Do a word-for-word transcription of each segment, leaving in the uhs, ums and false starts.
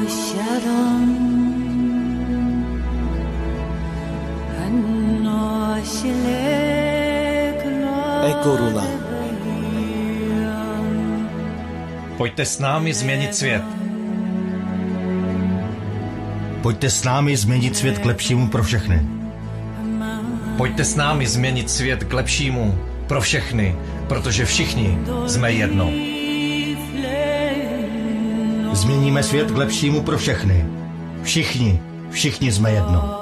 E-koruna. Pojďte s námi změnit svět. Pojďte s námi změnit svět k lepšímu pro všechny. Pojďte s námi změnit svět k lepšímu pro všechny, protože všichni jsme jedno. Změníme svět k lepšímu pro všechny. Všichni, všichni jsme jedno.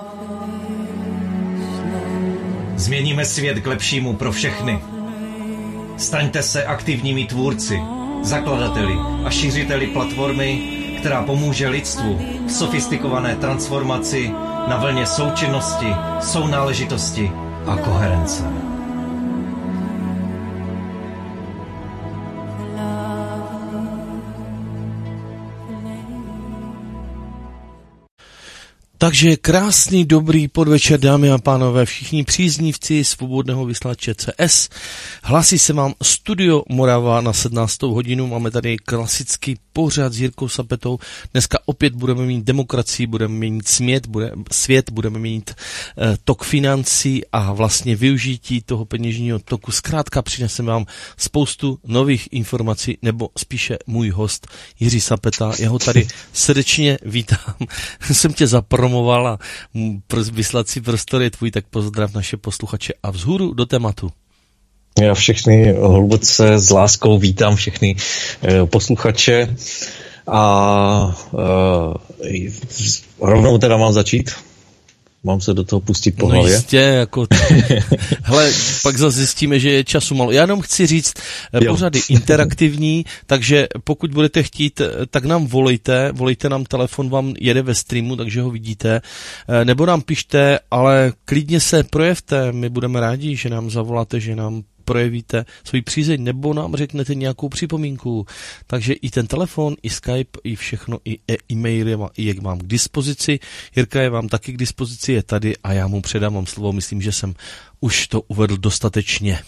Změníme svět k lepšímu pro všechny. Staňte se aktivními tvůrci, zakladateli a šířiteli platformy, která pomůže lidstvu v sofistikované transformaci na vlně součinnosti, sounáležitosti a koherence. Takže krásný, dobrý podvečer, dámy a pánové, všichni příznivci svobodného vysílače C S. Hlasí se vám Studio Morava na sedmnáctou hodinu. Máme tady klasický pořad s Jirkou Sapetou. Dneska opět budeme mít demokracii, budeme mít svět, bude, svět budeme mít eh, tok financí a vlastně využití toho peněžního toku. Zkrátka přineseme vám spoustu nových informací, nebo spíše můj host Jiří Sapeta. Já ho tady srdečně vítám. Jsem tě zapromoval a vyslací prostor je tvůj, tak pozdrav naše posluchače a vzhůru do tématu. Já všechny hluboce s láskou vítám všechny eh, posluchače a eh, rovnou teda mám začít. Mám se do toho pustit po hlavě. No jistě, jako... Hele, pak zase zjistíme, že je času málo. Já jenom chci říct, jo. Pořad je interaktivní, takže pokud budete chtít, tak nám volejte, volejte nám, telefon vám jede ve streamu, takže ho vidíte, nebo nám pište, ale klidně se projevte, my budeme rádi, že nám zavoláte, že nám projevíte svůj přízeň, nebo nám řeknete nějakou připomínku. Takže i ten telefon, i Skype, i všechno, i e-mail je vám k dispozici. Jirka je vám taky k dispozici, je tady a já mu předávám slovo. Myslím, že jsem už to uvedl dostatečně.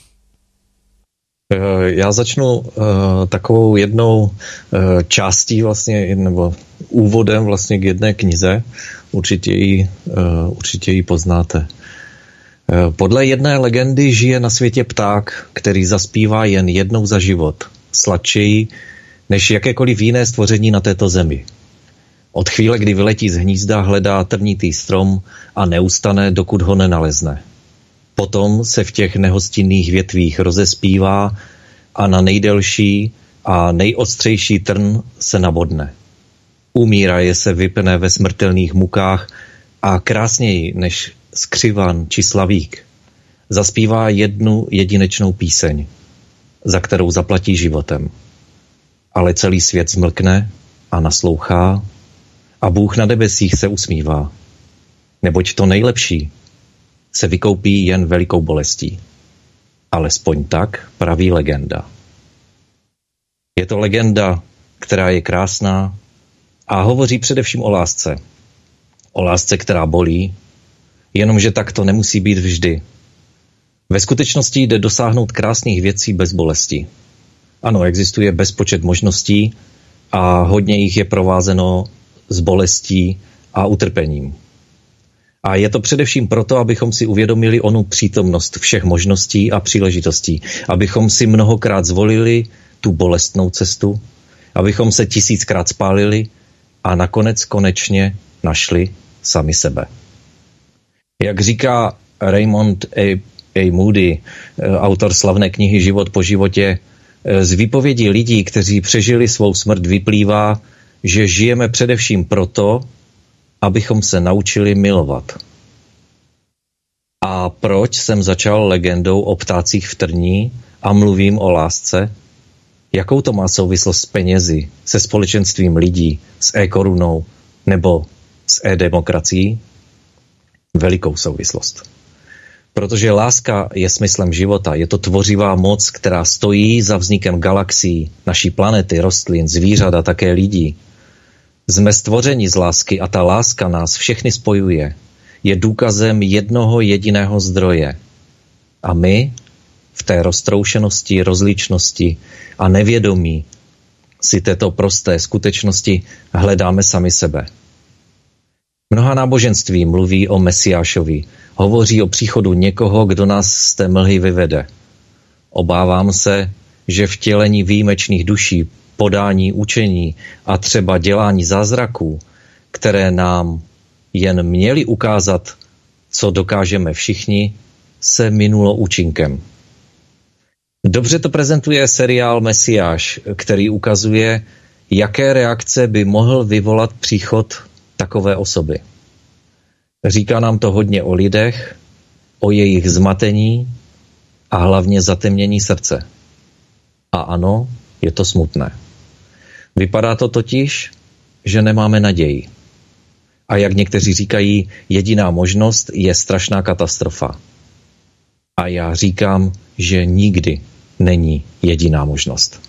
Já začnu uh, takovou jednou uh, částí vlastně, nebo úvodem vlastně k jedné knize. Určitě ji, uh, určitě ji poznáte. Podle jedné legendy žije na světě pták, který zaspívá jen jednou za život, sladčeji než jakékoliv jiné stvoření na této zemi. Od chvíle, kdy vyletí z hnízda, hledá trnitý strom a neustane, dokud ho nenalezne. Potom se v těch nehostinných větvích rozespívá a na nejdelší a nejostřejší trn se nabodne. Umíraje se vypne ve smrtelných mukách a krásněji než skřivan či slavík zaspívá jednu jedinečnou píseň, za kterou zaplatí životem. Ale celý svět zmlkne a naslouchá a Bůh na nebesích se usmívá. Neboť to nejlepší se vykoupí jen velikou bolestí. Alespoň tak praví legenda. Je to legenda, která je krásná a hovoří především o lásce. O lásce, která bolí, jenomže tak to nemusí být vždy. Ve skutečnosti jde dosáhnout krásných věcí bez bolesti. Ano, existuje bezpočet možností a hodně jich je provázeno s bolestí a utrpením. A je to především proto, abychom si uvědomili onu přítomnost všech možností a příležitostí. Abychom si mnohokrát zvolili tu bolestnou cestu, abychom se tisíckrát spálili a nakonec konečně našli sami sebe. Jak říká Raymond A. A. Moody, autor slavné knihy Život po životě, z výpovědí lidí, kteří přežili svou smrt, vyplývá, že žijeme především proto, abychom se naučili milovat. A proč jsem začal legendou o ptácích v trní a mluvím o lásce? Jakou to má souvislost s penězi, se společenstvím lidí, s e-korunou nebo s e-demokracií? Velikou souvislost. Protože láska je smyslem života, je to tvořivá moc, která stojí za vznikem galaxií, naší planety, rostlin, zvířat a také lidí. Jsme stvořeni z lásky a ta láska nás všechny spojuje. Je důkazem jednoho jediného zdroje. A my v té roztroušenosti, rozličnosti a nevědomí si této prosté skutečnosti hledáme sami sebe. Mnoha náboženství mluví o Mesiášovi, hovoří o příchodu někoho, kdo nás z té mlhy vyvede. Obávám se, že vtělení výjimečných duší, podání učení a třeba dělání zázraků, které nám jen měli ukázat, co dokážeme všichni, se minulo účinkem. Dobře to prezentuje seriál Mesiáš, který ukazuje, jaké reakce by mohl vyvolat příchod takové osoby. Říká nám to hodně o lidech, o jejich zmatení a hlavně zatemnění srdce. A ano, je to smutné. Vypadá to totiž, že nemáme naději. A jak někteří říkají, jediná možnost je strašná katastrofa. A já říkám, že nikdy není jediná možnost.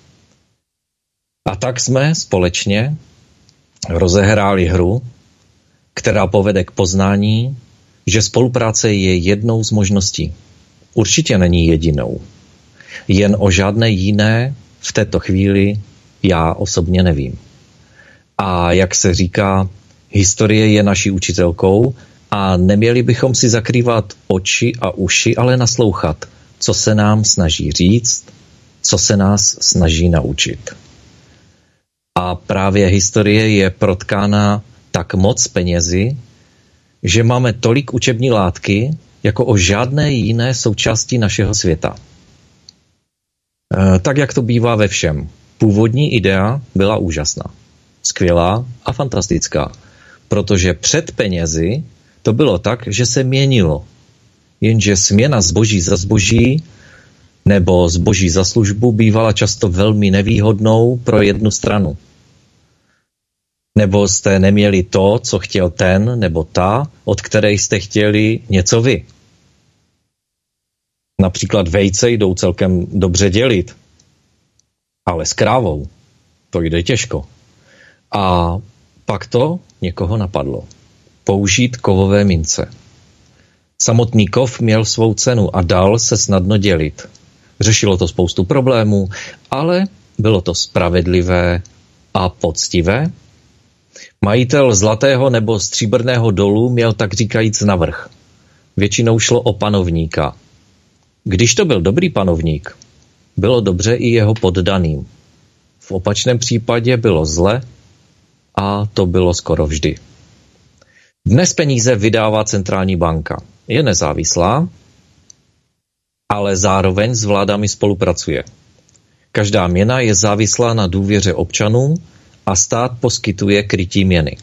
A tak jsme společně rozehráli hru, která povede k poznání, že spolupráce je jednou z možností. Určitě není jedinou. Jen o žádné jiné v této chvíli já osobně nevím. A jak se říká, historie je naší učitelkou a neměli bychom si zakrývat oči a uši, ale naslouchat, co se nám snaží říct, co se nás snaží naučit. A právě historie je protkána tak moc penězi, že máme tolik učební látky, jako o žádné jiné součásti našeho světa. E, tak, jak to bývá ve všem. Původní idea byla úžasná, skvělá a fantastická, protože před penězi to bylo tak, že se měnilo. Jenže směna zboží za zboží nebo zboží za službu bývala často velmi nevýhodnou pro jednu stranu. Nebo jste neměli to, co chtěl ten nebo ta, od které jste chtěli něco vy. Například vejce jdou celkem dobře dělit, ale s krávou to jde těžko. A pak to někoho napadlo. Použít kovové mince. Samotný kov měl svou cenu a dal se snadno dělit. Řešilo to spoustu problémů, ale bylo to spravedlivé a poctivé. Majitel zlatého nebo stříbrného dolu měl tak říkajíc navrch. Většinou šlo o panovníka. Když to byl dobrý panovník, bylo dobře i jeho poddaným. V opačném případě bylo zle a to bylo skoro vždy. Dnes peníze vydává centrální banka. Je nezávislá, ale zároveň s vládami spolupracuje. Každá měna je závislá na důvěře občanů a stát poskytuje krytí měny.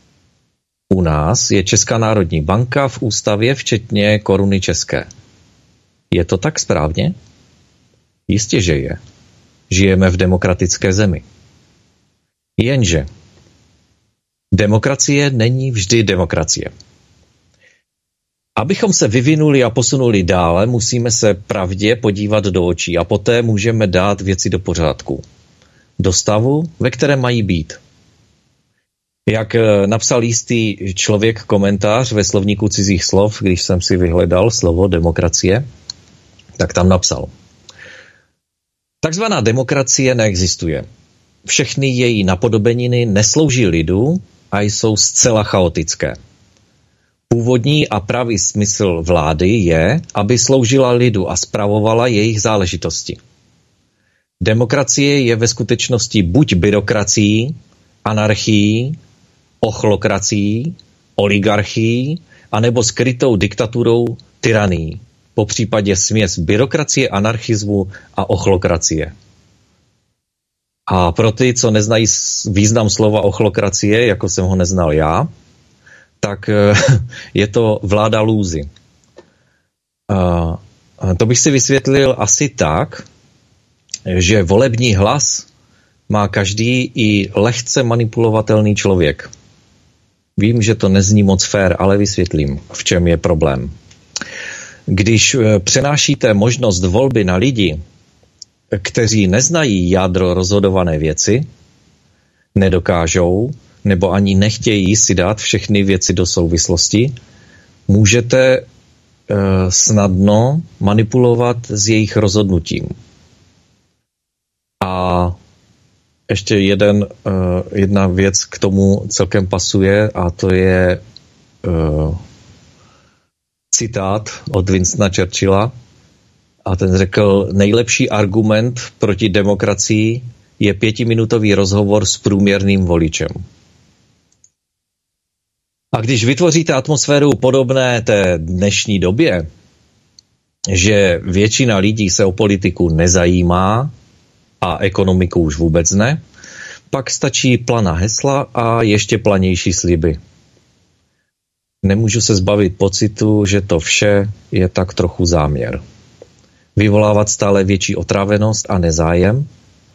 U nás je Česká národní banka v ústavě včetně koruny české. Je to tak správně? Jistě, že je. Žijeme v demokratické zemi. Jenže demokracie není vždy demokracie. Abychom se vyvinuli a posunuli dále, musíme se pravdě podívat do očí a poté můžeme dát věci do pořádku. Do stavu, ve kterém mají být. Jak napsal jistý člověk komentář ve slovníku cizích slov, když jsem si vyhledal slovo demokracie, tak tam napsal. Takzvaná demokracie neexistuje. Všechny její napodobeniny neslouží lidu a jsou zcela chaotické. Původní a pravý smysl vlády je, aby sloužila lidu a spravovala jejich záležitosti. Demokracie je ve skutečnosti buď byrokracií, anarchií, ochlokracií, oligarchií, anebo skrytou diktaturou tyranií, po případě směs byrokracie, anarchismu a ochlokracie. A pro ty, co neznají význam slova ochlokracie, jako jsem ho neznal já, tak je to vláda lůzy. To bych si vysvětlil asi tak, že volební hlas má každý i lehce manipulovatelný člověk. Vím, že to nezní moc fér, ale vysvětlím, v čem je problém. Když přenášíte možnost volby na lidi, kteří neznají jádro rozhodované věci, nedokážou nebo ani nechtějí si dát všechny věci do souvislosti, můžete e, snadno manipulovat s jejich rozhodnutím. A ještě jeden, jedna věc k tomu celkem pasuje a to je uh, citát od Winstona Churchilla a ten řekl, nejlepší argument proti demokracii je pětiminutový rozhovor s průměrným voličem. A když vytvoříte atmosféru podobné té dnešní době, že většina lidí se o politiku nezajímá a ekonomiku už vůbec ne, pak stačí planá hesla a ještě planější sliby. Nemůžu se zbavit pocitu, že to vše je tak trochu záměr. Vyvolávat stále větší otrávenost a nezájem.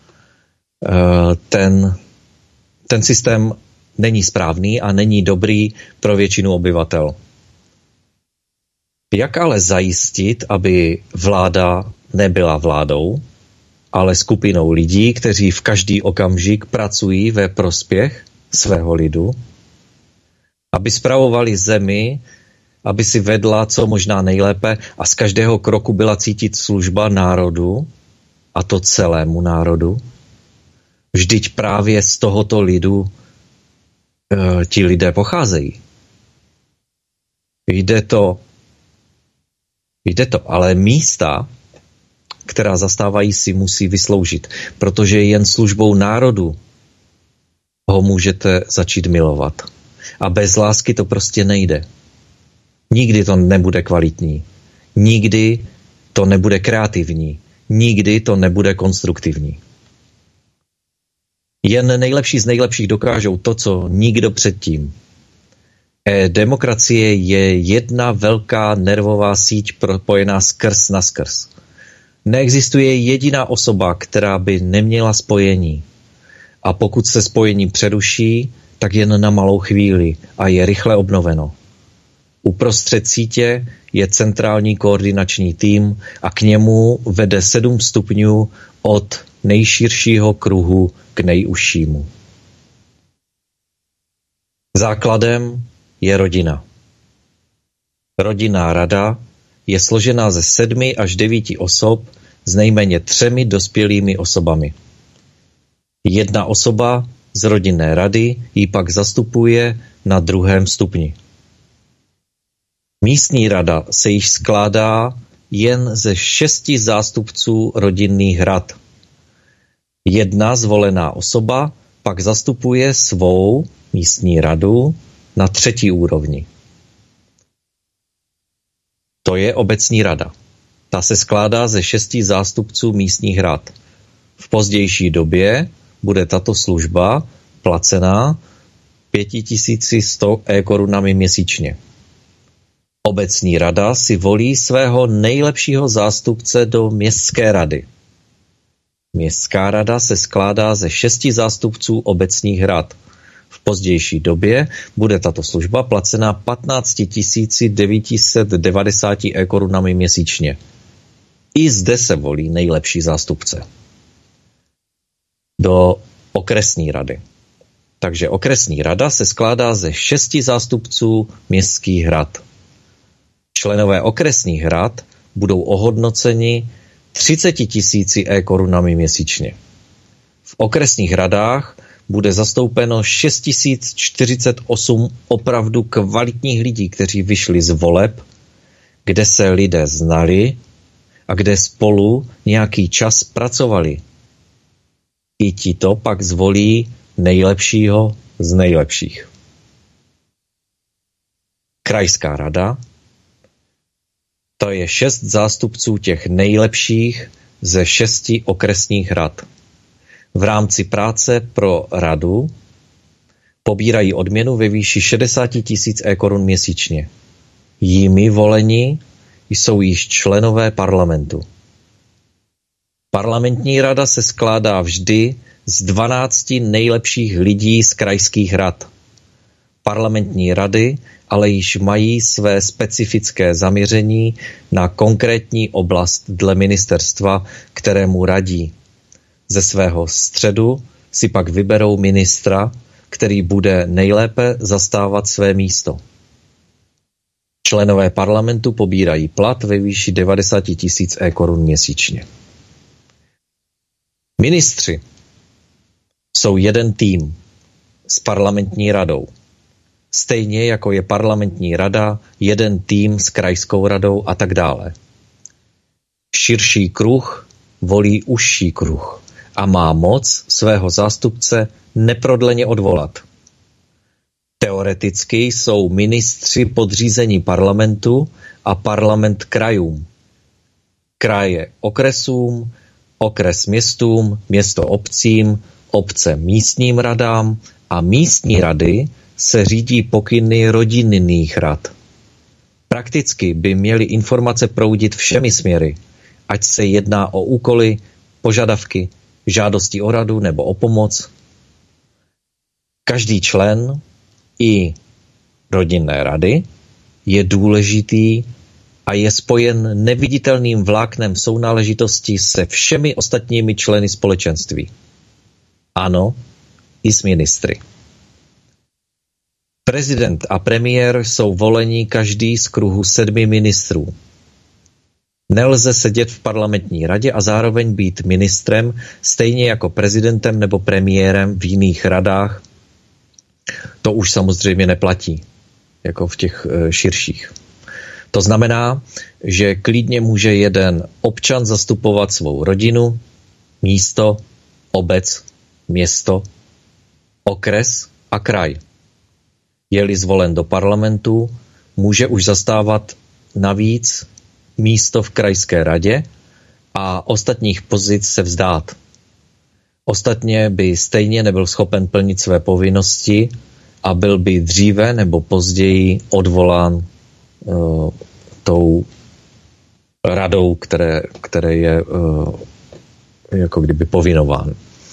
Ten, ten systém není správný a není dobrý pro většinu obyvatel. Jak ale zajistit, aby vláda nebyla vládou, ale skupinou lidí, kteří v každý okamžik pracují ve prospěch svého lidu, aby spravovali zemi, aby si vedla co možná nejlépe a z každého kroku byla cítit služba národu, a to celému národu? Vždyť právě z tohoto lidu e, ti lidé pocházejí. Jde to, jde to, ale místa, která zastávají, si musí vysloužit, protože jen službou národu ho můžete začít milovat. A bez lásky to prostě nejde. Nikdy to nebude kvalitní. Nikdy to nebude kreativní. Nikdy to nebude konstruktivní. Jen nejlepší z nejlepších dokážou to, co nikdo předtím. E, demokracie je jedna velká nervová síť propojená skrz na skrz. Neexistuje jediná osoba, která by neměla spojení. A pokud se spojení přeruší, tak jen na malou chvíli a je rychle obnoveno. Uprostřed sítě je centrální koordinační tým a k němu vede sedm stupňů od nejširšího kruhu k nejužšímu. Základem je rodina. Rodinná rada je složená ze sedmi až devíti osob s nejméně třemi dospělými osobami. Jedna osoba z rodinné rady ji pak zastupuje na druhém stupni. Místní rada se již skládá jen ze šesti zástupců rodinných rad. Jedna zvolená osoba pak zastupuje svou místní radu na třetí úrovni. To je obecní rada. Ta se skládá ze šesti zástupců místních rad. V pozdější době bude tato služba placená pět tisíc sto e-korunami měsíčně. Obecní rada si volí svého nejlepšího zástupce do městské rady. Městská rada se skládá ze šesti zástupců obecních rad. V pozdější době bude tato služba placená patnáct tisíc devět set devadesát e-korunami měsíčně. I zde se volí nejlepší zástupce. Do okresní rady. Takže okresní rada se skládá ze šesti zástupců městských rad. Členové okresních rad budou ohodnoceni třicet tisíc e-korunami měsíčně. V okresních radách bude zastoupeno šest tisíc čtyřicet osm opravdu kvalitních lidí, kteří vyšli z voleb, kde se lidé znali a kde spolu nějaký čas pracovali. I tito pak zvolí nejlepšího z nejlepších. Krajská rada, to je šest zástupců těch nejlepších ze šesti okresních rad. V rámci práce pro radu pobírají odměnu ve výši šedesát tisíc e-korun měsíčně. Jimi voleni jsou již členové parlamentu. Parlamentní rada se skládá vždy z dvanácti nejlepších lidí z krajských rad. Parlamentní rady ale již mají své specifické zaměření na konkrétní oblast dle ministerstva, kterému radí. Ze svého středu si pak vyberou ministra, který bude nejlépe zastávat své místo. Členové parlamentu pobírají plat ve výši devadesát tisíc e-korun měsíčně. Ministři jsou jeden tým s parlamentní radou. Stejně jako je parlamentní rada jeden tým s krajskou radou a tak dále. Širší kruh volí užší kruh a má moc svého zástupce neprodleně odvolat. Teoreticky jsou ministři podřízení parlamentu a parlament krajům. Kraje okresům, okres městům, město obcím, obce místním radám a místní rady se řídí pokyny rodinných rad. Prakticky by měly informace proudit všemi směry, ať se jedná o úkoly, požadavky, žádosti o radu nebo o pomoc. Každý člen i rodinné rady je důležitý a je spojen neviditelným vláknem sounáležitosti se všemi ostatními členy společenství. Ano, i s ministry. Prezident a premiér jsou voleni každý z kruhu sedmi ministrů. Nelze sedět v parlamentní radě a zároveň být ministrem, stejně jako prezidentem nebo premiérem v jiných radách. To už samozřejmě neplatí, jako v těch e, širších. To znamená, že klidně může jeden občan zastupovat svou rodinu, místo, obec, město, okres a kraj. Je-li zvolen do parlamentu, může už zastávat navíc místo v krajské radě a ostatních pozic se vzdát. Ostatně by stejně nebyl schopen plnit své povinnosti a byl by dříve nebo později odvolán uh, tou radou, které, které je uh, jako kdyby povinován.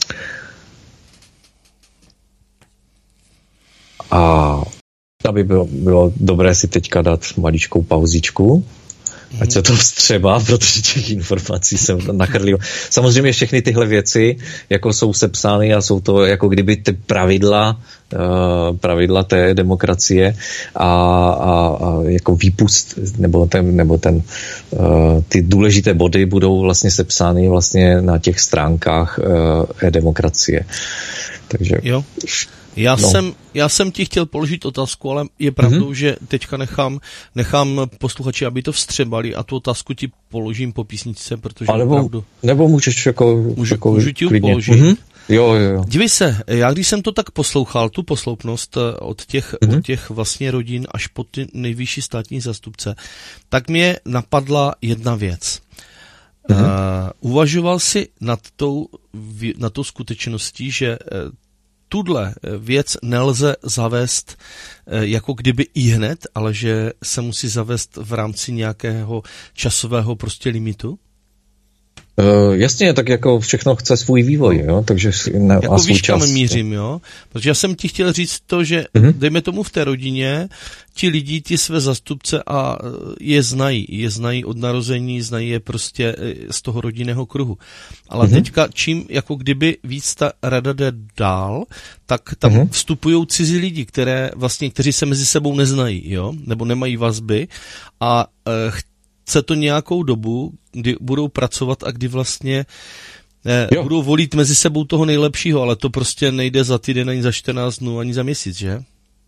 A aby bylo, bylo dobré si teďka dát maličkou pauzičku, ať se to vstřebá, protože těch informací jsem nachrlil. Samozřejmě všechny tyhle věci jako jsou sepsány a jsou to jako kdyby ty pravidla, uh, pravidla té demokracie a, a, a jako výpust nebo ten, nebo ten uh, ty důležité body budou vlastně sepsány vlastně na těch stránkách uh, e-demokracie. Takže jo. Já, no. jsem, já jsem ti chtěl položit otázku, ale je pravdou, mm-hmm. že teďka nechám, nechám posluchači, aby to vstřebali a tu otázku ti položím po písničce, protože a nebo, opravdu... Nebo můžeš jako... Můžu, jako můžu ti klidně. položit. Mm-hmm. Jo, jo, jo. Dívej se, já když jsem to tak poslouchal, tu posloupnost od těch, mm-hmm. od těch vlastně rodin až po ty nejvyšší státní zastupce, tak mě napadla jedna věc. Mm-hmm. Uh, uvažoval jsi nad tou, nad tou skutečností, že tuhle věc nelze zavést jako kdyby i hned, ale že se musí zavést v rámci nějakého časového prostě limitu? Uh, jasně, tak jako všechno chce svůj vývoj, jo, takže ne, jako a svůj víš, čas. kam mířím, jo, protože já jsem ti chtěl říct to, že uh-huh. dejme tomu v té rodině, ti lidi, ti své zastupce a je znají, je znají od narození, znají je prostě z toho rodinného kruhu. Ale uh-huh. teďka čím jako kdyby víc ta rada jde dál, tak tam uh-huh. vstupují cizí lidi, které vlastně, kteří se mezi sebou neznají, jo, nebo nemají vazby a uh, chce to nějakou dobu, kdy budou pracovat a kdy vlastně eh, budou volit mezi sebou toho nejlepšího, ale to prostě nejde za týden, ani za čtrnáct dnů, ani za měsíc, že?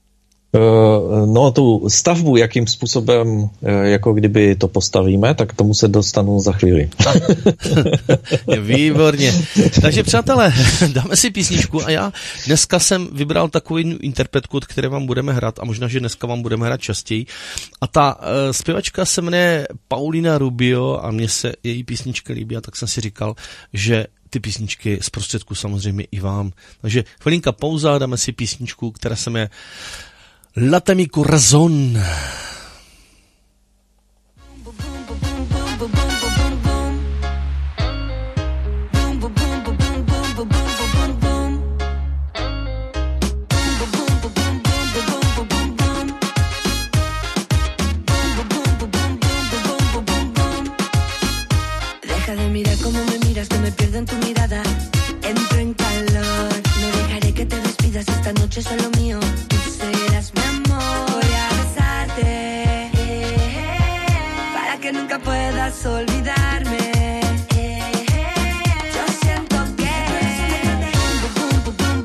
Uh, no tu stavbu, jakým způsobem uh, jako kdyby to postavíme, tak tomu se dostanu za chvíli. Výborně. Takže přátelé, dáme si písničku a já dneska jsem vybral takovou jednu interpretku, od které vám budeme hrát a možná, že dneska vám budeme hrát častěji. A ta uh, zpěvačka se jmenuje Paulina Rubio a mně se její písnička líbí a tak jsem si říkal, že ty písničky z prostředku samozřejmě i vám. Takže chvilinka pauza, dáme si písničku, která se jmenuje Late mi corazón. Deja de mirar como me miras, que me pierdo en tu mirada. Entro en calor, no dejaré que te despidas esta noche solo mío. Serás mi amor, voy a besarte eh, eh, para que nunca puedas olvidarme. Eh, eh, yo siento que boom, boom, boom,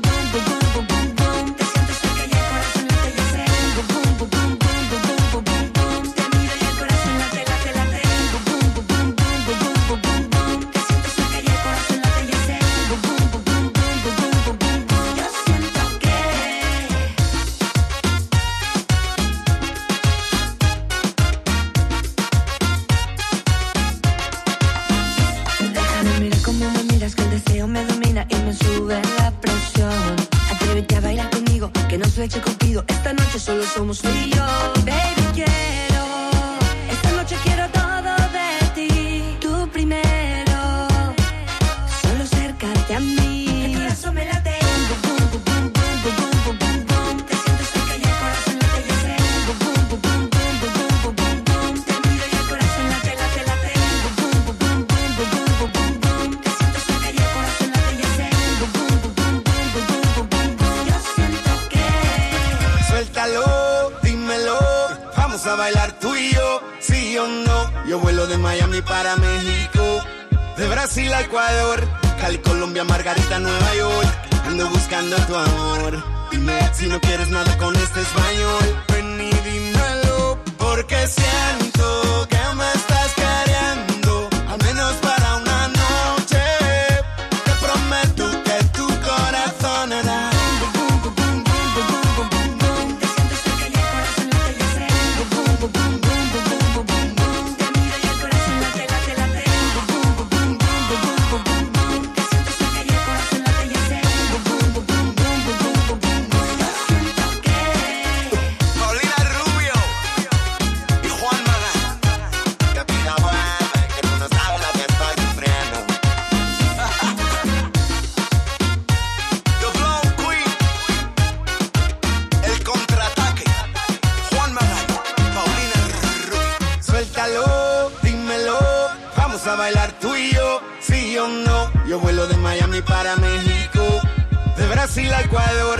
leche con pido. Esta noche solo somos tú y yo. Baby, quiero, esta noche quiero todo de ti. Tú primero, solo acércate a mí. El corazón me late. Bum, bum, bum, bum, bum, bum, bum, bum, bum. Te siento cerca y el corazón late y hace. Bum, bum, bum, bum, bum, bum, bum, bum, bum. Te miro y el corazón late, late, late. Bum, bum, bum, bum, bum, bum, bum, bum, bum. Te siento cerca y el corazón late y hace. Bum, bum, bum, bum, bum, bum, bum, bum, bum. Yo siento que Suéltalo, dímelo, vamos a bailar tú y yo, sí o no. Yo vuelo de Miami para México, de Brasil a Ecuador, Cali, Colombia, Margarita, Nueva York. Ando buscando tu amor, dime si no quieres nada con este español. Ven y dímelo, porque siento que me estás queriendo, al menos para una noche. Te prometo que tu corazón hará. Paulina Rubio y Juan Magán. Te pido bebé, que tú no sabes lo que estoy sufriendo. The Flow Queen, el contraataque. Juan Magán, Paulina Rubio. Suéltalo, dímelo, vamos a bailar tú y yo, sí o no. Yo vuelo de Miami para México, de Brasil a Ecuador.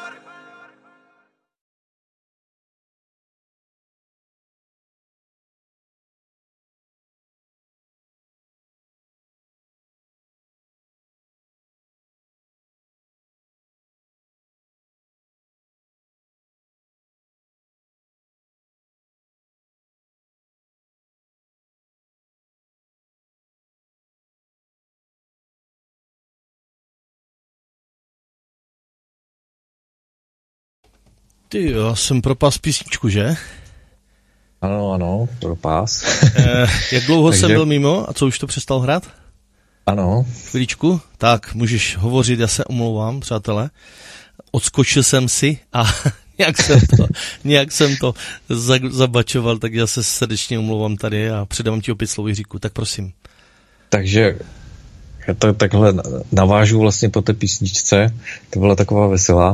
Ty jo, jsem propás písničku, že? Ano, ano, propás. eh, jak dlouho Takže... jsem byl mimo a co už to přestal hrát? Ano. Chviličku? Tak, můžeš hovořit, já se omlouvám, přátelé. Odskočil jsem si a nějak jsem to, nějak jsem to zabačoval, tak já se srdečně omlouvám tady a předám ti opět slovo Jiříku, tak prosím. Takže já to takhle navážu vlastně po té písničce, to byla taková veselá.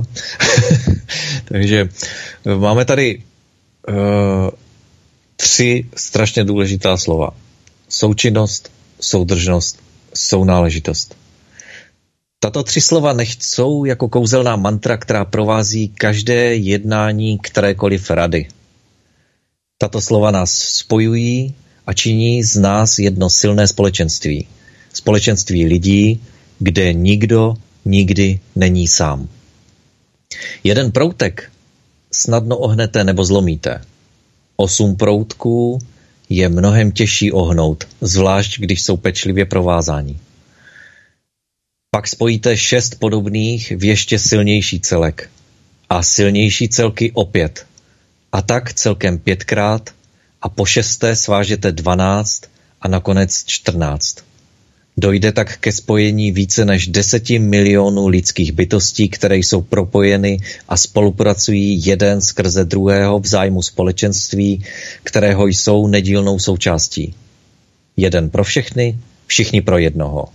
Takže máme tady uh, tři strašně důležitá slova. Součinnost, soudržnost, sounáležitost. Tato tři slova nechť jsou jako kouzelná mantra, která provází každé jednání kterékoliv rady. Tato slova nás spojují a činí z nás jedno silné společenství. Společenství lidí, kde nikdo nikdy není sám. Jeden proutek snadno ohnete nebo zlomíte. Osm proutků je mnohem těžší ohnout, zvlášť když jsou pečlivě provázáni. Pak spojíte šest podobných v ještě silnější celek. A silnější celky opět. A tak celkem pětkrát a po šesté svážete dvanáct a nakonec čtrnáct. Dojde tak ke spojení více než deseti milionů lidských bytostí, které jsou propojeny a spolupracují jeden skrze druhého v zájmu společenství, kterého jsou nedílnou součástí. Jeden pro všechny, všichni pro jednoho.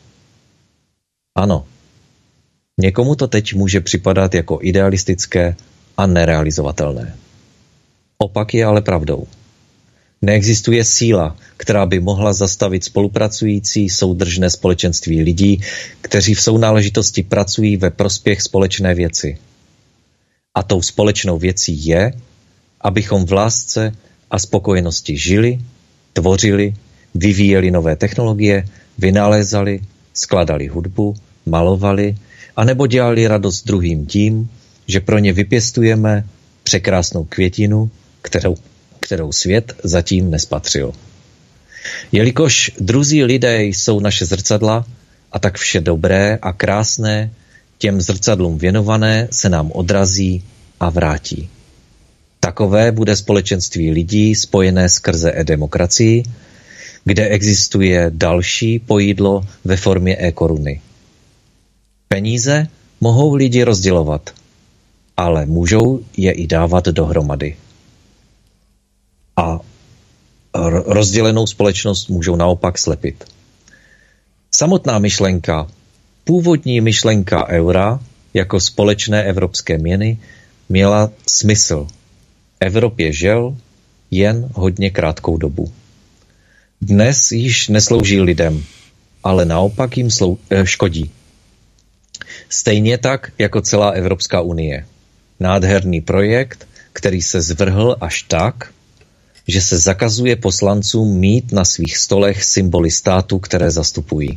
Ano, někomu to teď může připadat jako idealistické a nerealizovatelné. Opak je ale pravdou. Neexistuje síla, která by mohla zastavit spolupracující soudržné společenství lidí, kteří v sounáležitosti pracují ve prospěch společné věci. A tou společnou věcí je, abychom v lásce a spokojenosti žili, tvořili, vyvíjeli nové technologie, vynalézali, skladali hudbu, malovali, anebo dělali radost druhým tím, že pro ně vypěstujeme překrásnou květinu, kterou kterou svět zatím nespatřil. Jelikož druzí lidé jsou naše zrcadla a tak vše dobré a krásné těm zrcadlům věnované se nám odrazí a vrátí. Takové bude společenství lidí spojené skrze e-demokracii, kde existuje další pojídlo ve formě e-koruny. Peníze mohou lidi rozdělovat, ale můžou je i dávat dohromady. A rozdělenou společnost můžou naopak slepit. Samotná myšlenka, původní myšlenka eura jako společné evropské měny měla smysl. Evropě žel jen hodně krátkou dobu. Dnes již neslouží lidem, ale naopak jim slou- škodí. Stejně tak jako celá Evropská unie. Nádherný projekt, který se zvrhl až tak, že se zakazuje poslancům mít na svých stolech symboly státu, které zastupují.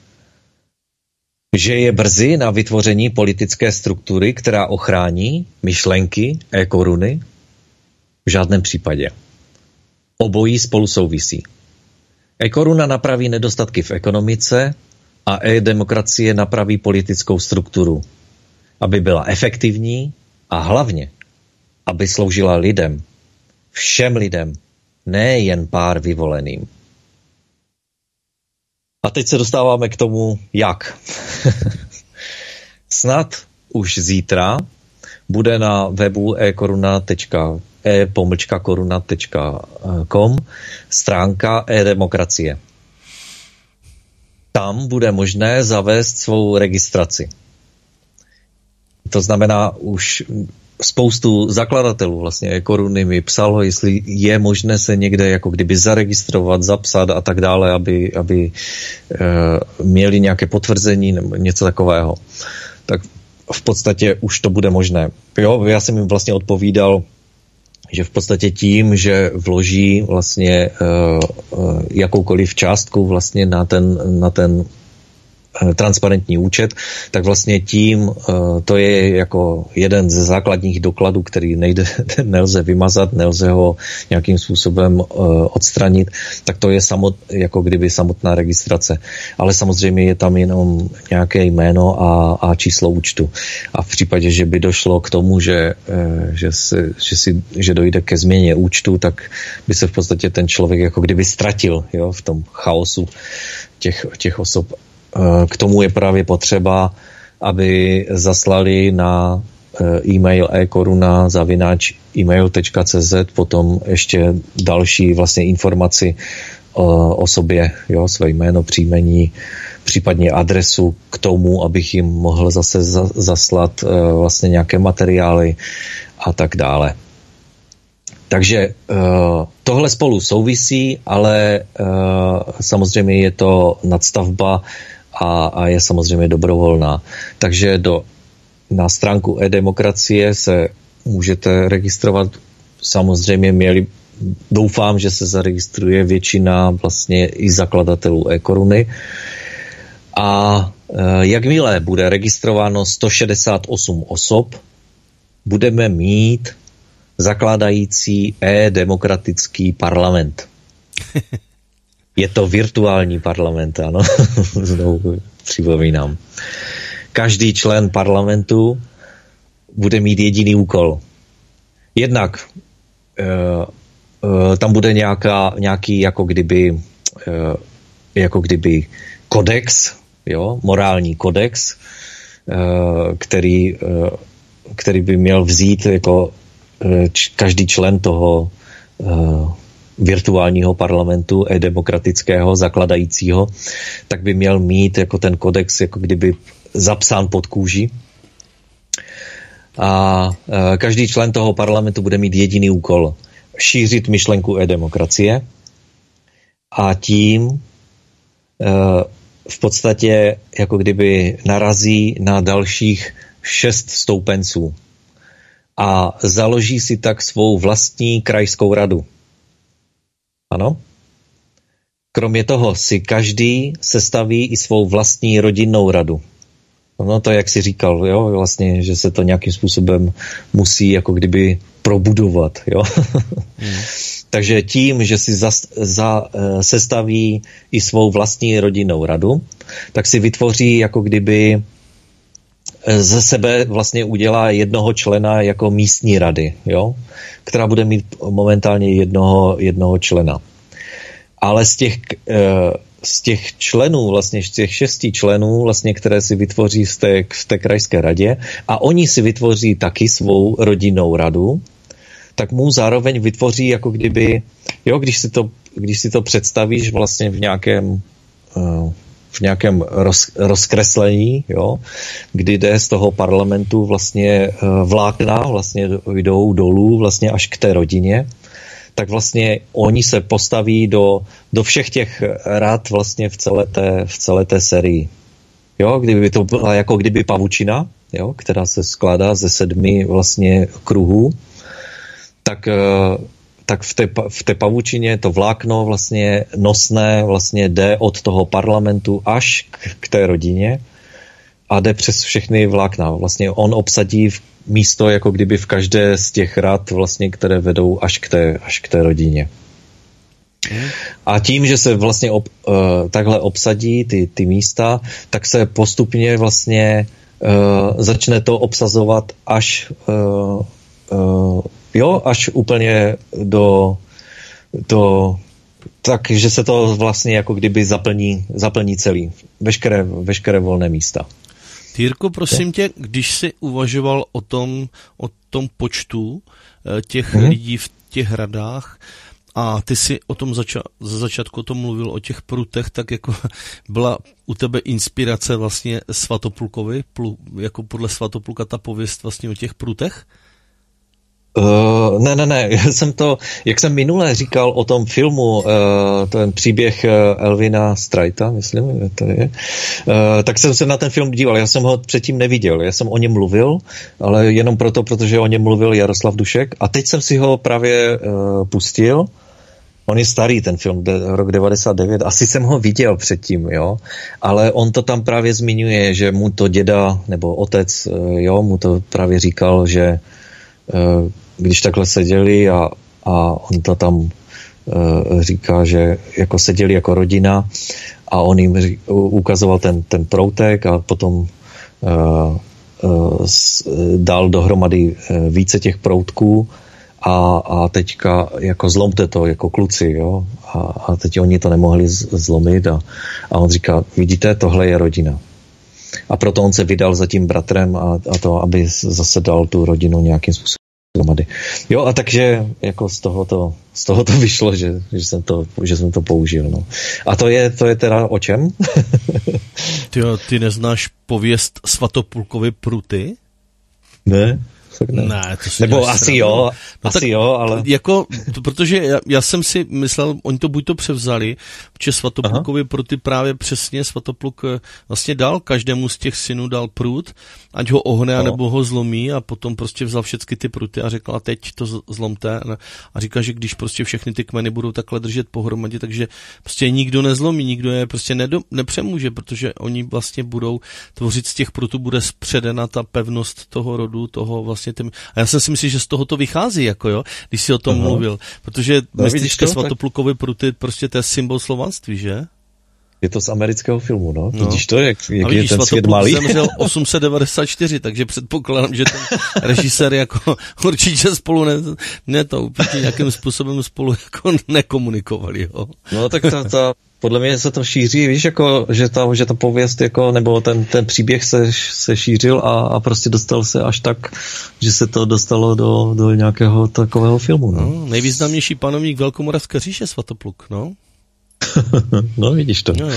Že je brzy na vytvoření politické struktury, která ochrání myšlenky e-koruny? V žádném případě. Obojí spolu souvisí. E-koruna napraví nedostatky v ekonomice a e-demokracie napraví politickou strukturu, aby byla efektivní a hlavně, aby sloužila lidem. Všem lidem, ne jen pár vyvoleným. A teď se dostáváme k tomu, jak. Snad už zítra bude na webu e-koruna tečka com stránka e-demokracie. Tam bude možné zavést svou registraci. To znamená, už spoustu zakladatelů vlastně e-koruny mi psalo, jestli je možné se někde jako kdyby zaregistrovat, zapsat a tak dále, aby, aby e, měli nějaké potvrzení nebo něco takového. Tak v podstatě už to bude možné. Jo, já jsem jim vlastně odpovídal, že v podstatě tím, že vloží vlastně uh, uh, jakoukoliv částku vlastně na ten, na ten uh, transparentní účet, tak vlastně tím uh, to je jako jeden ze základních dokladů, který nejde, nelze vymazat, nelze ho nějakým způsobem uh, odstranit, tak to je samot, jako kdyby samotná registrace. Ale samozřejmě je tam jenom nějaké jméno a, a číslo účtu. A v případě, že by došlo k tomu, že, uh, že, si, že, si, že dojde ke změně účtu, tak by se v podstatě ten člověk jako kdyby ztratil, jo, v tom chaosu těch, těch osob. K tomu je právě potřeba, aby zaslali na e-mail e-koruna zavináč e-mail tečka cz potom ještě další vlastně informaci o, o sobě, jo, své jméno, příjmení, případně adresu k tomu, abych jim mohl zase za, zaslat uh, vlastně nějaké materiály a tak dále. Takže uh, tohle spolu souvisí, ale uh, samozřejmě je to nadstavba a, a je samozřejmě dobrovolná. Takže do, na stránku e-demokracie se můžete registrovat. Samozřejmě měli, doufám, že se zaregistruje většina vlastně i zakladatelů e-koruny. A e, jakmile bude registrováno sto šedesát osm osob, budeme mít zakládající e-demokratický parlament. Je to virtuální parlament, ano. Znovu připomínám. Každý člen parlamentu bude mít jediný úkol. Jednak e, e, tam bude nějaká, nějaký jako kdyby, e, jako kdyby kodex, jo, morální kodex, e, který, e, který by měl vzít jako e, č, každý člen toho e, virtuálního parlamentu e-demokratického zakladajícího, tak by měl mít jako ten kodex jako kdyby zapsán pod kůži. A e, každý člen toho parlamentu bude mít jediný úkol: šířit myšlenku e-demokracie a tím e, v podstatě jako kdyby narazí na dalších šest stoupenců a založí si tak svou vlastní krajskou radu. Ano? Kromě toho si každý sestaví i svou vlastní rodinnou radu. No to, jak jsi říkal, jo, vlastně, že se to nějakým způsobem musí jako kdyby probudovat, jo. Hmm. Takže tím, že si za, za, sestaví i svou vlastní rodinnou radu, tak si vytvoří jako kdyby ze sebe vlastně udělá jednoho člena jako místní rady, jo, která bude mít momentálně jednoho, jednoho člena. Ale z těch, z těch členů, vlastně z těch šesti členů, vlastně, které si vytvoří v té, v té krajské radě a oni si vytvoří taky svou rodinnou radu, tak mu zároveň vytvoří jako kdyby, jo, když si to, když si to představíš vlastně v nějakém v nějakém roz, rozkreslení, jo, kdy jde z toho parlamentu vlastně vlákna, vlastně jdou dolů vlastně až k té rodině, tak vlastně oni se postaví do, do všech těch rad vlastně v celé té, v celé té sérii. Jo, kdyby to byla jako kdyby pavučina, jo, která se skládá ze sedmi vlastně kruhů, tak tak v té, v té pavučině to vlákno vlastně nosné vlastně jde od toho parlamentu až k, k té rodině a jde přes všechny vlákna. Vlastně on obsadí místo jako kdyby v každé z těch rad vlastně, které vedou až k té, až k té rodině. A tím, že se vlastně ob, uh, takhle obsadí ty, ty místa, tak se postupně vlastně uh, začne to obsazovat až uh, uh, jo, až úplně do, do tak, že se to vlastně jako kdyby zaplní, zaplní celý, veškeré, veškeré volné místa. Jirko, prosím tě, když jsi uvažoval o tom, o tom počtu těch hmm. lidí v těch radách a ty jsi o tom zača- za začátku o tom mluvil, o těch prutech, tak jako byla u tebe inspirace vlastně Svatoplukovi, plu, jako podle Svatopluka ta pověst vlastně o těch prutech? Uh, ne, ne, ne, já jsem to, jak jsem minule říkal o tom filmu, uh, ten příběh uh, Elvina Strajta, myslím, to je, uh, tak jsem se na ten film díval, já jsem ho předtím neviděl, já jsem o něm mluvil, ale jenom proto, protože o něm mluvil Jaroslav Dušek a teď jsem si ho právě uh, pustil, on je starý ten film, de, rok devadesát devět, asi jsem ho viděl předtím, jo, ale on to tam právě zmiňuje, že mu to děda, nebo otec, uh, jo, mu to právě říkal, že uh, když takhle seděli a, a on to tam uh, říká, že jako seděli jako rodina a on jim ří, ukazoval ten, ten proutek a potom uh, uh, s, dal dohromady uh, více těch proutků a, a teďka jako zlomte to jako kluci, jo, a, a teď oni to nemohli z, zlomit a, a on říká, vidíte, tohle je rodina. A proto on se vydal za tím bratrem a, a to, aby zase dal tu rodinu nějakým způsobem dohromady. Jo, a takže jako z toho to, z toho to vyšlo, že, že, jsem to, že jsem to použil. No. A to je, to je teda o čem? ty, ty neznáš pověst Svatoplukovy pruty? Ne. Ne, ne to nebo asi stranu. jo, no asi jo, ale... Jako, to, protože já, já jsem si myslel, oni to buď to převzali, protože Svatoplukovi pruty právě přesně Svatopluk vlastně dal, každému z těch synů dal prut, ať ho ohne, no. nebo ho zlomí a potom prostě vzal všechny ty pruty a řekl, a teď to zlomte a říká, že když prostě všechny ty kmeny budou takhle držet pohromadě, takže prostě nikdo nezlomí, nikdo je prostě nedo, nepřemůže, protože oni vlastně budou tvořit z těch prutů, bude spředena ta pevnost toho rodu, toho vlastně těm... A já jsem si myslel, že z toho to vychází, jako jo, když jsi o tom Aha. mluvil, protože no, myslíš, že Svatoplukovi pruty, prostě to je symbol slovanství, že? Je to z amerického filmu, no. no. Vidíš to, jak, jak vidíš, je ten svět malý? Zemřel osm set devadesát čtyři, takže předpokládám, že ten režisér jako určitě spolu ne, ne to úplně nějakým způsobem spolu jako nekomunikovali, jo. No tak ta, ta podle mě se to šíří, víš, jako, že ta, že ta pověst, jako, nebo ten, ten příběh se, se šířil a, a prostě dostal se až tak, že se to dostalo do, do nějakého takového filmu, no. no nejvýznamnější panovník Velkomoravské říše Svatopluk, no. No, vidíš to. No,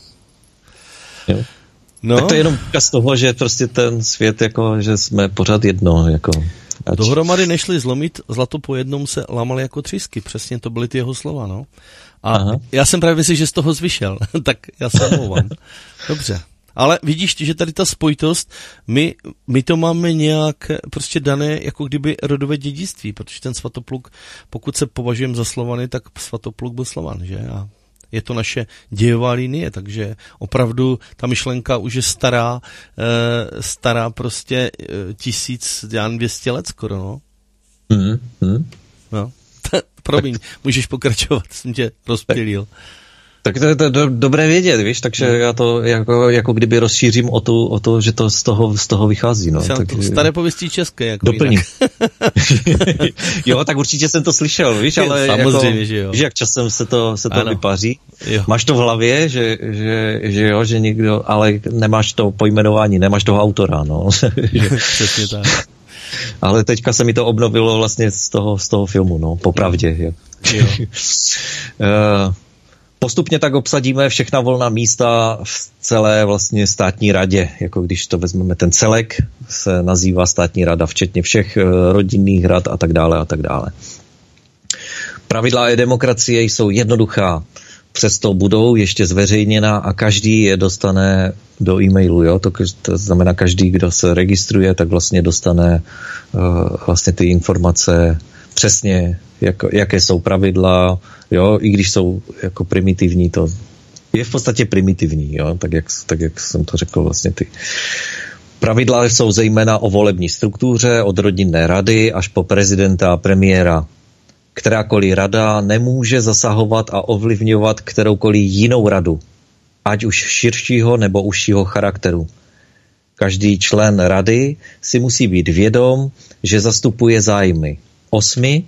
jo. No. Tak to je jenom z toho, že prostě ten svět, jako, že jsme pořád jedno, jako. Ač. Dohromady nešli zlomit, zlato po jednom se lámali jako třísky, přesně to byly ty jeho slova, no. A Aha. já jsem právě myslel, že z toho zvyšel, tak já se omlouvám. Dobře. Ale vidíš, že tady ta spojitost, my, my to máme nějak prostě dané jako kdyby rodové dědictví, protože ten Svatopluk, pokud se považujeme za Slovany, tak Svatopluk byl Slovan, že? A je to naše dějová linie, takže opravdu ta myšlenka už je stará, e, stará prostě e, tisíc, já nevím, dvěstě let skoro, no. Mm, mm. No. Promiň, můžeš pokračovat, jsem tě rozptýlil. Tak to je to do, dobré vědět, víš, takže já to jako, jako kdyby rozšířím o, tu, o to, že to z toho, z toho vychází. No. Tak, staré pověstí české. Jako doplním. Jo, tak určitě jsem to slyšel, víš, ale samozřejmě, jako, že jo. Víš, jak časem se to, se to ano. vypaří. Jo. Máš to v hlavě, že, že, že jo, že někdo, ale nemáš to pojmenování, nemáš toho autora, no. Přesně tak. Ale teďka se mi to obnovilo vlastně z toho, z toho filmu, no, popravdě. Jo. Jo. uh, Postupně tak obsadíme všechna volná místa v celé vlastně státní radě. Jako když to vezmeme, ten celek se nazývá státní rada, včetně všech rodinných rad a tak dále a tak dále. Pravidla e-demokracie jsou jednoduchá, přesto budou ještě zveřejněna a každý je dostane do e-mailu. Jo? To, to znamená, každý, kdo se registruje, tak vlastně dostane uh, vlastně ty informace přesně, jak, jaké jsou pravidla, jo, i když jsou jako primitivní, to je v podstatě primitivní, jo, tak jak, tak jak jsem to řekl vlastně ty. Pravidla jsou zejména o volební struktuře, od rodinné rady až po prezidenta a premiéra. Kterákoliv rada nemůže zasahovat a ovlivňovat kteroukoliv jinou radu, ať už širšího nebo užšího charakteru. Každý člen rady si musí být vědom, že zastupuje zájmy osmi,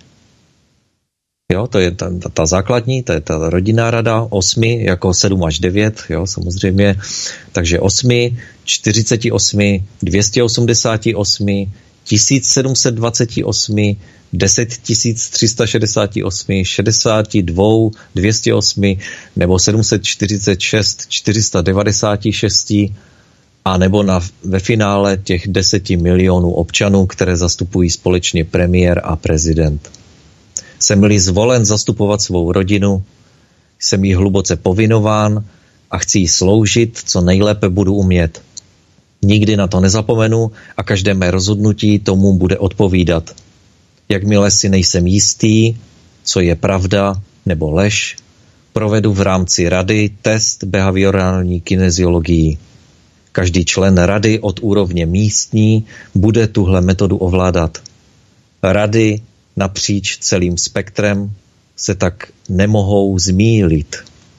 jo, to je ta, ta, ta základní, to je ta rodinná rada, osmi, jako sedm až devět, jo, samozřejmě, takže osmi, čtyřicet osm, dvě stě osmdesát osm, tisíc sedm set dvacet osm, deset tisíc tři sta šedesát osm, šedesát dva, dvě stě osm, nebo sedm set čtyřicet šest, čtyři sta devadesát šest, a nebo na, ve finále těch deseti milionů občanů, které zastupují společně premiér a prezident. Jsem-li zvolen zastupovat svou rodinu, jsem jí hluboce povinován a chci jí sloužit, co nejlépe budu umět. Nikdy na to nezapomenu a každé mé rozhodnutí tomu bude odpovídat. Jakmile si nejsem jistý, co je pravda nebo lež, provedu v rámci rady test behaviorální kineziologii. Každý člen rady od úrovně místní bude tuhle metodu ovládat. Rady napříč celým spektrem se tak nemohou zmýlit.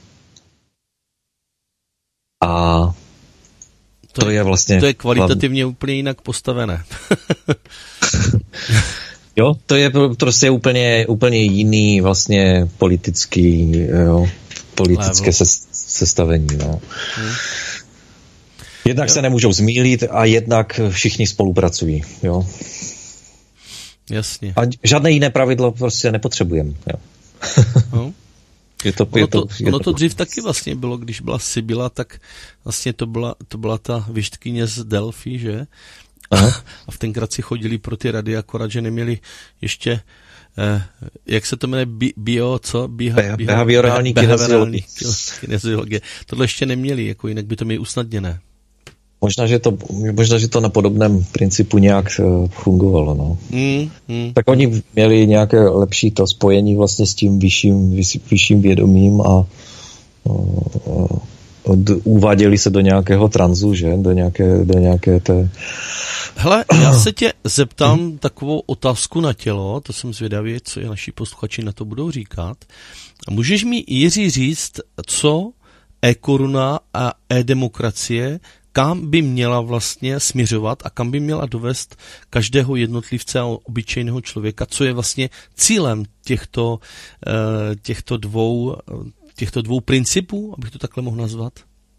A to, to je vlastně... To je kvalitativně hlavně úplně jinak postavené. Jo, to je prostě úplně, úplně jiný vlastně politický, jo, politické sestavení. No. Hmm. Jednak jo. se nemůžou zmýlit a jednak všichni spolupracují. Jo. Jasně. A žádné jiné pravidlo prostě nepotřebujeme. Jo. No. Je to, ono je to, to, je ono to, to dřív taky vlastně bylo, když byla Sibylla, tak vlastně to byla, to byla ta věštkyně z Delphi, že? Aha. A v tenkrát si chodili pro ty rady, akorát, že neměli ještě, eh, jak se to jmenuje, bi, bio, co? Biha, Be- biha, behaviorální kineziologie. kineziologie. Tohle ještě neměli, jako jinak by to měli usnadněné. Možná, že to, možná, že to na podobném principu nějak uh, fungovalo, no. Mm, mm. Tak oni měli nějaké lepší to spojení vlastně s tím vyšším, vyšším vědomím a uh, uh, uváděli se do nějakého tranzu, že? Do nějaké, do nějaké té... Hele, já se tě zeptám hmm. takovou otázku na tělo, to jsem zvědavý, co je naši posluchači na to budou říkat. Můžeš mi, Jiří, říct, co e-koruna a e-demokracie, kam by měla vlastně směřovat a kam by měla dovést každého jednotlivce a obyčejného člověka, co je vlastně cílem těchto, těchto, dvou, těchto dvou principů, abych to takhle mohl nazvat?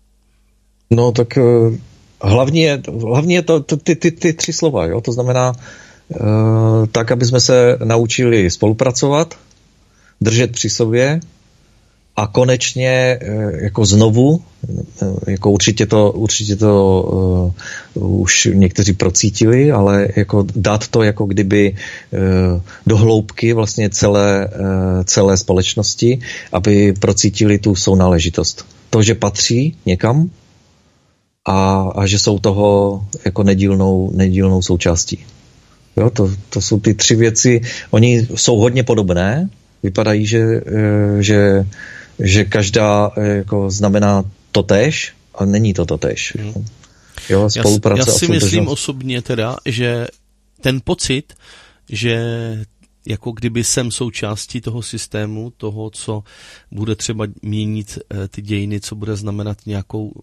No tak hlavně, hlavně je to ty, ty, ty tři slova, jo? To znamená tak, aby jsme se naučili spolupracovat, držet při sobě, a konečně jako znovu, jako určitě to, určitě to uh, už někteří procítili, ale jako dát to jako kdyby uh, do hloubky vlastně celé, uh, celé společnosti, aby procítili tu sounáležitost. To, že patří někam a, a že jsou toho jako nedílnou, nedílnou součástí. Jo, to, to jsou ty tři věci. Oni jsou hodně podobné, vypadají, že, uh, že že každá jako znamená totéž, a není to totéž. Hmm. Jo, spolupráce já, já si myslím osobně teda, že ten pocit, že jako kdyby jsem součástí toho systému, toho, co bude třeba měnit ty dějiny, co bude znamenat nějakou,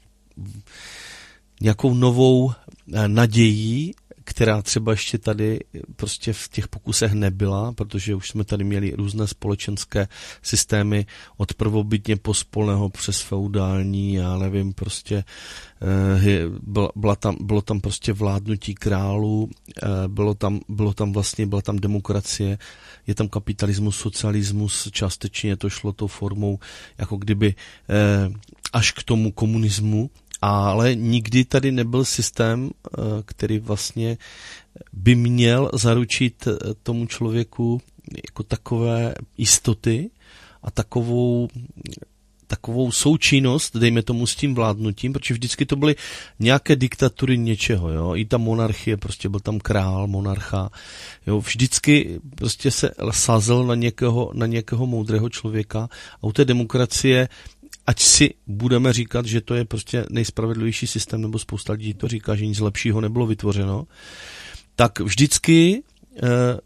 nějakou novou naději, která třeba ještě tady prostě v těch pokusech nebyla, protože už jsme tady měli různé společenské systémy od prvobytně pospolného přes feudální, já nevím, prostě byla, byla tam, bylo tam prostě vládnutí králů, bylo tam, bylo tam vlastně, byla tam demokracie, je tam kapitalismus, socialismus, částečně to šlo tou formou, jako kdyby až k tomu komunismu, ale nikdy tady nebyl systém, který vlastně by měl zaručit tomu člověku jako takové jistoty a takovou, takovou součinnost, dejme tomu, s tím vládnutím, protože vždycky to byly nějaké diktatury něčeho, jo, i ta monarchie, prostě byl tam král, monarcha, jo, vždycky prostě se sázel na někoho, na někoho moudrého člověka a u té demokracie, ať si budeme říkat, že to je prostě nejspravedlivější systém, nebo spousta lidí to říká, že nic lepšího nebylo vytvořeno, tak vždycky eh,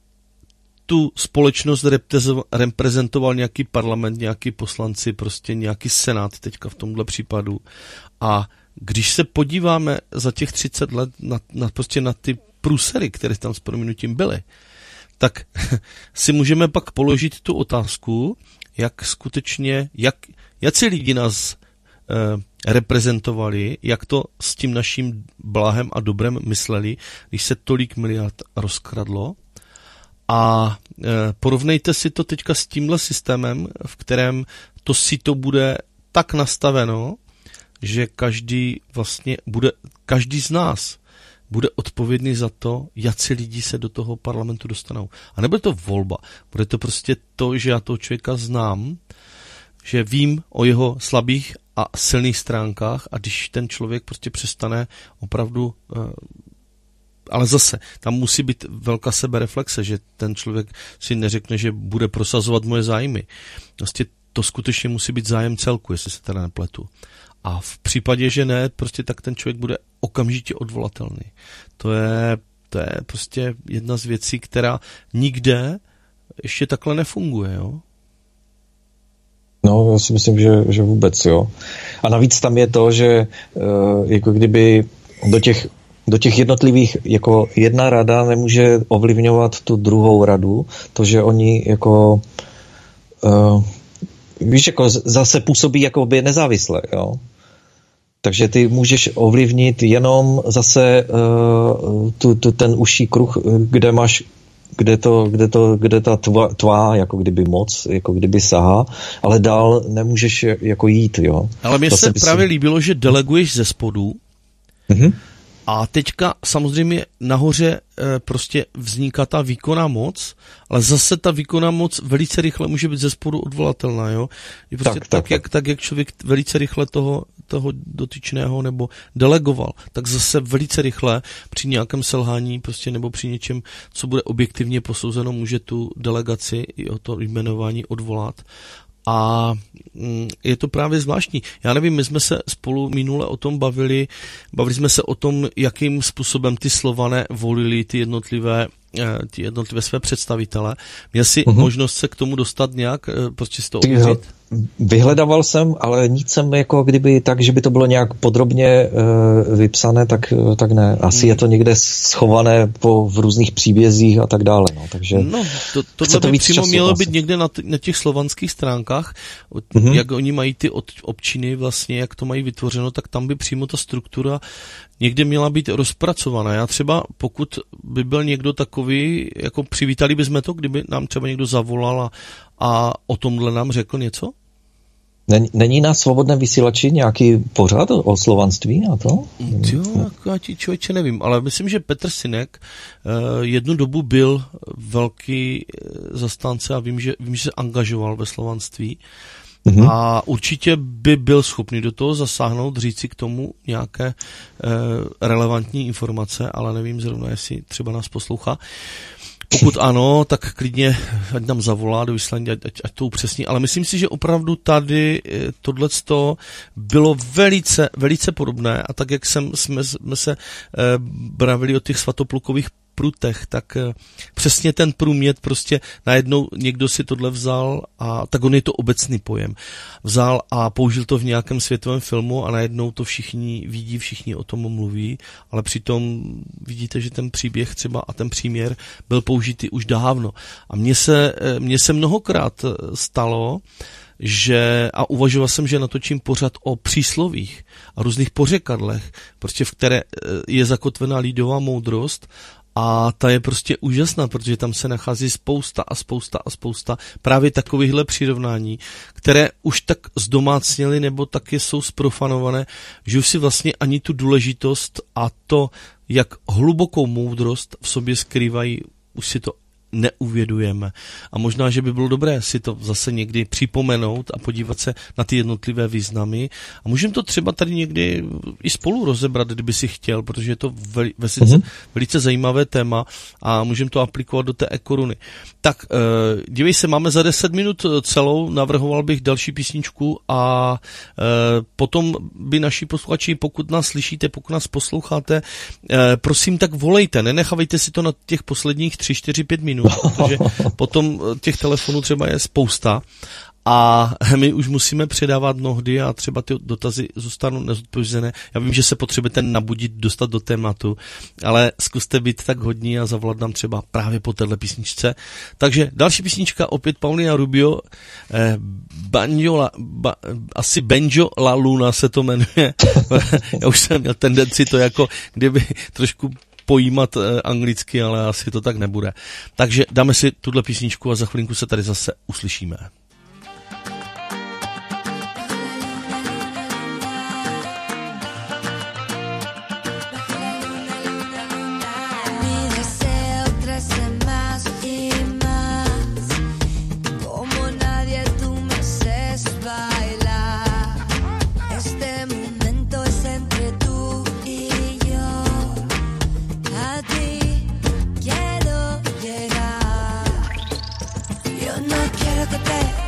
tu společnost reprezentoval nějaký parlament, nějaký poslanci, prostě nějaký senát teďka v tomhle případu. A když se podíváme za těch třicet let na, na, prostě na ty průsery, které tam s prominutím byly, tak si můžeme pak položit tu otázku, jak skutečně, jak jací lidi nás eh, reprezentovali, jak to s tím naším blahem a dobrem mysleli, když se tolik miliard rozkradlo. A eh, porovnejte si to teďka s tímhle systémem, v kterém to sito bude tak nastaveno, že každý vlastně bude, každý z nás bude odpovědný za to, jací lidi se do toho parlamentu dostanou. A nebude to volba, bude to prostě to, že já toho člověka znám, že vím o jeho slabých a silných stránkách a když ten člověk prostě přestane opravdu, ale zase, tam musí být velká sebereflexe, že ten člověk si neřekne, že bude prosazovat moje zájmy. Prostě to skutečně musí být zájem celku, jestli se teda nepletu. A v případě, že ne, prostě tak ten člověk bude okamžitě odvolatelný. To je, to je prostě jedna z věcí, která nikde ještě takhle nefunguje, jo? No, já si myslím, že, že vůbec, jo. A navíc tam je to, že uh, jako kdyby do těch, do těch jednotlivých, jako jedna rada nemůže ovlivňovat tu druhou radu, to, že oni jako uh, víš, jako zase působí jako by nezávisle, jo. Takže ty můžeš ovlivnit jenom zase uh, tu, tu, ten užší kruh, kde máš kde to, kde to, kde ta tvá, tvá jako kdyby moc, jako kdyby sahá, ale dál nemůžeš jako jít, jo. Ale mně se právě líbilo, že deleguješ ze spodu, mm-hmm. A teďka samozřejmě nahoře e, prostě vzniká ta výkonná moc, ale zase ta výkonná moc velice rychle může být ze spodu odvolatelná, jo. Je prostě tak, tak, tak, jak, tak, jak člověk velice rychle toho, toho dotyčného nebo delegoval, tak zase velice rychle při nějakém selhání prostě nebo při něčem, co bude objektivně posouzeno, může tu delegaci i o to jmenování odvolat. A je to právě zvláštní. Já nevím, my jsme se spolu minule o tom bavili, bavili jsme se o tom, jakým způsobem ty Slované volili ty jednotlivé, ty jednotlivé své představitele. Měl jsi uh-huh. možnost se k tomu dostat nějak, prostě z toho uvěřit? Vyhledával jsem, ale nic jsem jako kdyby tak, že by to bylo nějak podrobně uh, vypsané, tak, tak ne. Asi hmm. je to někde schované po, v různých příbězích a tak dále. No, takže no to, tohle by to přímo času, mělo asi být někde na, t- na těch slovanských stránkách, hmm. jak oni mají ty od, občiny vlastně, jak to mají vytvořeno, tak tam by přímo ta struktura někde měla být rozpracovaná. Já třeba, pokud by byl někdo takový, jako přivítali bychom to, kdyby nám třeba někdo zavolal a, a o tomhle nám řekl něco? Není, není na Svobodném vysílači nějaký pořad o slovanství a to? Jo, já ti člověče nevím, ale myslím, že Petr Synek uh, jednu dobu byl velký zastánce a vím, že, vím, že se angažoval ve slovanství. Mm-hmm. A určitě by byl schopný do toho zasáhnout, říci k tomu nějaké e, relevantní informace, ale nevím zrovna, jestli třeba nás poslouchá. Pokud ano, tak klidně ať nám zavolá do vysílání, ať, ať to upřesní, ale myslím si, že opravdu tady tohleto bylo velice, velice podobné a tak, jak jsem, jsme, jsme se e, bavili o těch svatoplukových prutech, tak přesně ten průmět prostě najednou někdo si tohle vzal a tak on je to obecný pojem. Vzal a použil to v nějakém světovém filmu a najednou to všichni vidí, všichni o tom mluví, ale přitom vidíte, že ten příběh třeba a ten příměr byl použitý už dávno. A mně se, mně se mnohokrát stalo, že, a uvažoval jsem, že natočím pořad o příslovích a různých pořekadlech, prostě v které je zakotvená lidová moudrost a ta je prostě úžasná, protože tam se nachází spousta a spousta a spousta právě takovýchhle přirovnání, které už tak zdomácněly nebo taky jsou zprofanované, že už si vlastně ani tu důležitost a to, jak hlubokou moudrost v sobě skrývají, už si to neuvědujeme. A možná, že by bylo dobré si to zase někdy připomenout a podívat se na ty jednotlivé významy. A můžeme to třeba tady někdy i spolu rozebrat, kdyby si chtěl, protože je to veli, velice, mm-hmm. velice zajímavé téma a můžeme to aplikovat do té e-koruny. Tak, uh, dívej se, máme za deset minut celou, navrhoval bych další písničku a uh, potom by naši posluchači, pokud nás slyšíte, pokud nás posloucháte, uh, prosím, tak volejte, nenechávejte si to na těch posledních tři, čtyři, pět minut, protože potom těch telefonů třeba je spousta a my už musíme předávat mnohdy a třeba ty dotazy zůstanou nezodpovězené. Já vím, že se potřebujete nabudit, dostat do tématu, ale zkuste být tak hodní a zavolat nám třeba právě po téhle písničce. Takže další písnička, opět Paulina Rubio, eh, Banjo la, ba, asi Benjo la Luna se to jmenuje. Já už jsem měl tendenci to jako kdyby trošku pojímat eh, anglicky, ale asi to tak nebude. Takže dáme si tuhle písničku a za chvilinku se tady zase uslyšíme. Quiero que te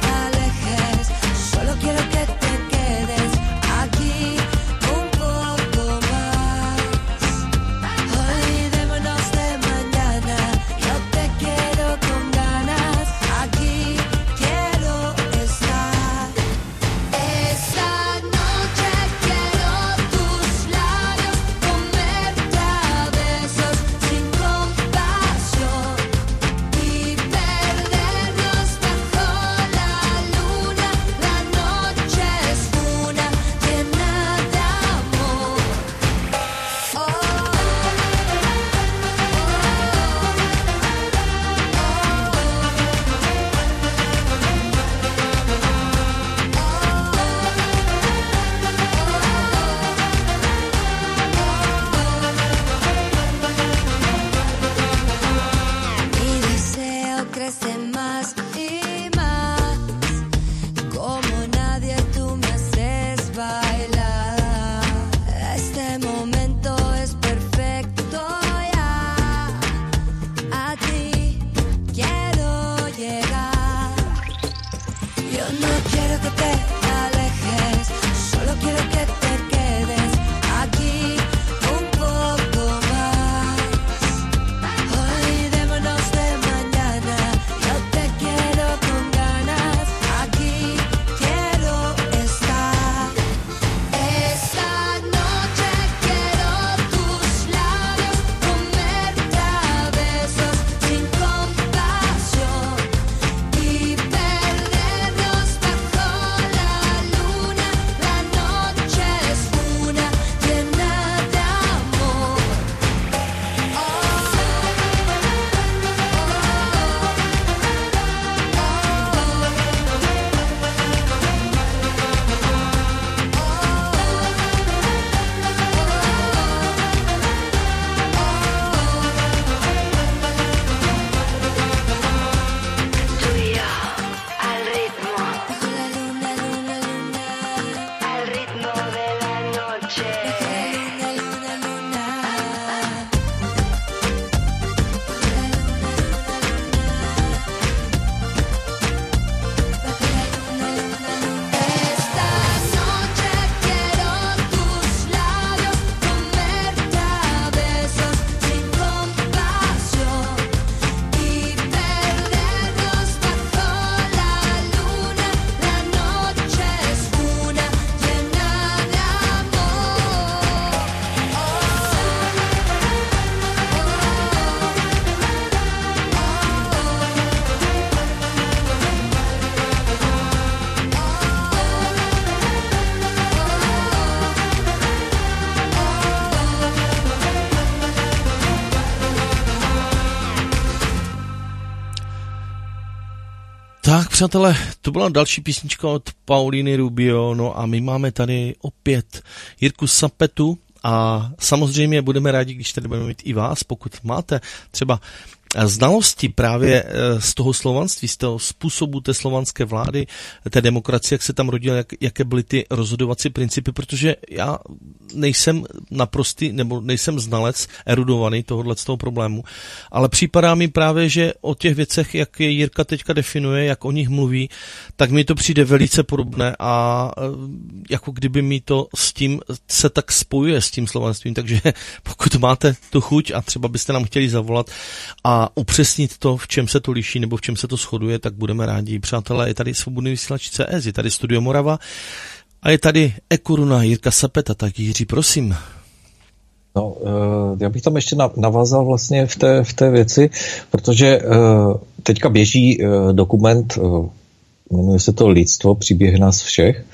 Tak, přátelé, to byla další písnička od Pauliny Rubio, no a my máme tady opět Jirku Sapetu a samozřejmě budeme rádi, když tady budeme mít i vás, pokud máte třeba znalosti právě z toho slovanství, z toho způsobu té slovanské vlády, té demokracie, jak se tam rodilo, jak, jaké byly ty rozhodovací principy, protože já nejsem naprostý, nebo nejsem znalec erudovaný tohohle z toho problému, ale připadá mi právě, že o těch věcech, jak je Jirka teďka definuje, jak o nich mluví, tak mi to přijde velice podobné a jako kdyby mi to s tím se tak spojuje s tím slovanstvím, takže pokud máte tu chuť a třeba byste nám chtěli zavolat a upřesnit to, v čem se to liší nebo v čem se to shoduje, tak budeme rádi. Přátelé, je tady Svobodný vysílač C S, je tady Studio Morava a je tady Ekoruna Jirka Sapeta, tak Jiří, prosím. No, já bych tam ještě navázal vlastně v té, v té věci, protože teďka běží dokument, jmenuje se to Lidstvo, příběh nás všech,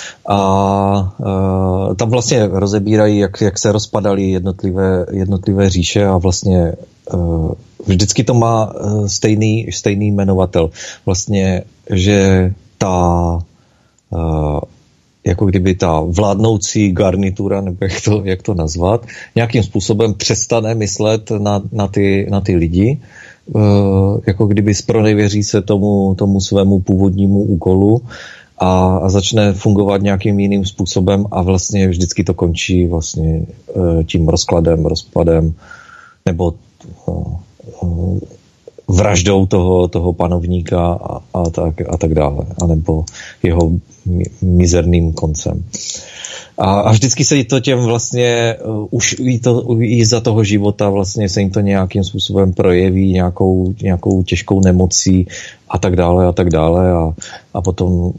a uh, tam vlastně rozebírají, jak, jak se rozpadaly jednotlivé, jednotlivé říše a vlastně uh, vždycky to má uh, stejný, stejný jmenovatel. Vlastně, že ta uh, jako kdyby ta vládnoucí garnitura, nebo jak to, jak to nazvat, nějakým způsobem přestane myslet na, na, ty, na ty lidi, uh, jako kdyby zpronevěří se tomu, tomu svému původnímu úkolu a, a začne fungovat nějakým jiným způsobem a vlastně vždycky to končí vlastně uh, tím rozkladem, rozpadem nebo uh, uh, vraždou toho, toho panovníka a, a, tak, a tak dále, anebo jeho mizerným koncem. A, a vždycky se to těm vlastně, uh, už i, to, i za toho života vlastně se jim to nějakým způsobem projeví, nějakou, nějakou těžkou nemocí a tak dále a tak dále a, a potom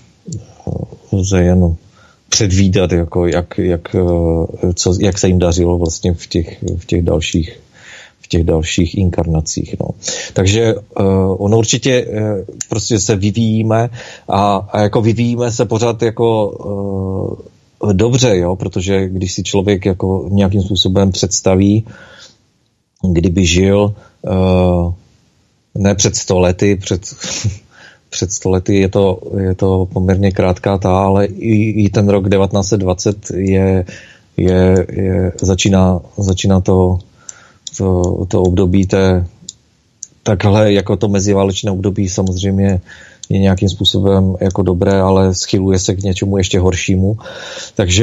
lze jen předvídat, jako jak, jak, co, jak se jim dařilo vlastně v těch, v těch dalších v těch dalších inkarnacích. No. Takže uh, ono určitě uh, prostě se vyvíjíme a, a jako vyvíjíme se pořád jako uh, dobře, jo, protože když si člověk jako nějakým způsobem představí, kdyby žil uh, ne před sto lety, před před sto lety je to, je to poměrně krátká ta, ale i, i ten rok devatenáct set dvacet je, je, je začíná, začíná to To, to období té, takhle jako to meziválečné období samozřejmě je nějakým způsobem jako dobré, ale schyluje se k něčemu ještě horšímu. Takže,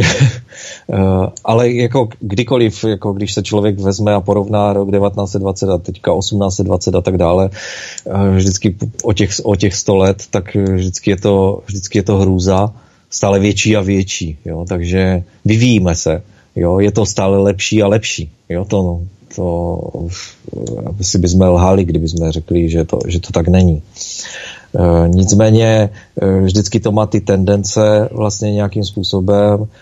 ale jako kdykoliv, jako když se člověk vezme a porovná rok devatenáct set dvacet a teďka osmnáct set dvacet a tak dále, vždycky o těch, o těch sto let, tak vždycky je to, vždycky je to hrůza, stále větší a větší. Jo? Takže vyvíjíme se. Jo? Je to stále lepší a lepší. Jo? To to si bychom lhali, kdybychom řekli, že to, že to tak není. E, nicméně e, vždycky to má ty tendence vlastně nějakým způsobem e,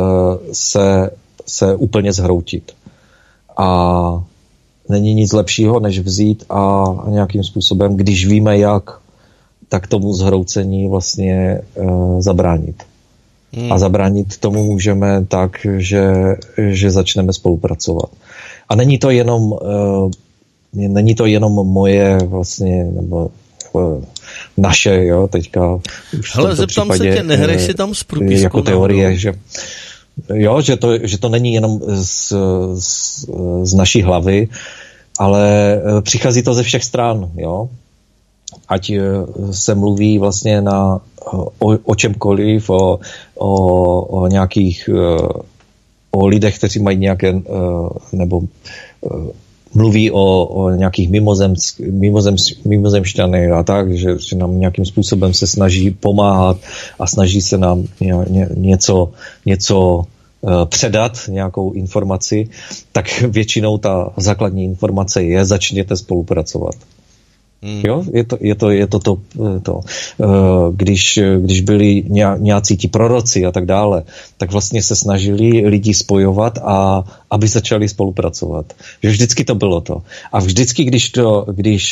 se, se úplně zhroutit. A není nic lepšího, než vzít a nějakým způsobem, když víme jak, tak tomu zhroucení vlastně e, zabránit. Hmm. A zabránit tomu můžeme tak, že, že začneme spolupracovat. A není to jenom uh, není to jenom moje vlastně nebo uh, naše, jo, teďka už hele, zeptám případě, se tě, nehraj si tam s průpiskou jako teorie, že jo, že to, že to není jenom z, z, z naší hlavy, ale přichází to ze všech stran, jo. Ať se mluví vlastně na o, o čemkoliv, o, o, o nějakých o lidech, kteří mají nějaké, nebo mluví o, o nějakých mimozemsk, mimozem, mimozemšťany a tak, že, že nám nějakým způsobem se snaží pomáhat a snaží se nám ně, ně, něco, něco předat, nějakou informaci, tak většinou ta základní informace je, začněte spolupracovat. Hmm. Jo, je to, je to, je to, to, to. Když, když byli nějací ti proroci a tak dále, tak vlastně se snažili lidi spojovat a aby začali spolupracovat. Že vždycky to bylo to. A vždycky, když to, když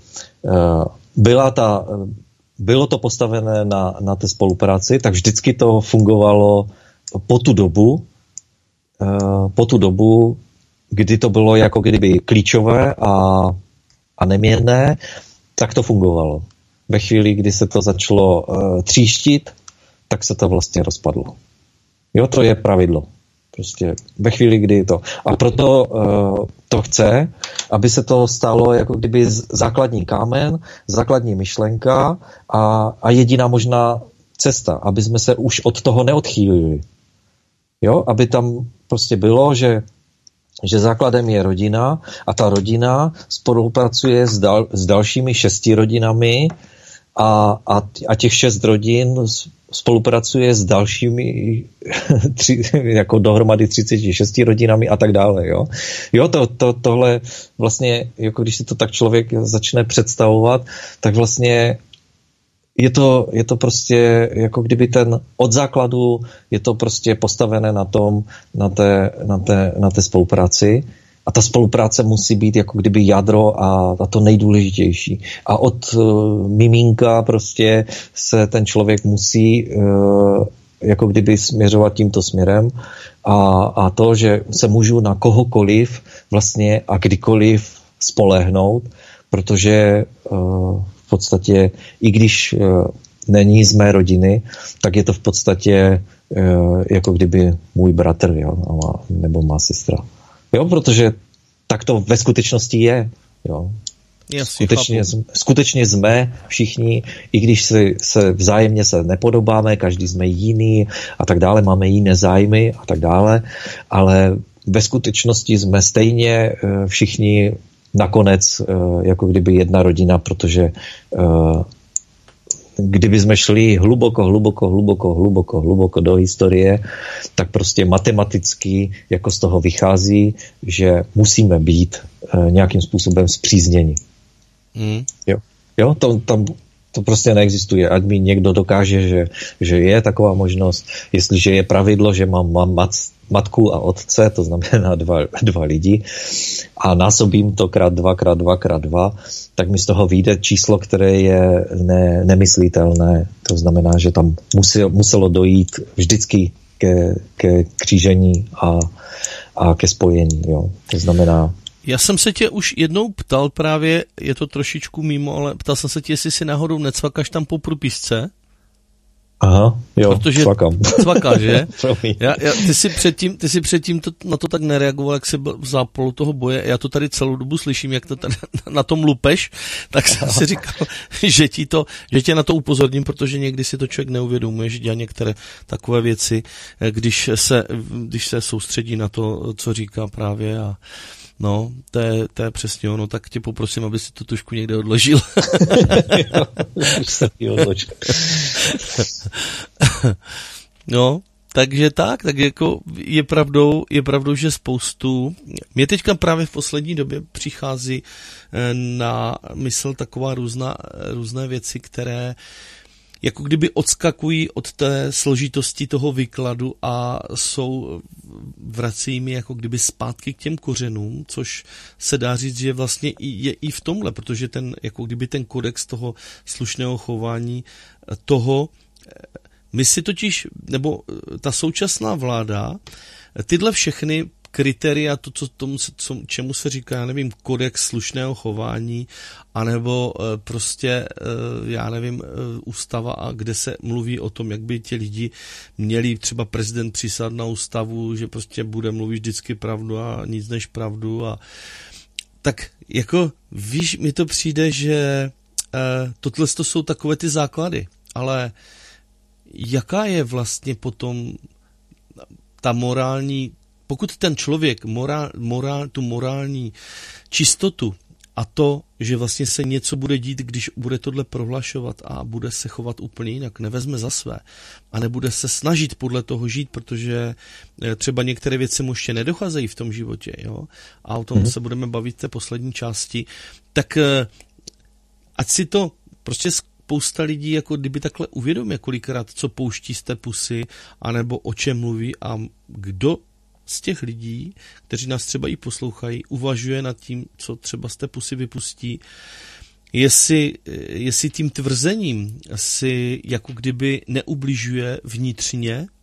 byla ta, bylo to postavené na, na té spolupráci, tak vždycky to fungovalo po tu dobu, po tu dobu, kdy to bylo jako kdyby klíčové a a neměrné, tak to fungovalo. ve chvíli, kdy se to začalo uh, tříštit, tak se to vlastně rozpadlo. Jo, to je pravidlo. Prostě ve chvíli, kdy to... A proto uh, to chce, aby se to stalo jako kdyby základní kámen, základní myšlenka a, a jediná možná cesta, aby jsme se už od toho neodchýlili. Jo, aby tam prostě bylo, že, že základem je rodina a ta rodina spolupracuje s, dal, s dalšími šesti rodinami a, a, a těch šest rodin spolupracuje s dalšími tři, jako dohromady třicet šest rodinami a tak dále. Jo, jo to, to, tohle vlastně, jako když si to tak člověk začne představovat, tak vlastně je to, je to prostě jako kdyby ten od základu je to prostě postavené na tom, na té, na té, na té spolupráci. A ta spolupráce musí být jako kdyby jádro a, a to nejdůležitější. A od uh, miminka prostě se ten člověk musí uh, jako kdyby směřovat tímto směrem a, a to, že se můžu na kohokoliv vlastně a kdykoliv spolehnout, protože uh, v podstatě, i když uh, není z mé rodiny, tak je to v podstatě uh, jako kdyby můj bratr, jo, nebo má sestra. Jo, protože tak to ve skutečnosti je. Jo. Skutečně, skutečně jsme všichni, i když se, se vzájemně se nepodobáme, každý jsme jiný a tak dále, máme jiné zájmy a tak dále, ale ve skutečnosti jsme stejně všichni nakonec jako kdyby jedna rodina, protože kdyby jsme šli hluboko, hluboko, hluboko, hluboko, hluboko do historie, tak prostě matematicky jako z toho vychází, že musíme být e, nějakým způsobem spřízněni. Mm. Jo, jo to, tam, to prostě neexistuje. Ať mi někdo dokáže, že, že je taková možnost, jestliže je pravidlo, že mám, mám mat, matku a otce, to znamená dva, dva lidi, a násobím to krát dva, krát dva, krát dva, tak mi z toho vyjde číslo, které je ne, nemyslitelné. To znamená, že tam musel, muselo dojít vždycky ke, ke křížení a, a ke spojení. Jo. To znamená... Já jsem se tě už jednou ptal právě, je to trošičku mimo, ale ptal jsem se tě, jestli si náhodou necvakaš tam po průpisce. Aha, jo, protože cvakám. Cvaká, že? já, já, ty si předtím, ty si předtím to, na to tak nereagoval, jak jsi byl v zápolu toho boje. Já to tady celou dobu slyším, jak to tady na tom lupeš, tak jsem si říkal, že, ti to, že tě na to upozorním, protože někdy si to člověk neuvědomuje, že dělá některé takové věci, když se, když se soustředí na to, co říká právě a no, to je, to je přesně ono, tak tě poprosím, aby si to tušku někde odložil. No, takže tak, tak jako je pravdou, je pravdou, že spoustu, mě teďka právě v poslední době přichází na mysl taková různá, různé věci, které jako kdyby odskakují od té složitosti toho výkladu a jsou, vrací mi jako kdyby zpátky k těm kořenům, což se dá říct, že vlastně je i v tomhle, protože ten, jako kdyby ten kodex toho slušného chování, toho, my si totiž, nebo ta současná vláda, tyhle všechny kritéria, to, co tomu, co, čemu se říká, já nevím, kodex slušného chování, anebo e, prostě, e, já nevím, e, ústava, a kde se mluví o tom, jak by ti lidi měli třeba prezident přísahat na ústavu, že prostě bude mluvit vždycky pravdu a nic než pravdu. A tak jako, víš, mi to přijde, že e, tohle to jsou takové ty základy, ale jaká je vlastně potom ta morální, pokud ten člověk morál, morál, tu morální čistotu a to, že vlastně se něco bude dít, když bude tohle prohlašovat a bude se chovat úplně jinak, nevezme za své a nebude se snažit podle toho žít, protože třeba některé věci mu ještě nedocházejí v tom životě, jo? A o tom mm-hmm. se budeme bavit v té poslední části, tak ať si to prostě spousta lidí jako kdyby takhle uvědomí kolikrát, co pouští z té pusy, anebo o čem mluví a kdo z těch lidí, kteří nás třeba i poslouchají, uvažuje nad tím, co třeba z té pusy vypustí, jestli, jestli tím tvrzením si jako kdyby neubližuje vnitřně,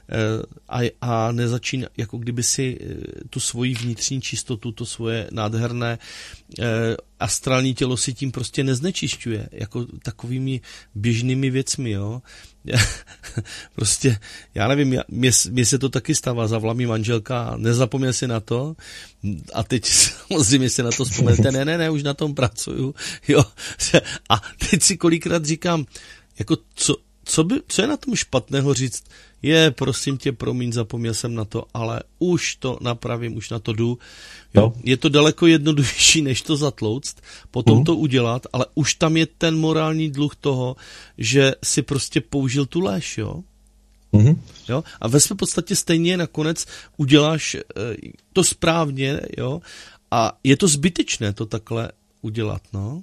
a, a nezačíná, jako kdyby si tu svoji vnitřní čistotu, to svoje nádherné astrální tělo si tím prostě neznečišťuje, jako takovými běžnými věcmi, jo. Prostě, já nevím, mně, mně se to taky stává, zavolá mi manželka, nezapomněl si na to a teď samozřejmě si na to vzpomenete, ne, ne, ne, už na tom pracuju, jo. A teď si kolikrát říkám, jako co, co, by, co je na tom špatného říct, je, prosím tě, promiň, zapomněl jsem na to, ale už to napravím, už na to jdu. Jo. No. Je to daleko jednodušší, než to zatlouct, potom mm. to udělat, ale už tam je ten morální dluh toho, že si prostě použil tu léž, jo. Mm. Jo? A ve své podstatě stejně nakonec uděláš e, to správně, jo, a je to zbytečné to takhle udělat, no.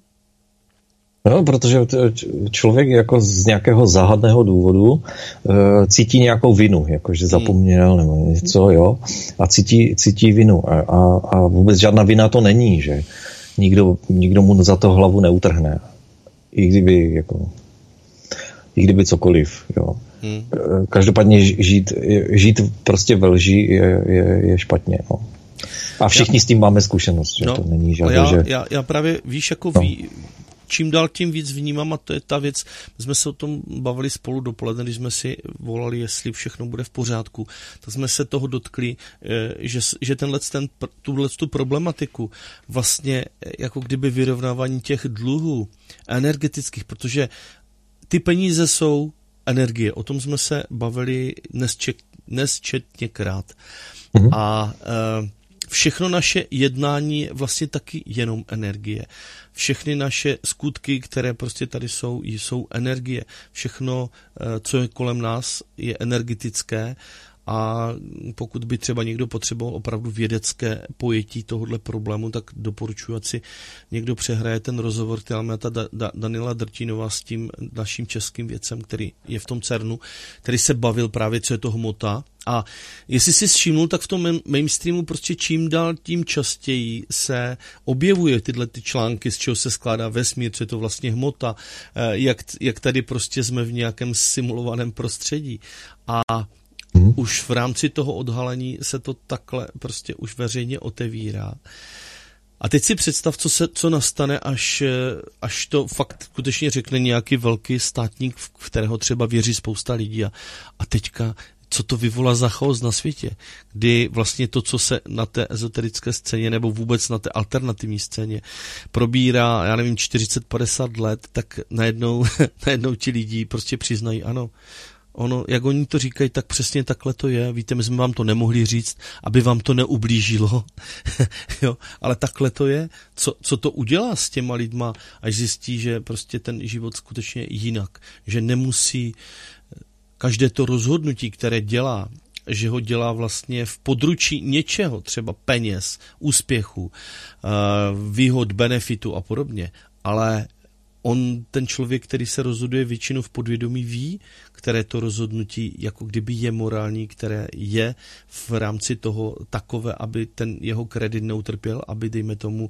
No, protože člověk jako z nějakého záhadného důvodu uh, cítí nějakou vinu, jakože zapomněl nebo něco, jo, a cítí, cítí vinu. A, a, a vůbec žádná vina to není, že nikdo, nikdo mu za to hlavu neutrhne. I kdyby, jako, i kdyby cokoliv, jo. Hmm. Každopádně žít, žít prostě ve lži je, je, je špatně, no. A všichni já, s tím máme zkušenost, že no, to není žádné, já, že... Já, já právě, víš, jako no. ví... Čím dál tím víc vnímám, a to je ta věc, my jsme se o tom bavili spolu dopoledne, když jsme si volali, jestli všechno bude v pořádku, tak jsme se toho dotkli, že, že tenhle, ten, tuhle tu problematiku vlastně jako kdyby vyrovnávání těch dluhů energetických, protože ty peníze jsou energie, o tom jsme se bavili nesčetněkrát. Mhm. A e, všechno naše jednání je vlastně taky jenom energie. Všechny naše skutky, které prostě tady jsou, jsou energie. Všechno, co je kolem nás, je energetické a pokud by třeba někdo potřeboval opravdu vědecké pojetí tohohle problému, tak doporučuji, ať si někdo přehraje ten rozhovor, který má ta Daniela Drtinová s tím naším českým vědcem, který je v tom CERNu, který se bavil právě, co je to hmota. A jestli jsi všimnul, tak v tom mainstreamu prostě čím dál tím častěji se objevuje tyhle ty články, z čeho se skládá vesmír, co je to vlastně hmota, jak, jak tady prostě jsme v nějakém simulovaném prostředí. A hmm. už v rámci toho odhalení se to takhle prostě už veřejně otevírá. A teď si představ, co, se, co nastane, až, až to fakt skutečně řekne nějaký velký státník, v kterého třeba věří spousta lidí. A, a teďka co to vyvolá za chaos na světě, kdy vlastně to, co se na té ezoterické scéně nebo vůbec na té alternativní scéně probírá, já nevím, čtyřicet padesát let, tak najednou, najednou ti lidi prostě přiznají, ano, ono, jak oni to říkají, tak přesně takhle to je. Víte, my jsme vám to nemohli říct, aby vám to neublížilo, jo, ale takhle to je. Co, co to udělá s těma lidma, až zjistí, že prostě ten život skutečně je jinak, že nemusí každé to rozhodnutí, které dělá, že ho dělá vlastně v područí něčeho, třeba peněz, úspěchu, výhod, benefitu a podobně, ale on, ten člověk, který se rozhoduje většinou v podvědomí, ví, které to rozhodnutí jako kdyby je morální, které je v rámci toho takové, aby ten jeho kredit neutrpěl, aby dejme tomu,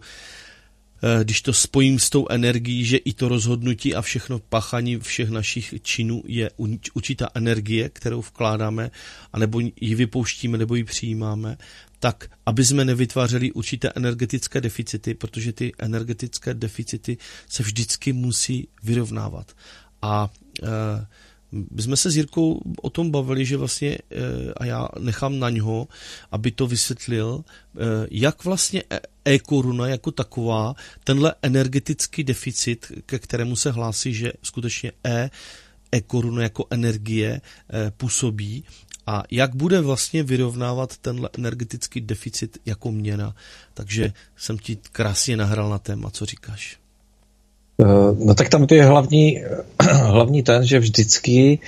když to spojím s tou energií, že i to rozhodnutí a všechno páchání všech našich činů je určitá energie, kterou vkládáme, anebo ji vypouštíme, nebo ji přijímáme, tak aby jsme nevytvářeli určité energetické deficity, protože ty energetické deficity se vždycky musí vyrovnávat. A e, my jsme se s Jirkou o tom bavili, že vlastně, e, a já nechám na něho, aby to vysvětlil, e, jak vlastně e-koruna jako taková, tenhle energetický deficit, ke kterému se hlásí, že skutečně e, e-koruna jako energie e, působí, a jak bude vlastně vyrovnávat tenhle energetický deficit jako měna. Takže jsem ti krásně nahrál na téma, co říkáš? No tak tam to je hlavní, hlavní ten, že vždycky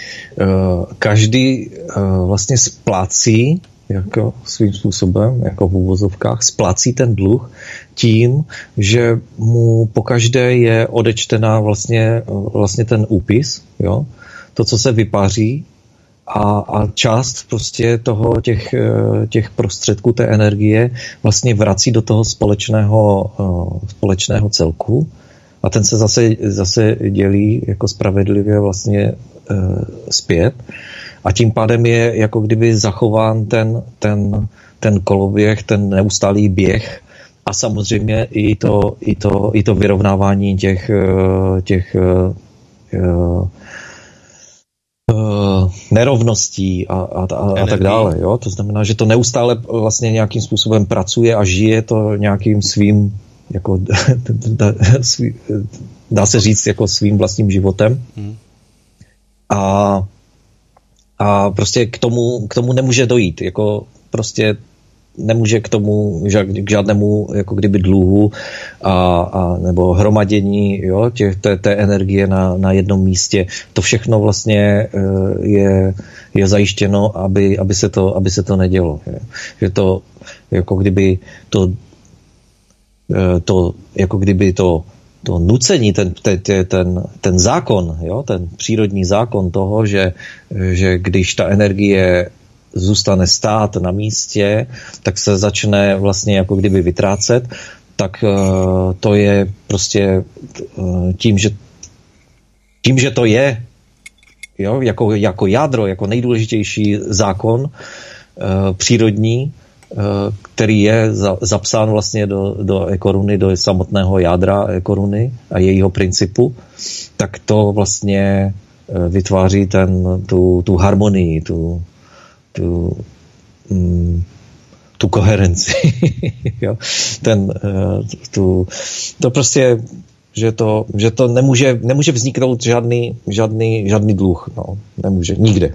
každý vlastně splácí jako svým způsobem, jako v úvozovkách, splácí ten dluh tím, že mu pokaždé je odečtená vlastně, vlastně ten úpis, jo? To, co se vypaří, A, a část prostě toho těch, těch prostředků té energie vlastně vrací do toho společného, společného celku a ten se zase, zase dělí jako spravedlivě vlastně zpět a tím pádem je jako kdyby zachován ten, ten, ten koloběh, ten neustálý běh a samozřejmě i to, i to, i to vyrovnávání těch, těch uh, uh, nerovností a, a, a, a tak dále. Jo? To znamená, že to neustále vlastně nějakým způsobem pracuje a žije to nějakým svým, jako, dá se říct, jako svým vlastním životem. Hmm. A, a prostě k tomu, k tomu nemůže dojít. Jako prostě nemůže k tomu, k žádnému jako kdyby dluhu a, a nebo hromadění, jo, těch, té, té energie na, na jednom místě. To všechno vlastně je, je zajištěno, aby, aby, se to, aby se to nedělo. Je. Že to jako kdyby to, to jako kdyby to to nucení, ten, ten, ten, ten zákon, jo, ten přírodní zákon toho, že, že když ta energie zůstane stát na místě, tak se začne vlastně jako kdyby vytrácet, tak uh, to je prostě uh, tím, že tím, že to je jo, jako, jako jádro, jako nejdůležitější zákon uh, přírodní, který je za, zapsán vlastně do, do ekoruny, do samotného jádra ekoruny a jejího principu, tak to vlastně vytváří ten, tu, tu harmonii, tu, tu, mm, tu koherenci. jo? Ten, tu, to prostě, že to, že to nemůže, nemůže vzniknout žádný, žádný, žádný dluh. No, nemůže, nikde.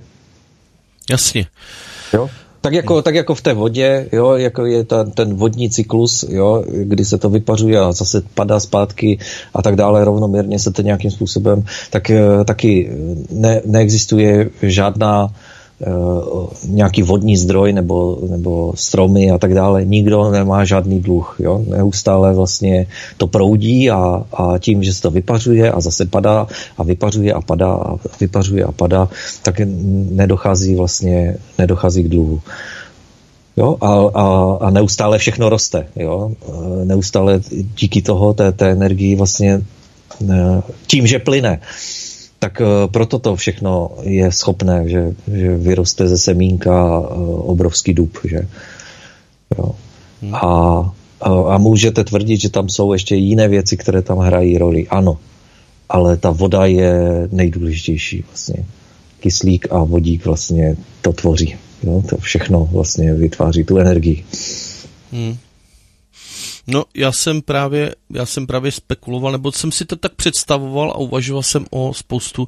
Jasně. Jo? Tak jako, tak jako v té vodě, jo, jako je ta, ten vodní cyklus, jo, kdy se to vypařuje a zase padá zpátky a tak dále, rovnoměrně se to nějakým způsobem, tak taky ne, neexistuje žádná uh, nějaký vodní zdroj nebo, nebo stromy a tak dále. Nikdo nemá žádný dluh, jo. Neustále vlastně to proudí a, a tím, že se to vypařuje a zase padá a vypařuje a padá a vypařuje a padá, tak nedochází vlastně, nedochází k dluhu. Jo, a, a, a neustále všechno roste, jo. Neustále díky toho, té, té energii vlastně tím, že plyne, tak proto to všechno je schopné, že, že vyroste ze semínka obrovský dub, že. Jo. A, a, a můžete tvrdit, že tam jsou ještě jiné věci, které tam hrají roli. Ano, ale ta voda je nejdůležitější vlastně. Kyslík a vodík vlastně to tvoří. Jo? To všechno vlastně vytváří tu energii. Hmm. No, já jsem právě, já jsem právě spekuloval, nebo jsem si to tak představoval a uvažoval jsem o spoustu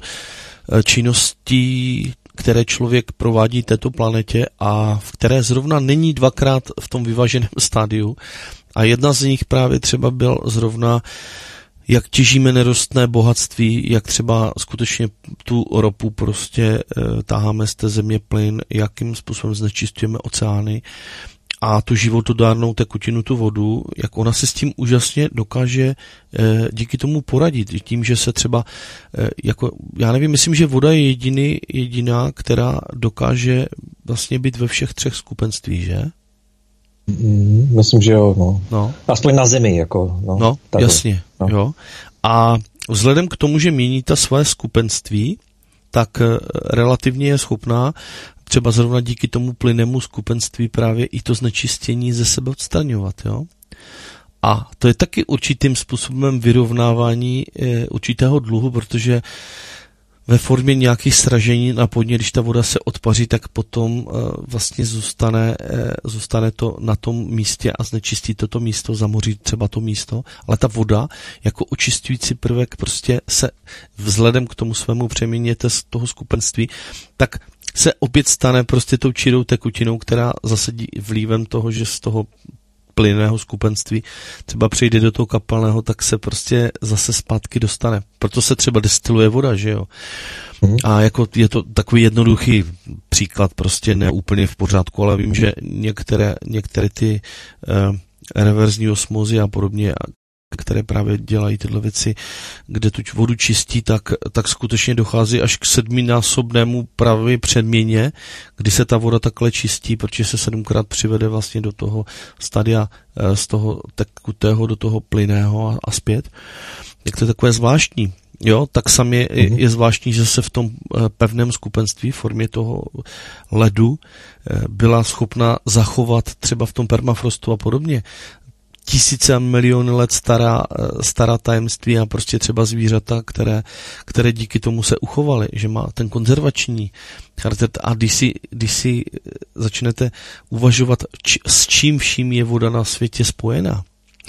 činností, které člověk provádí této planetě a v které zrovna není dvakrát v tom vyváženém stádiu. A jedna z nich právě třeba byl zrovna, jak těžíme nerostné bohatství, jak třeba skutečně tu ropu prostě e, taháme z té země plyn, jakým způsobem znečistujeme oceány a tu životodárnou tekutinu, tu vodu, jak ona se s tím úžasně dokáže e, díky tomu poradit. Tím, že se třeba, e, jako, já nevím, myslím, že voda je jediný, jediná, která dokáže vlastně být ve všech třech skupenstvích, že? Mm, myslím, že jo, no. no. Aspoň na zemi, jako. No, no jasně, no. Jo. A vzhledem k tomu, že mění ta své skupenství, tak relativně je schopná třeba zrovna díky tomu plynnému skupenství právě i to znečistění ze sebe odstraňovat, jo. A to je taky určitým způsobem vyrovnávání e, určitého dluhu, protože ve formě nějakých sražení na podně, když ta voda se odpaří, tak potom uh, vlastně zůstane, uh, zůstane to na tom místě a znečistí toto místo, zamoří třeba to místo, ale ta voda jako očistující prvek prostě se vzhledem k tomu svému přeměně z toho skupenství, tak se opět stane prostě tou čirou tekutinou, která zase vlivem toho, že z toho plynného skupenství třeba přejde do toho kapalného, tak se prostě zase zpátky dostane. Proto se třeba destiluje voda, že jo. Mm. A jako je to takový jednoduchý příklad, prostě ne úplně v pořádku, ale vím, že některé, některé ty uh, reverzní osmozy a podobně, které právě dělají tyhle věci, kde tu vodu čistí, tak, tak skutečně dochází až k sedminásobnému právě předměně, kdy se ta voda takhle čistí, protože se sedmkrát přivede vlastně do toho stadia z toho tekutého do toho plynného a, a zpět. Jak to je takové zvláštní. jo, tak sami je, je zvláštní, že se v tom pevném skupenství v formě toho ledu byla schopna zachovat třeba v tom permafrostu a podobně tisíce a miliony let stará, stará tajemství a prostě třeba zvířata, které, které díky tomu se uchovaly, že má ten konzervační charakter. A když si, když si začnete uvažovat, č, s čím vším je voda na světě spojená,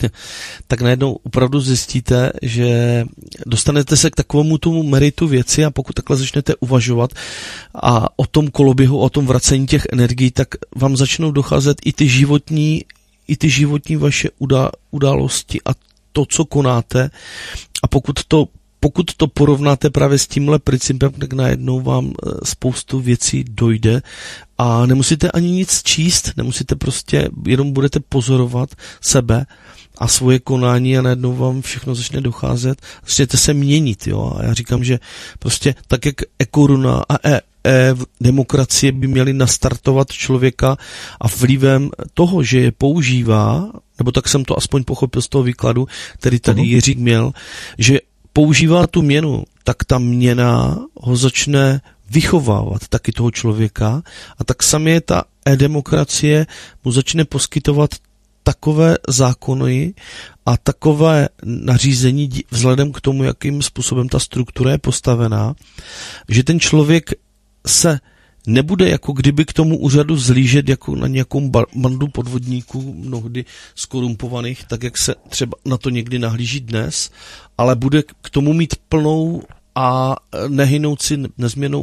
tak najednou opravdu zjistíte, že dostanete se k takovému tomu meritu věci a pokud takhle začnete uvažovat a o tom koloběhu, o tom vracení těch energií, tak vám začnou docházet i ty životní i ty životní vaše udá, události a to, co konáte. A pokud to, pokud to porovnáte právě s tímhle principem, tak najednou vám spoustu věcí dojde a nemusíte ani nic číst, nemusíte prostě, jenom budete pozorovat sebe a svoje konání a najednou vám všechno začne docházet, začnete se měnit, jo. A já říkám, že prostě tak, jak e-koruna a e E, demokracie by měly nastartovat člověka a vlivem toho, že je používá, nebo tak jsem to aspoň pochopil z toho výkladu, který tady uh-huh. Jiřík měl, že používá tu měnu, tak ta měna ho začne vychovávat taky toho člověka a tak sami ta e-demokracie mu začne poskytovat takové zákony a takové nařízení vzhledem k tomu, jakým způsobem ta struktura je postavená, že ten člověk se nebude jako kdyby k tomu úřadu zlížet jako na nějakou bandu podvodníků, mnohdy skorumpovaných, tak jak se třeba na to někdy nahlíží dnes, ale bude k tomu mít plnou a nehynoucí nezměnou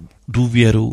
důvěru.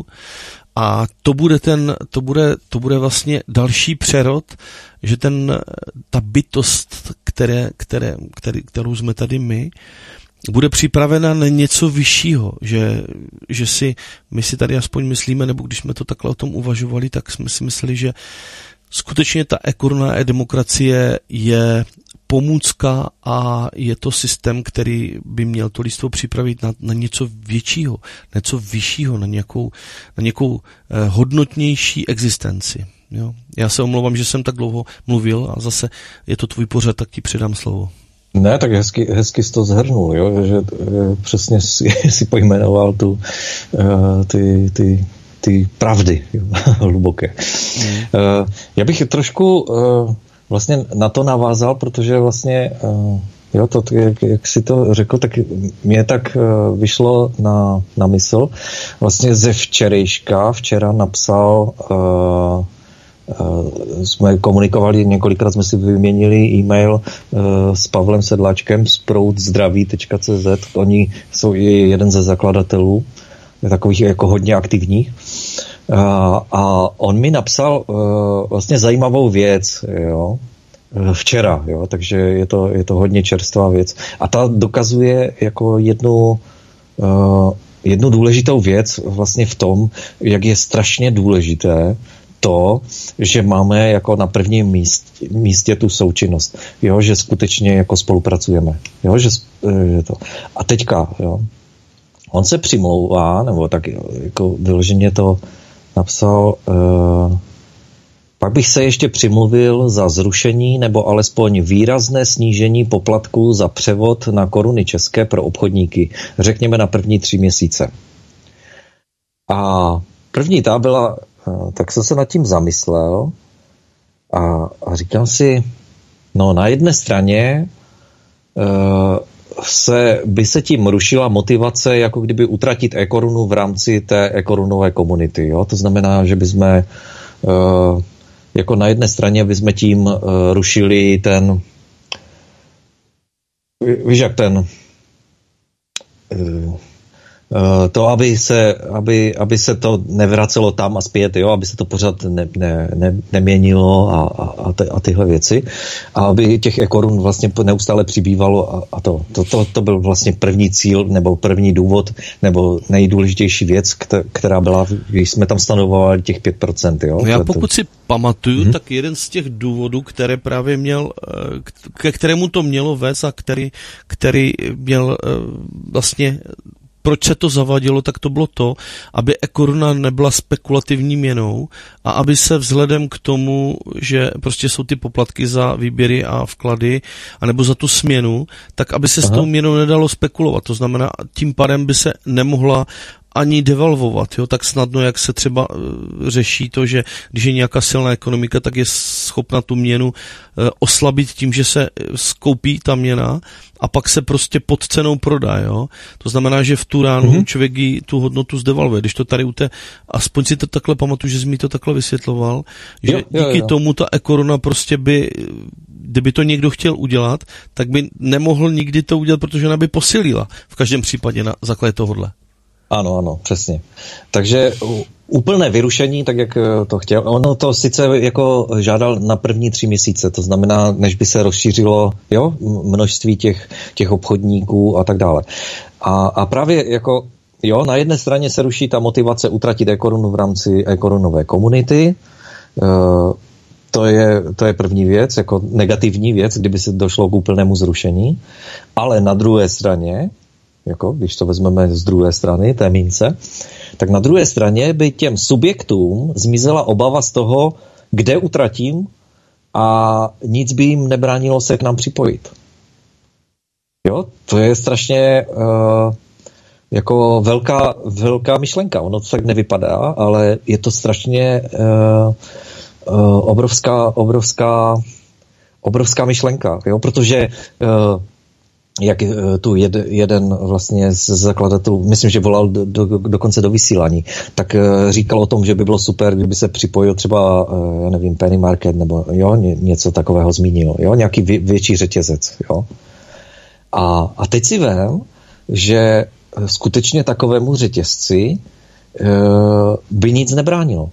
A to bude ten, to bude, to bude vlastně další přerod, že ten, ta bytost, které, které, který, kterou jsme tady my, bude připravena na něco vyššího, že, že si, my si tady aspoň myslíme, nebo když jsme to takhle o tom uvažovali, tak jsme si mysleli, že skutečně ta e-koruna, e-demokracie je pomůcka a je to systém, který by měl to lidstvo připravit na, na něco většího, něco vyššího, na nějakou, na nějakou eh, hodnotnější existenci. Jo? Já se omlouvám, že jsem tak dlouho mluvil a zase je to tvůj pořad, tak ti předám slovo. Ne, tak hezky, hezky jsi to zhrnul, jo? Že e, přesně si, si pojmenoval tu, e, ty, ty, ty pravdy jo? hluboké. Mm. E, já bych trošku e, vlastně na to navázal, protože vlastně e, jo, to, jak, jak jsi to řekl, tak mě tak e, vyšlo na, na mysl. Vlastně ze včerejška, včera napsal e, Uh, jsme komunikovali, několikrát jsme si vyměnili e-mail uh, s Pavlem Sedláčkem z proudzdraví tečka cé zet. Oni jsou je jeden ze zakladatelů, je takových jako hodně aktivních. Uh, a on mi napsal uh, vlastně zajímavou věc, jo, včera, jo, takže je to, je to hodně čerstvá věc. A ta dokazuje jako jednu uh, jednu důležitou věc vlastně v tom, jak je strašně důležité to, že máme jako na prvním místě, místě tu součinnost, jo, že skutečně jako spolupracujeme, jo, že, že to. A teďka, jo, on se přimlouvá, nebo tak jako vyloženě to napsal, uh, pak bych se ještě přimluvil za zrušení nebo alespoň výrazné snížení poplatků za převod na koruny české pro obchodníky, řekněme na první tři měsíce. A první ta byla, tak jsem se nad tím zamyslel a, a říkám si, no na jedné straně uh, se, by se tím rušila motivace, jako kdyby utratit e-korunu v rámci té e-korunové komunity. Jo? To znamená, že bychom uh, jako na jedné straně bychom tím uh, rušili ten víš jak ten uh, to, aby se, aby, aby se to nevracelo tam a zpět, jo, aby se to pořád ne, ne, ne, neměnilo a, a, a tyhle věci. A aby těch e-korun vlastně neustále přibývalo a, a to, to, to, to byl vlastně první cíl nebo první důvod nebo nejdůležitější věc, která byla, když jsme tam stanovovali těch pět procent. Jo. No já pokud si pamatuju, hmm. tak jeden z těch důvodů, které právě měl, ke kterému to mělo vést a který, který měl vlastně proč se to zavadilo, tak to bylo to, aby e-koruna nebyla spekulativní měnou a aby se vzhledem k tomu, že prostě jsou ty poplatky za výběry a vklady, anebo za tu směnu, tak aby se Aha. s tou měnou nedalo spekulovat. To znamená, tím pádem by se nemohla ani devalvovat, jo, tak snadno, jak se třeba uh, řeší to, že když je nějaká silná ekonomika, tak je schopna tu měnu uh, oslabit tím, že se skoupí ta měna a pak se prostě pod cenou prodá, jo. To znamená, že v tu ránu mm-hmm. člověk jí tu hodnotu zdevalvuje. Když to tady u té, aspoň si to takhle pamatuju, že jsi mi to takhle vysvětloval, že jo, jo, díky jo. tomu ta e-koruna prostě by, kdyby to někdo chtěl udělat, tak by nemohl nikdy to udělat, protože ona by posílila v každém případě na základě tohohle. Ano, ano, přesně. Takže úplné vyrušení, tak jak to chtěl, ono to sice jako žádal na první tři měsíce, to znamená, než by se rozšířilo, jo, množství těch, těch obchodníků a tak dále. A, a právě jako, jo, na jedné straně se ruší ta motivace utratit e-korunu v rámci e-korunové komunity, uh, to je, to je první věc, jako negativní věc, kdyby se došlo k úplnému zrušení, ale na druhé straně, jako, když to vezmeme z druhé strany té mince, tak na druhé straně by těm subjektům zmizela obava z toho, kde utratím a nic by jim nebránilo se k nám připojit. Jo, to je strašně uh, jako velká, velká myšlenka. Ono to tak nevypadá, ale je to strašně uh, uh, obrovská, obrovská, obrovská myšlenka, jo, protože uh, jak tu jed, jeden vlastně z zakladatelů, myslím, že volal do, do, dokonce do vysílání, tak uh, říkal o tom, že by bylo super, kdyby se připojil třeba, uh, já nevím, Penny Market, nebo jo, ně, něco takového zmínil, jo, nějaký vě, větší řetězec, jo. A, a teď si vem, že skutečně takovému řetězci uh, by nic nebránilo.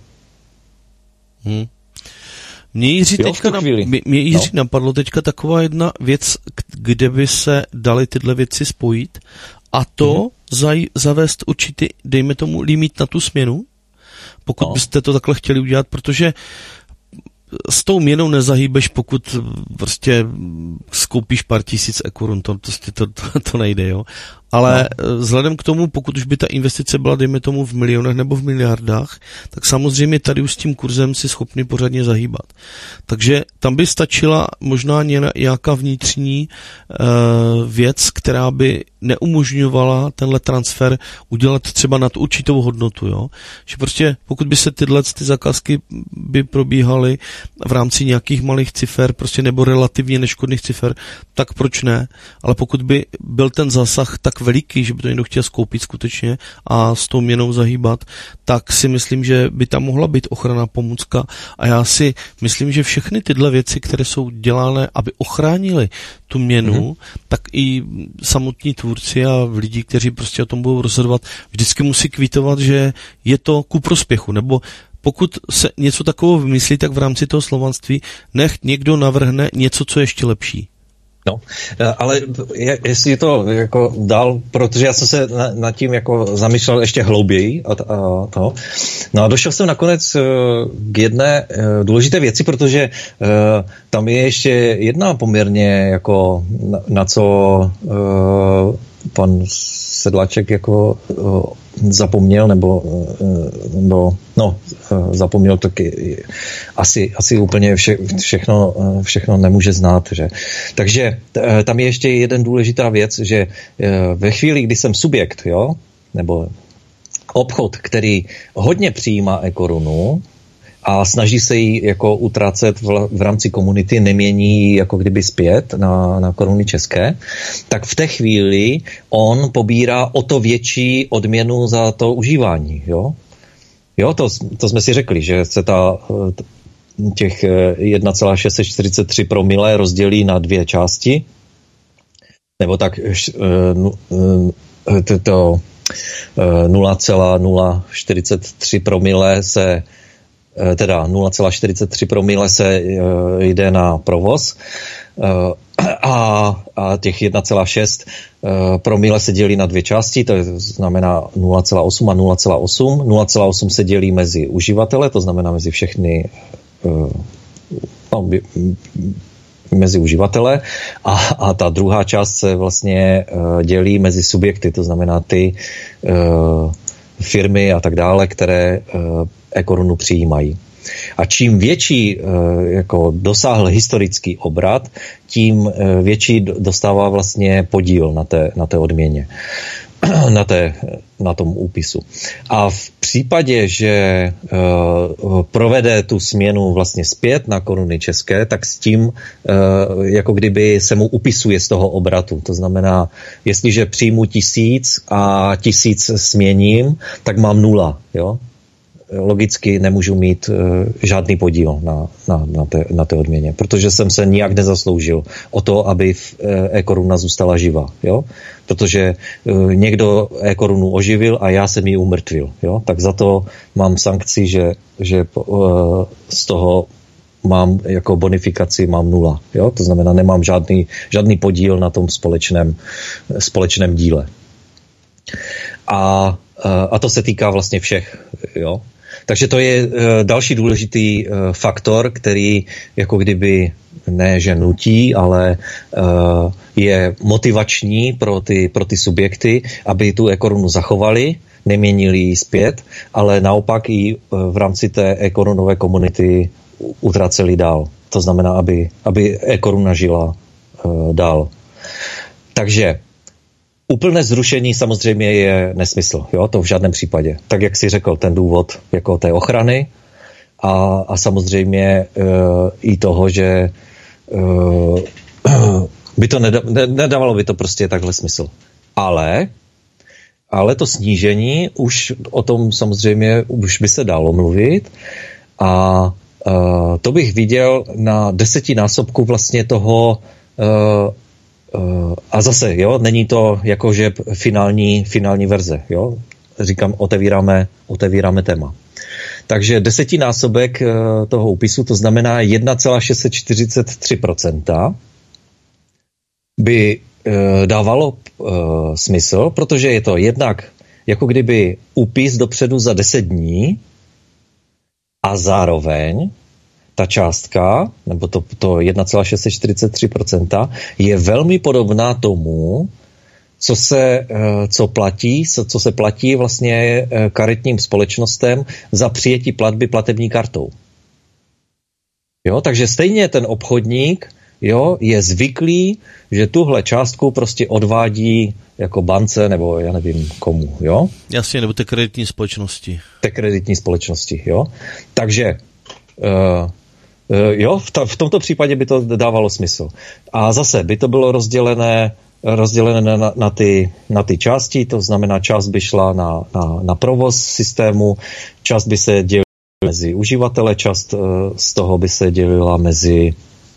Hmm. Mě Jiří, jo, teďka na, mě, mě Jiří no. napadlo teďka taková jedna věc, kde by se daly tyhle věci spojit a to mm. zaj, zavést určitý, dejme tomu, limit na tu směnu, pokud no. byste to takhle chtěli udělat, protože s tou měnou nezahýbeš, pokud prostě skoupíš pár tisíc e-korun, to, to, to, to, to nejde, jo. Ale no. vzhledem k tomu, pokud už by ta investice byla, dejme tomu, v milionech nebo v miliardách, tak samozřejmě tady už s tím kurzem si schopný pořádně zahýbat. Takže tam by stačila možná nějaká vnitřní uh, věc, která by neumožňovala tenhle transfer udělat třeba nad určitou hodnotu, jo. Že prostě pokud by se tyhle ty zakázky by probíhaly v rámci nějakých malých cifer, prostě nebo relativně neškodných cifer, tak proč ne? Ale pokud by byl ten zásah tak veliký, že by to někdo chtěl skoupit skutečně a s tou měnou zahýbat, tak si myslím, že by tam mohla být ochranná pomůcka a já si myslím, že všechny tyhle věci, které jsou dělané, aby ochránili tu měnu, mm-hmm. tak i samotní tvůrci a lidi, kteří prostě o tom budou rozhodovat, vždycky musí kvitovat, že je to ku prospěchu, nebo pokud se něco takového vymyslí, tak v rámci toho slovanství nech někdo navrhne něco, co je ještě lepší. No, ale je, jestli to jako dál, protože já jsem se na, nad tím jako zamýšlel ještě hlouběji a, a to. No a došel jsem nakonec uh, k jedné uh, důležité věci, protože uh, tam je ještě jedna poměrně jako na, na co uh, pan Sedláček jako uh, zapomněl, nebo, uh, nebo no, uh, zapomněl taky asi, asi úplně vše, všechno, uh, všechno nemůže znát, že. Takže uh, tam je ještě jeden důležitá věc, že uh, ve chvíli, kdy jsem subjekt, jo, nebo obchod, který hodně přijímá e-korunu a snaží se ji jako utrácet v, v rámci komunity, nemění jako kdyby zpět na, na koruny české, tak v té chvíli on pobírá o to větší odměnu za to užívání, jo? Jo, to, to jsme si řekli, že se ta těch jedna celá šest set čtyřicet tři promile rozdělí na dvě části, nebo tak to nula celá nula čtyřicet tři promile se teda nula celá čtyřicet tři promile se uh, jde na provoz uh, a, a těch jedna celá šest uh, promile se dělí na dvě části, to znamená nula celá osm a nula celá osm. nula celá osm se dělí mezi uživatele, to znamená mezi všechny uh, no, mezi uživatele a, a ta druhá část se vlastně uh, dělí mezi subjekty, to znamená ty uh, firmy a tak dále, které uh, e-korunu přijímají. A čím větší uh, jako dosáhl historický obrat, tím uh, větší dostává vlastně podíl na té, na té odměně. Na, té, na tom úpisu. A v případě, že uh, provede tu směnu vlastně zpět na koruny české, tak s tím uh, jako kdyby se mu upisuje z toho obratu. To znamená, jestliže přijmu tisíc a tisíc směním, tak mám nula. Jo? Logicky nemůžu mít uh, žádný podíl na, na, na, té, na té odměně, protože jsem se nijak nezasloužil o to, aby uh, e-koruna zůstala živá. Jo? Protože uh, někdo e-korunu oživil a já jsem ji umrtvil. Jo? Tak za to mám sankci, že, že uh, z toho mám jako bonifikaci mám nula. Jo? To znamená, nemám žádný, žádný podíl na tom společném, společném díle. A, uh, a to se týká vlastně všech. Jo? Takže to je uh, další důležitý uh, faktor, který jako kdyby ne že nutí, ale uh, je motivační pro ty, pro ty subjekty, aby tu e-korunu zachovali, neměnili ji zpět, ale naopak i uh, v rámci té e-korunové komunity utraceli dál. To znamená, aby, aby e-koruna žila uh, dál. Takže úplné zrušení samozřejmě je nesmysl, jo? To v žádném případě. Tak, jak si řekl, ten důvod jako té ochrany a, a samozřejmě uh, i toho, že uh, by to neda, ne, nedávalo by to prostě takhle smysl. Ale, ale to snížení, už o tom samozřejmě už by se dalo mluvit a uh, to bych viděl na desetinásobku vlastně toho uh, a zase, jo, není to jakože finální, finální verze, jo. Říkám, otevíráme, otevíráme téma. Takže desetinásobek toho úpisu, to znamená jedna celá šest set čtyřicet tři procenta by dávalo smysl, protože je to jednak jako kdyby úpis dopředu za deset dní a zároveň ta částka, nebo to, to jedna celá šest set čtyřicet tři procenta je velmi podobná tomu, co se, co platí, co se platí vlastně karetním společnostem za přijetí platby platební kartou. Jo, takže stejně ten obchodník, jo, je zvyklý, že tuhle částku prostě odvádí jako bance, nebo já nevím komu, jo. Jasně, nebo té kreditní společnosti. Té kreditní společnosti, jo. Takže uh, jo, v, ta, v tomto případě by to dávalo smysl. A zase by to bylo rozdělené, rozdělené na, na, ty, na ty části, to znamená, část by šla na, na, na provoz systému, část by se dělila mezi uživatele, část uh, z toho by se dělila mezi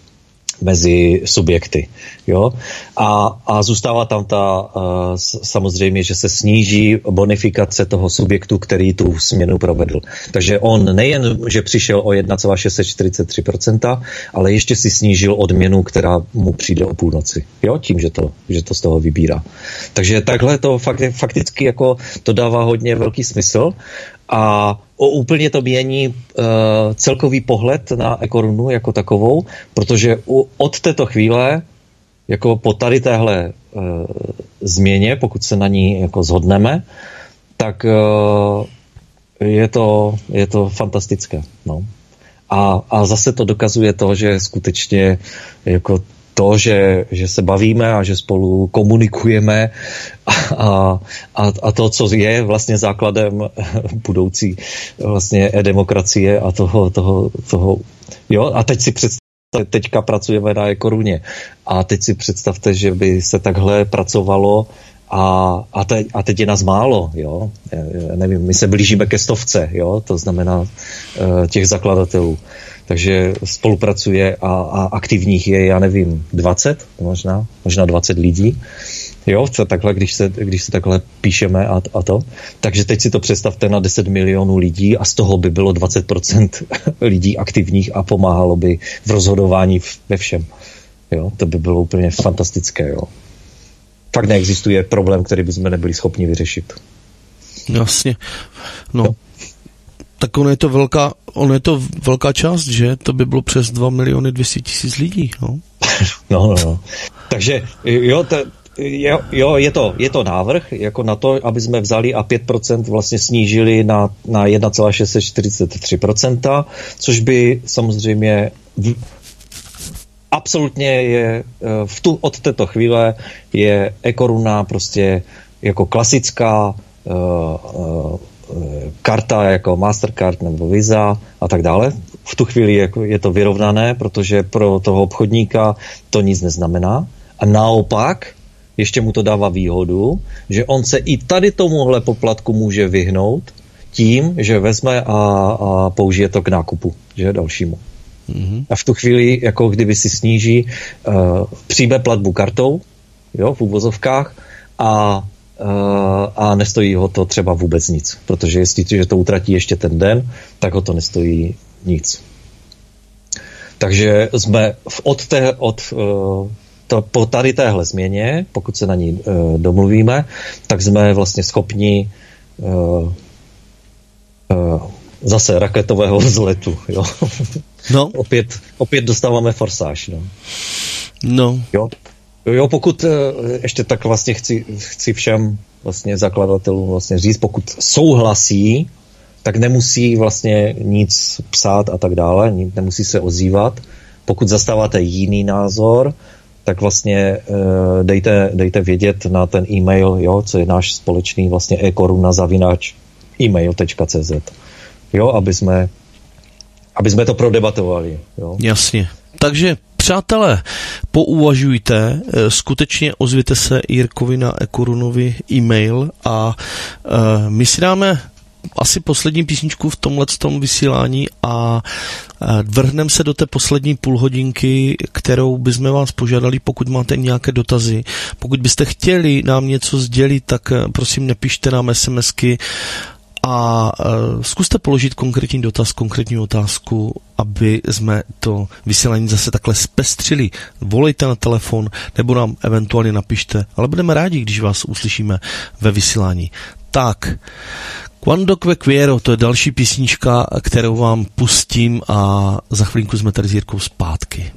mezi subjekty. Jo? A, a zůstává tam ta, uh, samozřejmě, že se sníží bonifikace toho subjektu, který tu směnu provedl. Takže on nejen, že přišel o jedna celá šest set čtyřicet tři procenta, ale ještě si snížil odměnu, která mu přijde o půlnoci. Jo? Tím, že to, že to z toho vybírá. Takže takhle to fakt, fakticky jako to dává hodně velký smysl a o úplně to mění uh, celkový pohled na e-korunu jako takovou, protože u, od této chvíle, jako po tady téhle uh, změně, pokud se na ní jako shodneme, tak uh, je, to, je to fantastické. No. A, a zase to dokazuje to, že skutečně jako to, že, že se bavíme a že spolu komunikujeme a, a, a to, co je vlastně základem budoucí vlastně e-demokracie a toho, toho, toho jo, a teď si představte, teďka pracujeme na e-koruně a teď si představte, že by se takhle pracovalo a, a, teď, a teď je nás málo, jo, já nevím, my se blížíme ke stovce, jo, to znamená těch zakladatelů. Takže spolupracuje a, a aktivních je, já nevím, dvacet, možná, možná dvacet lidí. Jo, takhle, když se, když se takhle píšeme a, a to. Takže teď si to představte na deset milionů lidí a z toho by bylo dvacet procent lidí aktivních a pomáhalo by v rozhodování ve všem. Jo, to by bylo úplně fantastické, jo. Fakt neexistuje problém, který bychom nebyli schopni vyřešit. Jasně. No. no. Tak ono je to velká, ono je to velká část, že? To by bylo přes dva miliony dvě stě tisíc lidí, no. No, no, no. Takže jo, to, jo, jo je, to, je to návrh jako na to, aby jsme vzali a pět procent vlastně snížili na, na jedna celá šest set čtyřicet tři procenta, což by samozřejmě v, absolutně je v tu, od této chvíle je e-koruna prostě jako klasická uh, uh, karta jako Mastercard nebo Visa a tak dále. V tu chvíli je, je to vyrovnané, protože pro toho obchodníka to nic neznamená. A naopak ještě mu to dává výhodu, že on se i tady tomuhle poplatku může vyhnout tím, že vezme a, a použije to k nákupu, že dalšímu. Mm-hmm. A v tu chvíli, jako kdyby si sníží, uh, přijme platbu kartou, jo, v uvozovkách a a nestojí ho to třeba vůbec nic, protože jestli to utratí ještě ten den, tak ho to nestojí nic. Takže jsme od, té, od to, po tady téhle změně, pokud se na ní domluvíme, tak jsme vlastně schopni zase raketového vzletu. Jo? No. opět, opět dostáváme forsáž. No. No. Jo? Jo, pokud ještě tak vlastně chci, chci všem vlastně zakladatelům vlastně říct, pokud souhlasí, tak nemusí vlastně nic psát a tak dále, nemusí se ozývat. Pokud zastáváte jiný názor, tak vlastně dejte, dejte vědět na ten e-mail, jo, co je náš společný vlastně e-koruna zavináč e-mail tečka cé zet. Jo, aby jsme, aby jsme to prodebatovali. Jo. Jasně. Takže přátelé, pouvažujte, skutečně ozvěte se Jirkovi na e-korunovi e-mail a e, my si dáme asi poslední písničku v tomhletom vysílání a vrhneme se do té poslední půlhodinky, kterou bychom vás požádali, pokud máte nějaké dotazy. Pokud byste chtěli nám něco sdělit, tak prosím nepište nám SMSky a uh, zkuste položit konkrétní dotaz, konkrétní otázku, aby jsme to vysílání zase takhle zpestřili. Volejte na telefon nebo nám eventuálně napište, ale budeme rádi, když vás uslyšíme ve vysílání. Tak, Quando que quiero, to je další písnička, kterou vám pustím a za chvilinku jsme tady s Jirkou zpátky.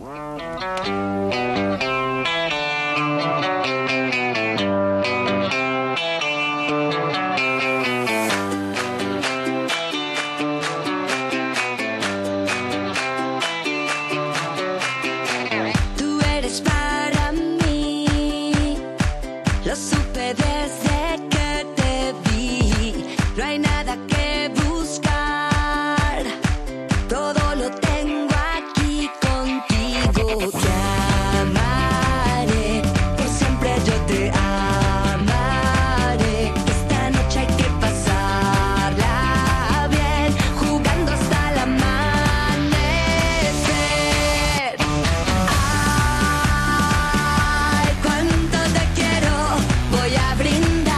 Voy a brindar.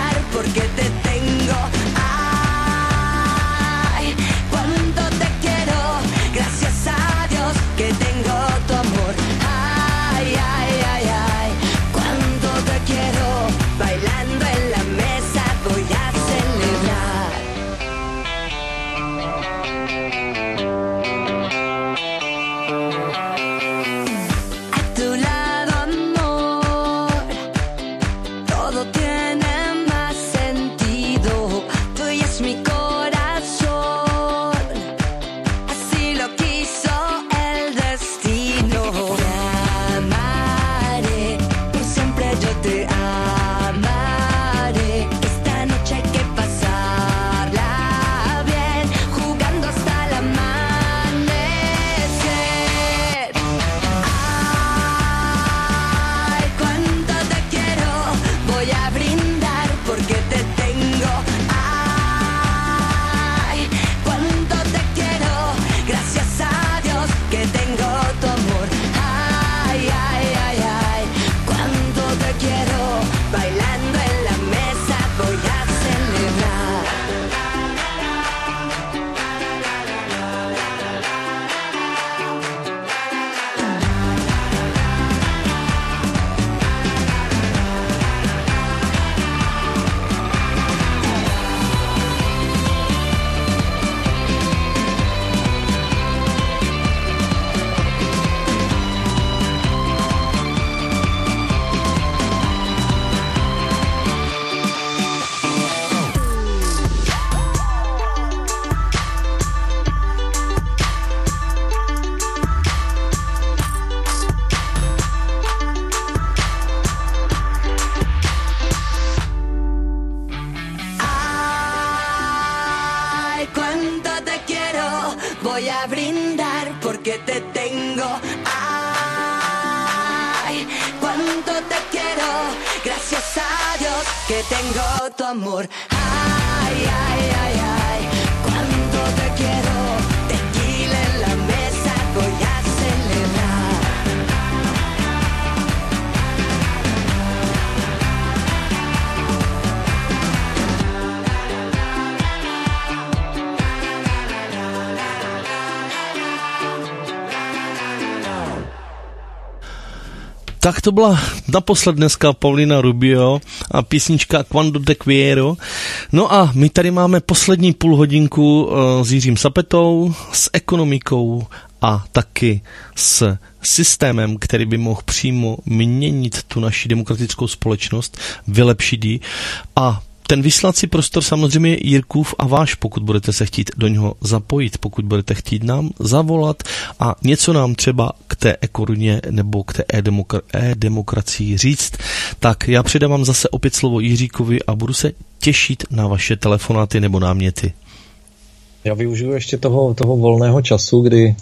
que te tengo. Ay, cuánto te quiero, gracias a Dios que tengo tu amor. Ay, ay, ay, ay, cuánto te quiero, tequila en la mesa, voy a celebrar. Tak to byla naposled dneska Paulina Rubio a písnička Quando te quiero. No a my tady máme poslední půl hodinku s Jiřím Sapetou, s ekonomikou a taky s systémem, který by mohl přímo měnit tu naši demokratickou společnost, vylepšit ji. A ten vysílací prostor samozřejmě je Jirkův a váš, pokud budete se chtít do něho zapojit, pokud budete chtít nám zavolat a něco nám třeba k té ekoruně nebo k té e-demokra- e-demokracii říct, tak já předávám zase opět slovo Jiříkovi a budu se těšit na vaše telefonáty nebo náměty. Já využiju ještě toho, toho volného času, kdy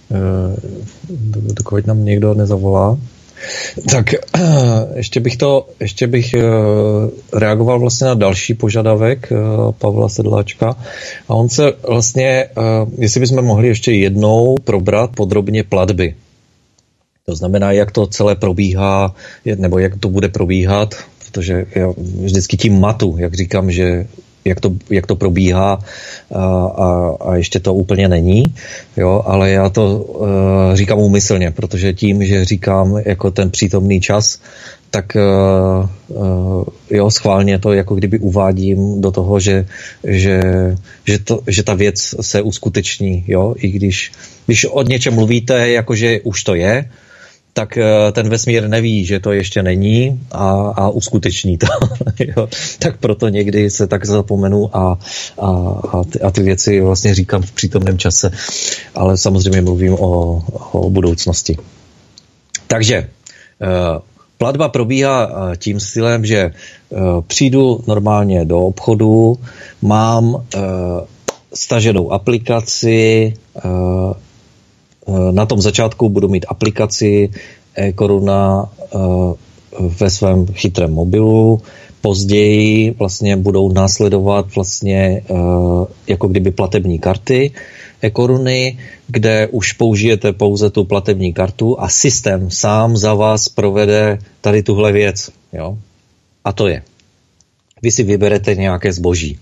dokud nám někdo nezavolá. Tak ještě bych to, ještě bych reagoval vlastně na další požadavek Pavla Sedláčka a on se vlastně, jestli bychom mohli ještě jednou probrat podrobně platby. To znamená, jak to celé probíhá, nebo jak to bude probíhat, protože já vždycky tím matu, jak říkám, že jak to, jak to probíhá a, a, a ještě to úplně není, jo, ale já to uh, říkám úmyslně, protože tím, že říkám jako ten přítomný čas, tak uh, uh, jo, schválně to jako kdyby uvádím do toho, že, že, že, to, že ta věc se uskuteční, jo, i když, když o něčem mluvíte, jakože už to je, tak ten vesmír neví, že to ještě není a, a uskuteční to. Jo. Tak proto někdy se tak zapomenu a, a, a, ty, a ty věci vlastně říkám v přítomném čase, ale samozřejmě mluvím o, o budoucnosti. Takže platba probíhá tím stylem, že přijdu normálně do obchodu, mám staženou aplikaci, na tom začátku budu mít aplikaci e-koruna ve svém chytrém mobilu, později vlastně budou následovat vlastně jako kdyby platební karty e-koruny, kde už použijete pouze tu platební kartu a systém sám za vás provede tady tuhle věc. Jo? A to je. Vy si vyberete nějaké zboží.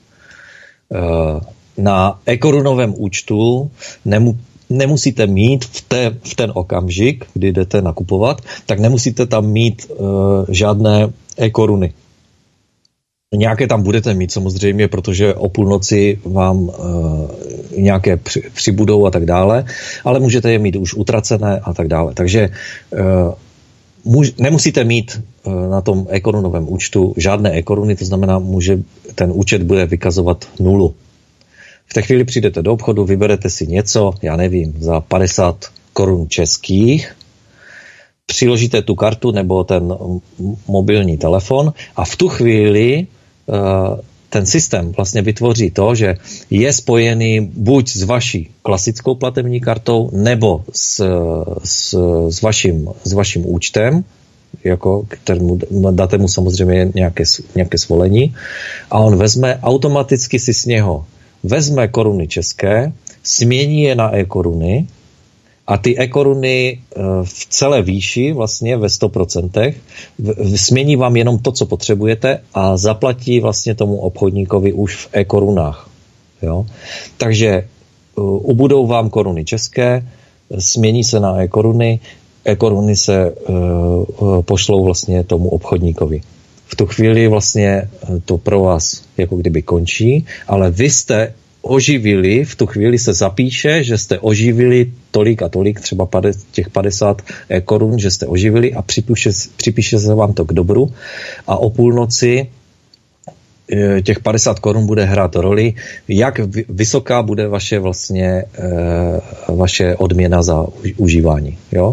Na e-korunovém účtu nemu nemusíte mít v, té, v ten okamžik, kdy jdete nakupovat, tak nemusíte tam mít uh, žádné e-koruny. Nějaké tam budete mít samozřejmě, protože o půlnoci vám uh, nějaké při, přibudou a tak dále, ale můžete je mít už utracené a tak dále. Takže uh, muž, nemusíte mít uh, na tom e-korunovém účtu žádné e-koruny, to znamená, může, ten účet bude vykazovat nulu. V té chvíli přijdete do obchodu, vyberete si něco, já nevím, za padesát korun českých, přiložíte tu kartu nebo ten mobilní telefon a v tu chvíli uh, ten systém vlastně vytvoří to, že je spojený buď s vaší klasickou platební kartou nebo s, s, s, vaším, s vaším účtem, jako, kterému dáte mu samozřejmě nějaké, nějaké svolení a on vezme, automaticky si z něho vezme koruny české, smění je na e-koruny a ty e-koruny v celé výši, vlastně ve sto procent, smění vám jenom to, co potřebujete a zaplatí vlastně tomu obchodníkovi už v e-korunách. Jo? Takže ubudou vám koruny české, smění se na e-koruny, e-koruny se uh, pošlou vlastně tomu obchodníkovi. V tu chvíli vlastně to pro vás jako kdyby končí, ale vy jste oživili, v tu chvíli se zapíše, že jste oživili tolik a tolik, třeba těch padesát korun, že jste oživili a připíše, připíše se vám to k dobru a o půlnoci těch padesát korun bude hrát roli, jak vysoká bude vaše vlastně vaše odměna za užívání. Jo?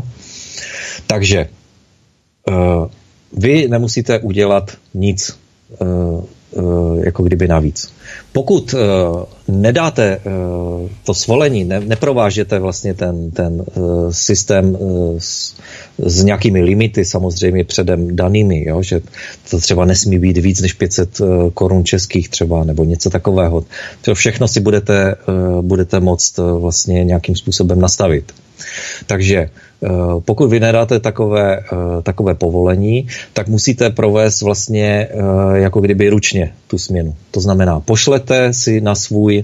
Takže vy nemusíte udělat nic. jako kdyby navíc. Pokud uh, nedáte uh, to svolení, ne, neprovážete vlastně ten, ten uh, systém uh, s, s nějakými limity, samozřejmě předem danými, jo, že to třeba nesmí být víc než pět set uh, korun českých třeba, nebo něco takového. To všechno si budete, uh, budete moct uh, vlastně nějakým způsobem nastavit. Takže pokud vy nedáte takové, takové povolení, tak musíte provést vlastně jako kdyby ručně tu směnu. To znamená, pošlete si na svůj,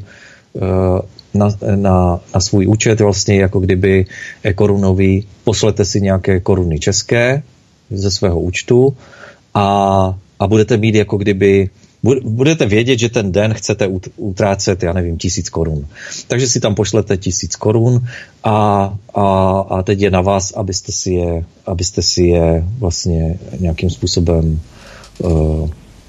na, na, na svůj účet vlastně jako kdyby e-korunový, pošlete si nějaké koruny české ze svého účtu a, a budete mít jako kdyby budete vědět, že ten den chcete utrácet, já nevím, tisíc korun. Takže si tam pošlete tisíc korun a, a, a teď je na vás, abyste si je, abyste si je vlastně nějakým způsobem uh,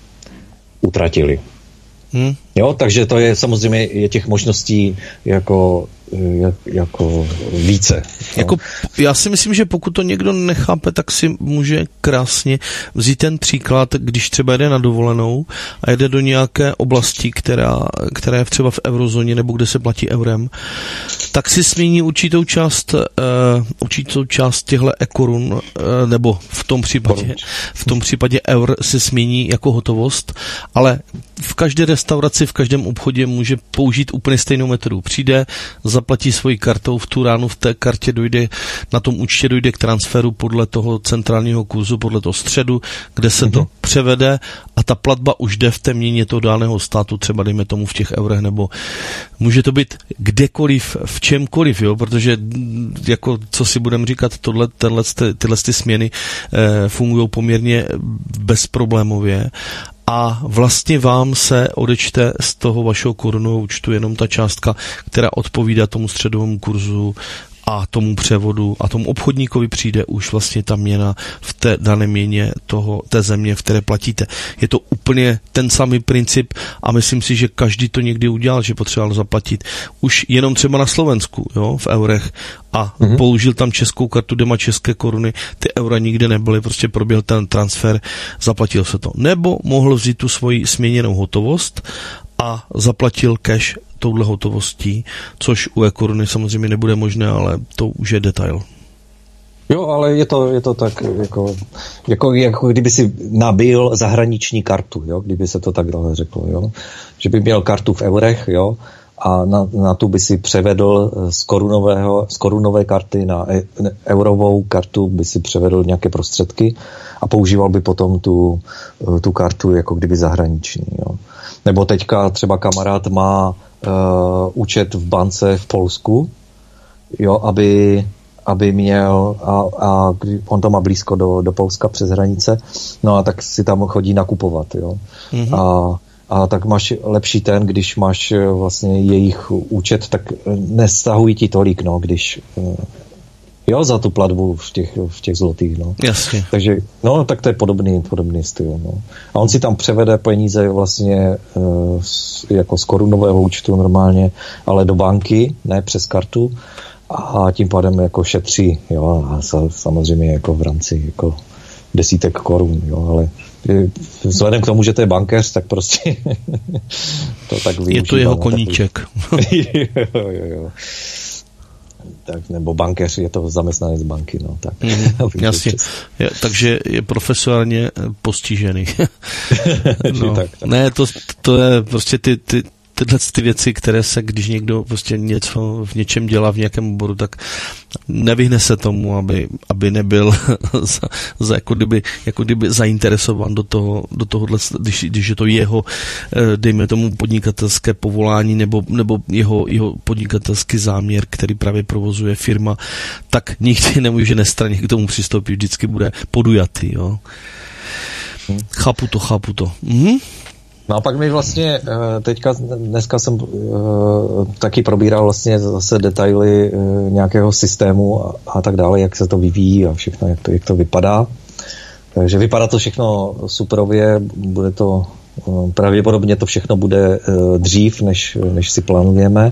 utratili. Hmm. Jo, takže to je samozřejmě je těch možností jako, jak, jako více. Jako, já si myslím, že pokud to někdo nechápe, tak si může krásně vzít ten příklad, když třeba jede na dovolenou a jede do nějaké oblasti, která, která je třeba v eurozóně nebo kde se platí eurem, tak si smění určitou část, uh, určitou část těchto e-korun, uh, nebo v tom případě, v tom případě eur se smění jako hotovost, ale v každé restauraci, v každém obchodě může použít úplně stejnou metodu. Přijde, zaplatí svojí kartou, v tu ránu v té kartě dojde, na tom účtě dojde k transferu podle toho centrálního kurzu, podle toho středu, kde se mm-hmm. to převede a ta platba už jde v té měně toho daného státu, třeba dejme tomu v těch eurech, nebo může to být kdekoliv, v čemkoliv, jo, protože jako, co si budeme říkat, tohle, tenhle, tyhle ty směny eh, fungují poměrně bezproblémově a vlastně vám se odečte z toho vašeho korunového účtu jenom ta částka, která odpovídá tomu středovému kurzu a tomu převodu a tomu obchodníkovi přijde už vlastně ta měna v té dané měně toho, té země, v které platíte. Je to úplně ten samý princip a myslím si, že každý to někdy udělal, že potřeboval zaplatit už jenom třeba na Slovensku, jo, v eurech a mm-hmm. použil tam českou kartu, kde má české koruny, ty eura nikde nebyly, prostě proběhl ten transfer, zaplatil se to. Nebo mohl vzít tu svoji směněnou hotovost a zaplatil cash touhle hotovostí, což u e-koruny samozřejmě nebude možné, ale to už je detail. Jo, ale je to, je to tak, jako, jako, jako kdyby si nabil zahraniční kartu, jo, kdyby se to tak dále řeklo, jo. Že by měl kartu v eurech, jo, a na, na tu by si převedl z korunového, z korunové karty na e, eurovou kartu by si převedl nějaké prostředky a používal by potom tu, tu kartu jako kdyby zahraniční, jo. Nebo teďka třeba kamarád má uh, účet v bance v Polsku, jo, aby, aby měl, a, a on to má blízko do, do Polska přes hranice, no a tak si tam chodí nakupovat, jo. Mm-hmm. A, a tak máš lepší ten, když máš vlastně jejich účet, tak nestahují ti tolik, no, když uh, jo, za tu platbu v těch, v těch zlotých, no. Jasně. Takže, no, tak to je podobný, podobný styl, no. A on si tam převede peníze vlastně uh, z, jako z korunového účtu normálně, ale do banky, ne přes kartu a tím pádem jako šetří, jo, a samozřejmě jako v rámci jako desítek korun, jo, ale vzhledem k tomu, že to je bankéř, tak prostě to tak využívá. Je to jeho koníček. jo, jo, jo. Tak, nebo bankéř, je to zaměstnanec banky, no, tak. Mm, jasně, je, takže je profesionálně postižený. no. tak, tak. Ne, to, to je prostě ty, ty, tyhle ty věci, které se, když někdo prostě něco v něčem dělá v nějakém oboru, tak nevyhne se tomu, aby, aby nebyl za, za jako, kdyby, jako kdyby zainteresovan do toho, do tohohle, když, když je to jeho, dejme tomu, podnikatelské povolání nebo, nebo jeho, jeho podnikatelský záměr, který právě provozuje firma, tak nikdy nemůže nestranně k tomu přistoupit, vždycky bude podujatý, jo. Hmm. Chápu to, chápu to. Mhm. No a pak mi vlastně teďka, dneska jsem taky probíral vlastně zase detaily nějakého systému a, a tak dále, jak se to vyvíjí a všechno, jak to, jak to vypadá. Takže vypadá to všechno superově, bude to, pravděpodobně to všechno bude dřív, než, než si plánujeme.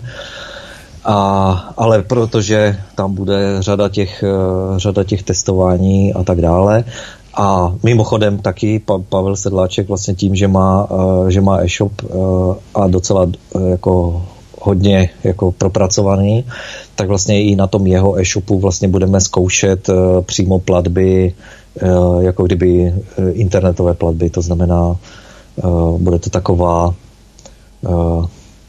A, ale protože tam bude řada těch, řada těch testování a tak dále, A mimochodem taky pa- Pavel Sedláček vlastně tím, že má, uh, že má e-shop uh, a docela uh, jako hodně jako propracovaný, tak vlastně i na tom jeho e-shopu vlastně budeme zkoušet uh, přímo platby, uh, jako kdyby uh, internetové platby, to znamená, uh, bude to taková uh,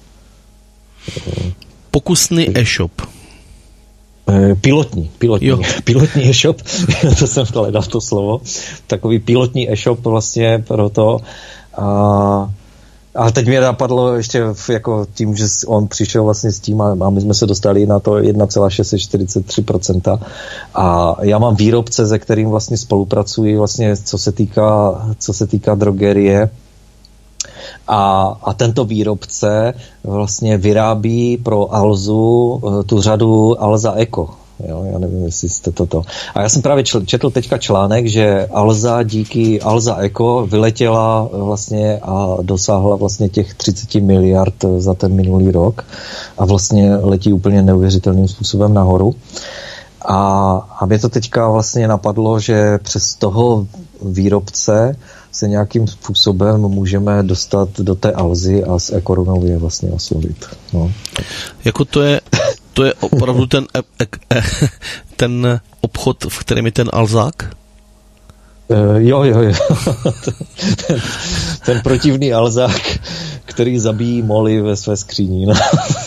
pokusný e-shop. Pilotní, pilotní, pilotní e-shop, to jsem hledal to slovo, takový pilotní e-shop vlastně pro to. A, a teď mě napadlo ještě jako tím, že on přišel vlastně s tím a, a my jsme se dostali na to jedna celá šest set čtyřicet tři procenta a já mám výrobce, se kterým vlastně spolupracuji vlastně, co se týká, co se týká drogerie. A, a tento výrobce vlastně vyrábí pro Alzu tu řadu Alza Eco. Jo, já nevím, jestli jste toto. A já jsem právě četl teďka článek, že Alza díky Alza Eco vyletěla vlastně a dosáhla vlastně těch třicet miliard za ten minulý rok a vlastně letí úplně neuvěřitelným způsobem nahoru. A, a mě to teďka vlastně napadlo, že přes toho výrobce se nějakým způsobem můžeme dostat do té Alzy a s e-korunou je vlastně oslovit. No. Jako to je, to je opravdu ten, e, e, ten obchod, v kterém je ten Alzák? Uh, jo, jo, jo. ten, ten protivný Alzák, který zabíjí moly ve své skříni. No.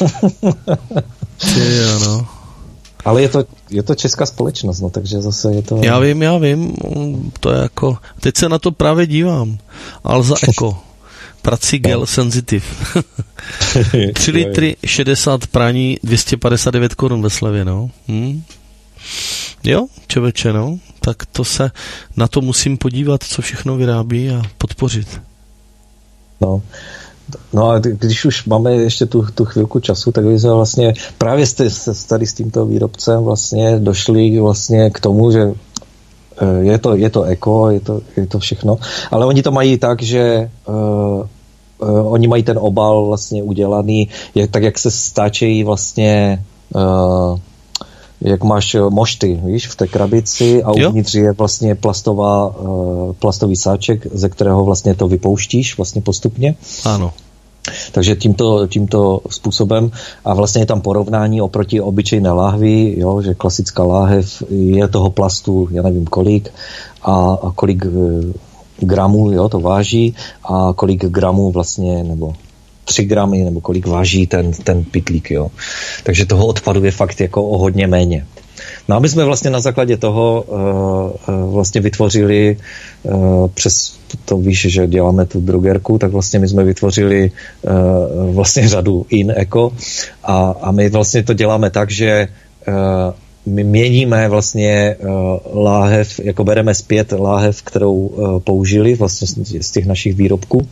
Ty, ano. Ale je to, je to česká společnost, no, takže zase je to... Já vím, já vím, to je jako... Teď se na to právě dívám. Alza Eco. Prací gel sensitive. tři litry, šedesát praní, dvě stě padesát devět korun ve slevě, no. Hm? Jo, čověče, no. Tak to se, na to musím podívat, co všechno vyrábí a podpořit. No. No a když už máme ještě tu, tu chvilku času, tak jsme vlastně právě jste, jste tady s tímto výrobcem vlastně došli vlastně k tomu, že je to, je to eko, je to, je to všechno, ale oni to mají tak, že uh, uh, oni mají ten obal vlastně udělaný, je, tak jak se stáčejí vlastně uh, jak máš mošty, víš, v té krabici a uvnitř je vlastně plastová, uh, plastový sáček, ze kterého vlastně to vypouštíš vlastně postupně. Ano. Takže tímto, tímto způsobem a vlastně je tam porovnání oproti obyčejné láhvi, jo, že klasická láhev je toho plastu, já nevím kolik a, a kolik gramů, jo, to váží a kolik gramů vlastně, nebo tři gramy, nebo kolik váží ten, ten pytlík, jo. Takže toho odpadu je fakt jako o hodně méně. No a my jsme vlastně na základě toho uh, uh, vlastně vytvořili uh, přes to víš, že děláme tu drogerku, tak vlastně my jsme vytvořili uh, vlastně řadu in eco a, a my vlastně to děláme tak, že uh, my měníme vlastně uh, láhev, jako bereme zpět láhev, kterou uh, použili vlastně z těch našich výrobků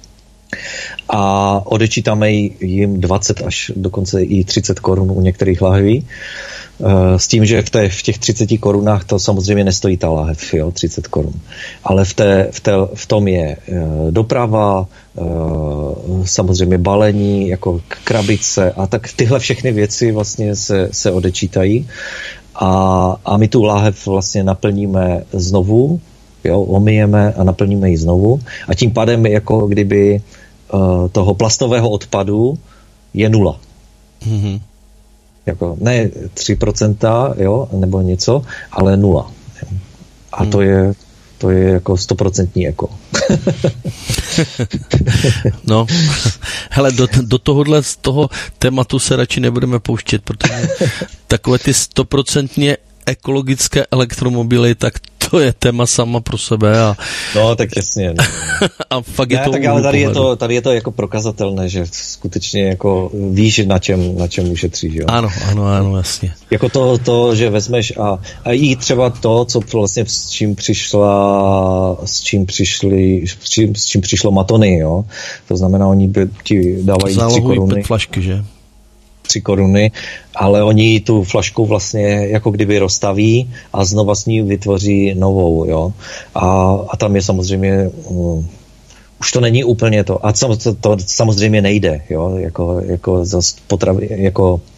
a odečítáme jim dvacet až dokonce i třicet korun u některých láhví. S tím, že v, té, v těch třiceti korunách to samozřejmě nestojí ta láhev, jo, třicet korun. Ale v, té, v, té, v tom je doprava, samozřejmě balení, jako krabice a tak tyhle všechny věci vlastně se, se odečítají a, a my tu láhev vlastně naplníme znovu, jo, omyjeme a naplníme ji znovu a tím pádem jako kdyby uh, toho plastového odpadu je nula. Mm-hmm. Jako, ne tři procenta, jo, nebo něco, ale nula. A mm. to je to je jako stoprocentní eko. No, hele, do, do tohohle z toho tématu se radši nebudeme pouštět, protože takové ty stoprocentně ekologické elektromobily, tak to je téma sama pro sebe. A... No, tak jasně. No. A fakt ne, je to tak ale tady je to, tady je to jako prokazatelné, že skutečně jako víš, na čem, na čem ušetříš, jo? Ano, ano, ano, jasně. Jako to, to že vezmeš a, a i třeba to, co vlastně s čím přišla, s čím přišli, s čím, s čím přišlo matony, jo? To znamená, oni by ti dávají tři koruny. Flašky, že? tři koruny, ale oni tu flašku vlastně jako kdyby rozstaví a znova s ní vytvoří novou, jo. A, a tam je samozřejmě um, už to není úplně to. A to, to, to samozřejmě nejde, jo, jako, jako, potravi, jako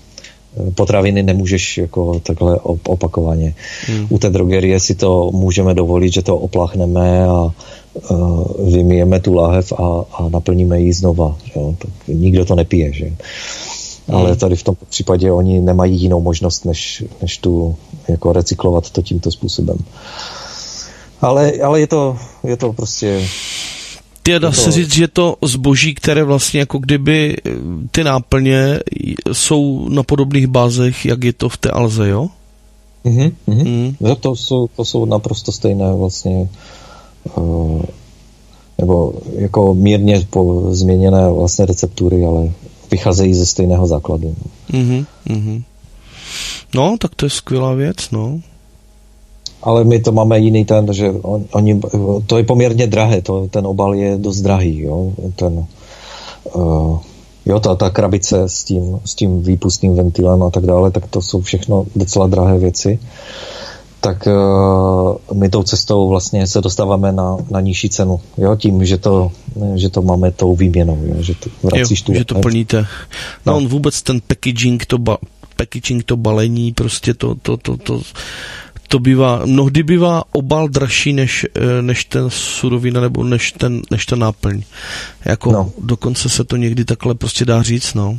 potraviny nemůžeš jako takhle opakovaně. Hmm. U té drogerie si to můžeme dovolit, že to opláchneme a uh, vymijeme tu láhev a, a naplníme ji znova. Že? Tak nikdo to nepije, že? Hmm. Ale tady v tom případě oni nemají jinou možnost, než, než tu jako recyklovat to tímto způsobem. Ale, ale je to, je to prostě... Dá se říct, že to zboží, které vlastně jako kdyby ty náplně jsou na podobných bázech, jak je to v té Alze, jo? Mhm, mhm. Mm. To jsou, to jsou naprosto stejné vlastně, uh, nebo jako mírně po, změněné vlastně receptury, ale vycházejí ze stejného základu. Mhm, mhm. No, tak to je skvělá věc, no. Ale my to máme jiný ten, že on, oni, to je poměrně drahé, to, ten obal je dost drahý, jo, ten, uh, jo, ta, ta krabice s tím, s tím výpustným ventilem a tak dále, tak to jsou všechno docela drahé věci. Tak uh, my tou cestou vlastně se dostáváme na, na nižší cenu, jo, tím, že to, že to máme tou výměnou, jo, že to vracíš jo, tu. že to plníte. No, no on vůbec ten packaging, to, ba, packaging, to balení, prostě to, to, to, to To bývá, mnohdy bývá obal dražší než, než ten surovina nebo než ten, než ten náplň. Jako no. Dokonce se to někdy takhle prostě dá říct, no.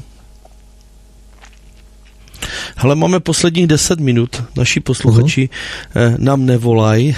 Hele, máme posledních deset minut, naši posluchači uh-huh. nám nevolají.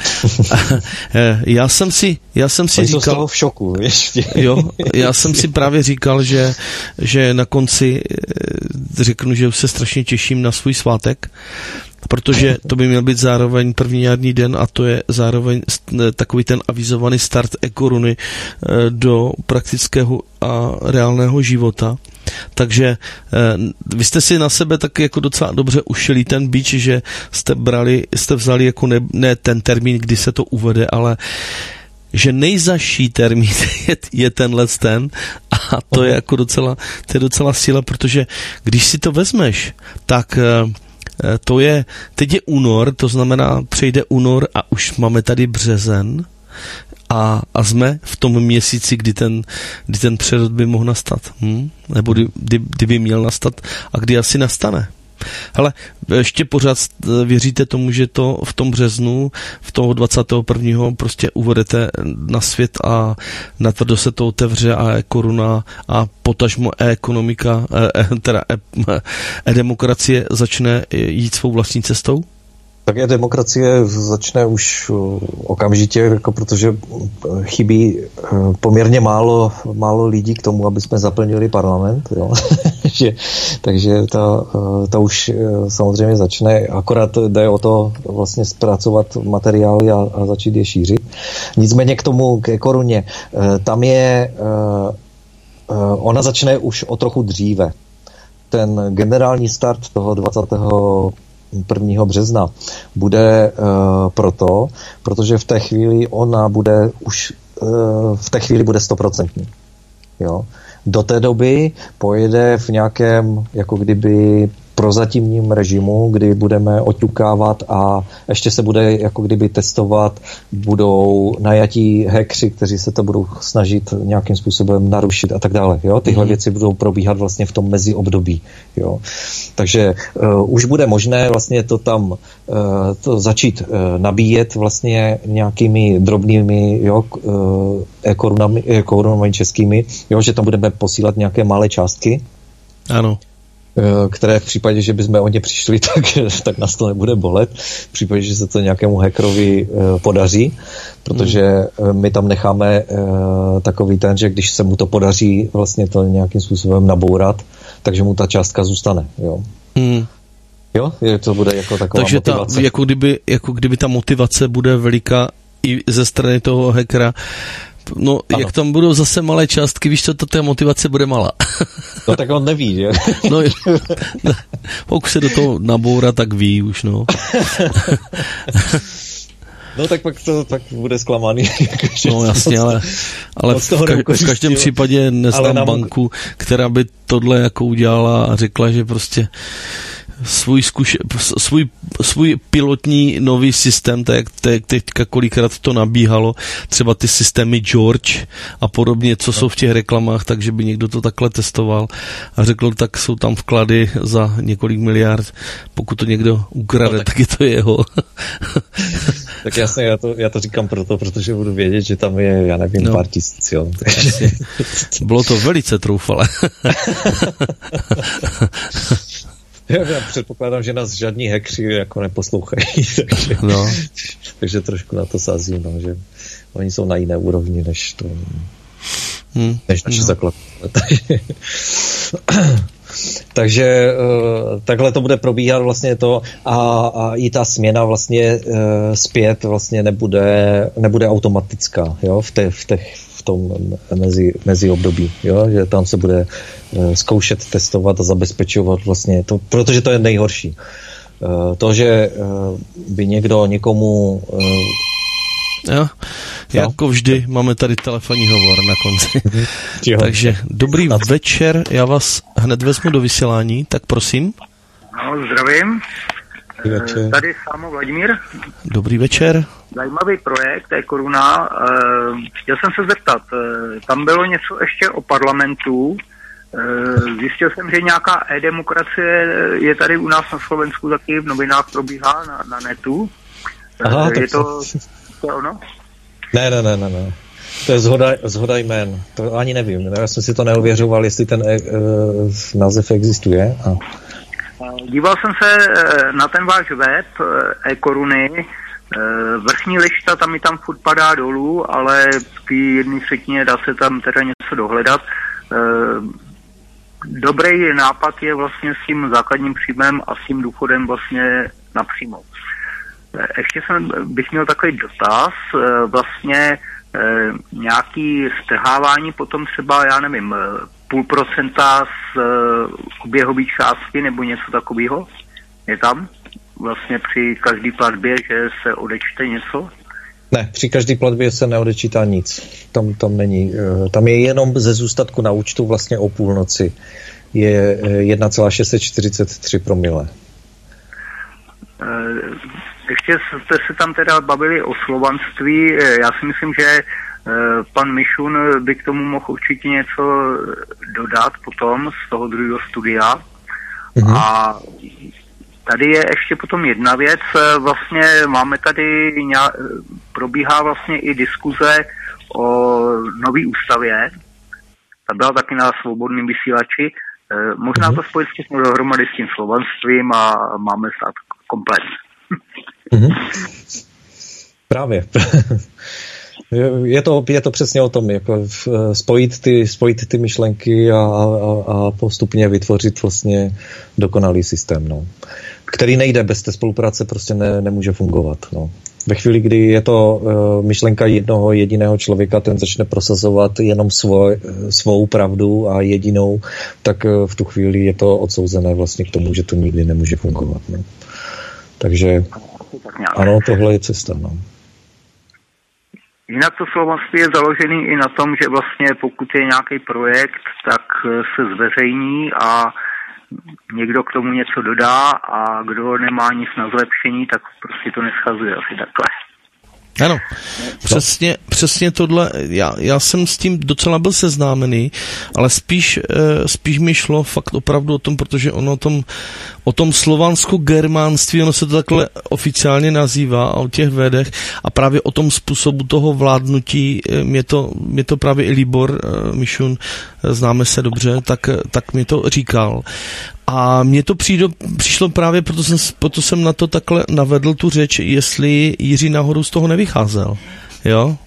já jsem si, já jsem si říkal... z toho v šoku, ještě. Jo, já jsem si právě říkal, že, že na konci řeknu, že už se strašně těším na svůj svátek, protože to by měl být zároveň první jarní den a to je zároveň takový ten avizovaný start e-koruny do praktického a reálného života. Takže vy jste si na sebe taky jako docela dobře ušili ten bič, že jste brali, jste vzali jako ne, ne ten termín, kdy se to uvede, ale že nejzaší termín je, je tenhle ten a to je jako docela, to je docela síla, protože když si to vezmeš, tak to je, teď je únor, to znamená, přejde únor a už máme tady březen a, a jsme v tom měsíci, kdy ten, kdy ten přerod by mohl nastat. Hm? Nebo kdy, kdy, kdy by měl nastat a kdy asi nastane. Hele, ještě pořád věříte tomu, že to v tom březnu, v toho dvacátého prvního prostě uvedete na svět a natvrdo se to otevře a e-koruna a potažmo e-ekonomika, e, teda e, e-demokracie začne jít svou vlastní cestou? Tak je demokracie začne už okamžitě, jako protože chybí poměrně málo, málo lidí k tomu, aby jsme zaplnili parlament. Jo? že, takže ta, ta už samozřejmě začne, akorát jde o to vlastně zpracovat materiály a, a začít je šířit. Nicméně k tomu, k e-koruně, tam je, ona začne už o trochu dříve. Ten generální start toho dvacátého prvního března bude uh, proto, protože v té chvíli ona bude už uh, v té chvíli bude stoprocentní. Jo. Do té doby pojede v nějakém jako kdyby prozatímním režimu, kdy budeme oťukávat a ještě se bude jako kdyby testovat, budou najatí hackři, kteří se to budou snažit nějakým způsobem narušit a tak dále. Jo? Tyhle mm. věci budou probíhat vlastně v tom meziobdobí. Jo? Takže uh, už bude možné vlastně to tam uh, to začít uh, nabíjet vlastně nějakými drobnými jo, uh, e-korunami, e-korunami českými, jo, že tam budeme posílat nějaké malé částky. Ano. Které v případě, že bychom o ně přišli, tak, tak nás to nebude bolet. V případě, že se to nějakému hackerovi uh, podaří, protože hmm. my tam necháme uh, takový ten, že když se mu to podaří vlastně to nějakým způsobem nabourat, takže mu ta částka zůstane. Jo. Hmm. Jo, to bude jako taková takže motivace. Ta, jako, kdyby, jako kdyby ta motivace bude veliká i ze strany toho hackera. No, ano. Jak tam budou zase malé částky, víš co, to té motivace bude malá. No tak on neví, že? No, pokud se do toho nabourá, tak ví už, no. No tak pak to tak bude zklamaný. No jasně, ale, ale v, ka- v každém případě neznám nám... banku, která by tohle jako udělala a řekla, že prostě svůj, zkuše, svůj, svůj pilotní nový systém, tak jak teďka kolikrát to nabíhalo, třeba ty systémy George a podobně, co jsou v těch reklamách, takže by někdo to takhle testoval a řekl, tak jsou tam vklady za několik miliard, pokud to někdo ukrade, no, tak... tak je to jeho. Tak jasně, já to, já to říkám proto, protože budu vědět, že tam je, já nevím, no. pár tisíc, jo. Bylo to velice troufalé. Já předpokládám, že nás žádní hackři jako neposlouchají, takže, no. takže trošku na to sázím, no, že oni jsou na jiné úrovni, než to, hmm. než naše no. zakladatele. Takže uh, takhle to bude probíhat vlastně to a, a i ta směna vlastně uh, zpět vlastně nebude, nebude automatická, jo, v, te, v, te, v tom mezi, mezi období, jo, že tam se bude uh, zkoušet, testovat a zabezpečovat vlastně to, protože to je nejhorší. Uh, to, že uh, by někdo někomu uh, Jo, jako vždy máme tady telefonní hovor na konci. Takže dobrý večer, já vás hned vezmu do vysílání, tak prosím. No, zdravím. Večer. Tady Sámo Vladimír. Dobrý večer. Zajímavý projekt, je Koruna. Chtěl jsem se zeptat, tam bylo něco ještě o parlamentu. Zjistil jsem, že nějaká e-demokracie je tady u nás na Slovensku, taky v novinách probíhá na, na netu. Aha, je to... To je ono? Ne, ne, ne, ne, ne. To je zhoda, zhoda jmén. To ani nevím. Já jsem si to neověřoval, jestli ten e, e, název existuje. A... Díval jsem se na ten váš web e-koruny. Vrchní lišta tam mi tam furt padá dolů, ale v té jedné třetině dá se tam teda něco dohledat. Dobrý nápad je vlastně s tím základním příjmem a s tím důchodem vlastně napřímo. Ještě jsem, bych měl takový dotaz, vlastně nějaký strhávání potom třeba, já nevím, půl procenta z oběhové částky nebo něco takového? Je tam vlastně při každé platbě, že se odečte něco? Ne, při každé platbě se neodečítá nic. Tam, tam není. Tam je jenom ze zůstatku na účtu vlastně o půlnoci. Je jedna celá šest set čtyřicet tři promile. Ještě jste se tam teda bavili o slovanství. Já si myslím, že pan Mišun by k tomu mohl určitě něco dodat potom z toho druhého studia. Mm-hmm. A tady je ještě potom jedna věc. Vlastně máme tady, probíhá vlastně i diskuze o nové ústavě. Ta byla taky na svobodném vysílači. Možná to spojit s tím dohromady s tím slovanstvím a máme stát komplet. Mm-hmm. Právě. je, to, je to přesně o tom, jako spojit ty, spojit ty myšlenky a, a, a postupně vytvořit vlastně dokonalý systém, no. Který nejde, bez té spolupráce prostě ne, nemůže fungovat. No. Ve chvíli, kdy je to uh, myšlenka jednoho jediného člověka, ten začne prosazovat jenom svoj, svou pravdu a jedinou, tak uh, v tu chvíli je to odsouzené vlastně k tomu, že to nikdy nemůže fungovat. No. Takže ano, tohle je cesta. No. Jinak to slovanství je založený i na tom, že vlastně pokud je nějaký projekt, tak se zveřejní a někdo k tomu něco dodá a kdo nemá nic na zlepšení, tak prostě to neschazuje asi takhle. Ano, přesně, přesně tohle, já, já jsem s tím docela byl seznámený, ale spíš, spíš mi šlo fakt opravdu o tom, protože ono o tom, o tom slovansko-germánství, ono se to takhle oficiálně nazývá a o těch védech a právě o tom způsobu toho vládnutí, mě to, mě to právě i Libor Mišun, známe se dobře, tak, tak mě to říkal. A mně to přijdo, přišlo právě, proto jsem, proto jsem na to takhle navedl tu řeč, jestli Jiří náhodou z toho nevycházel. Jo?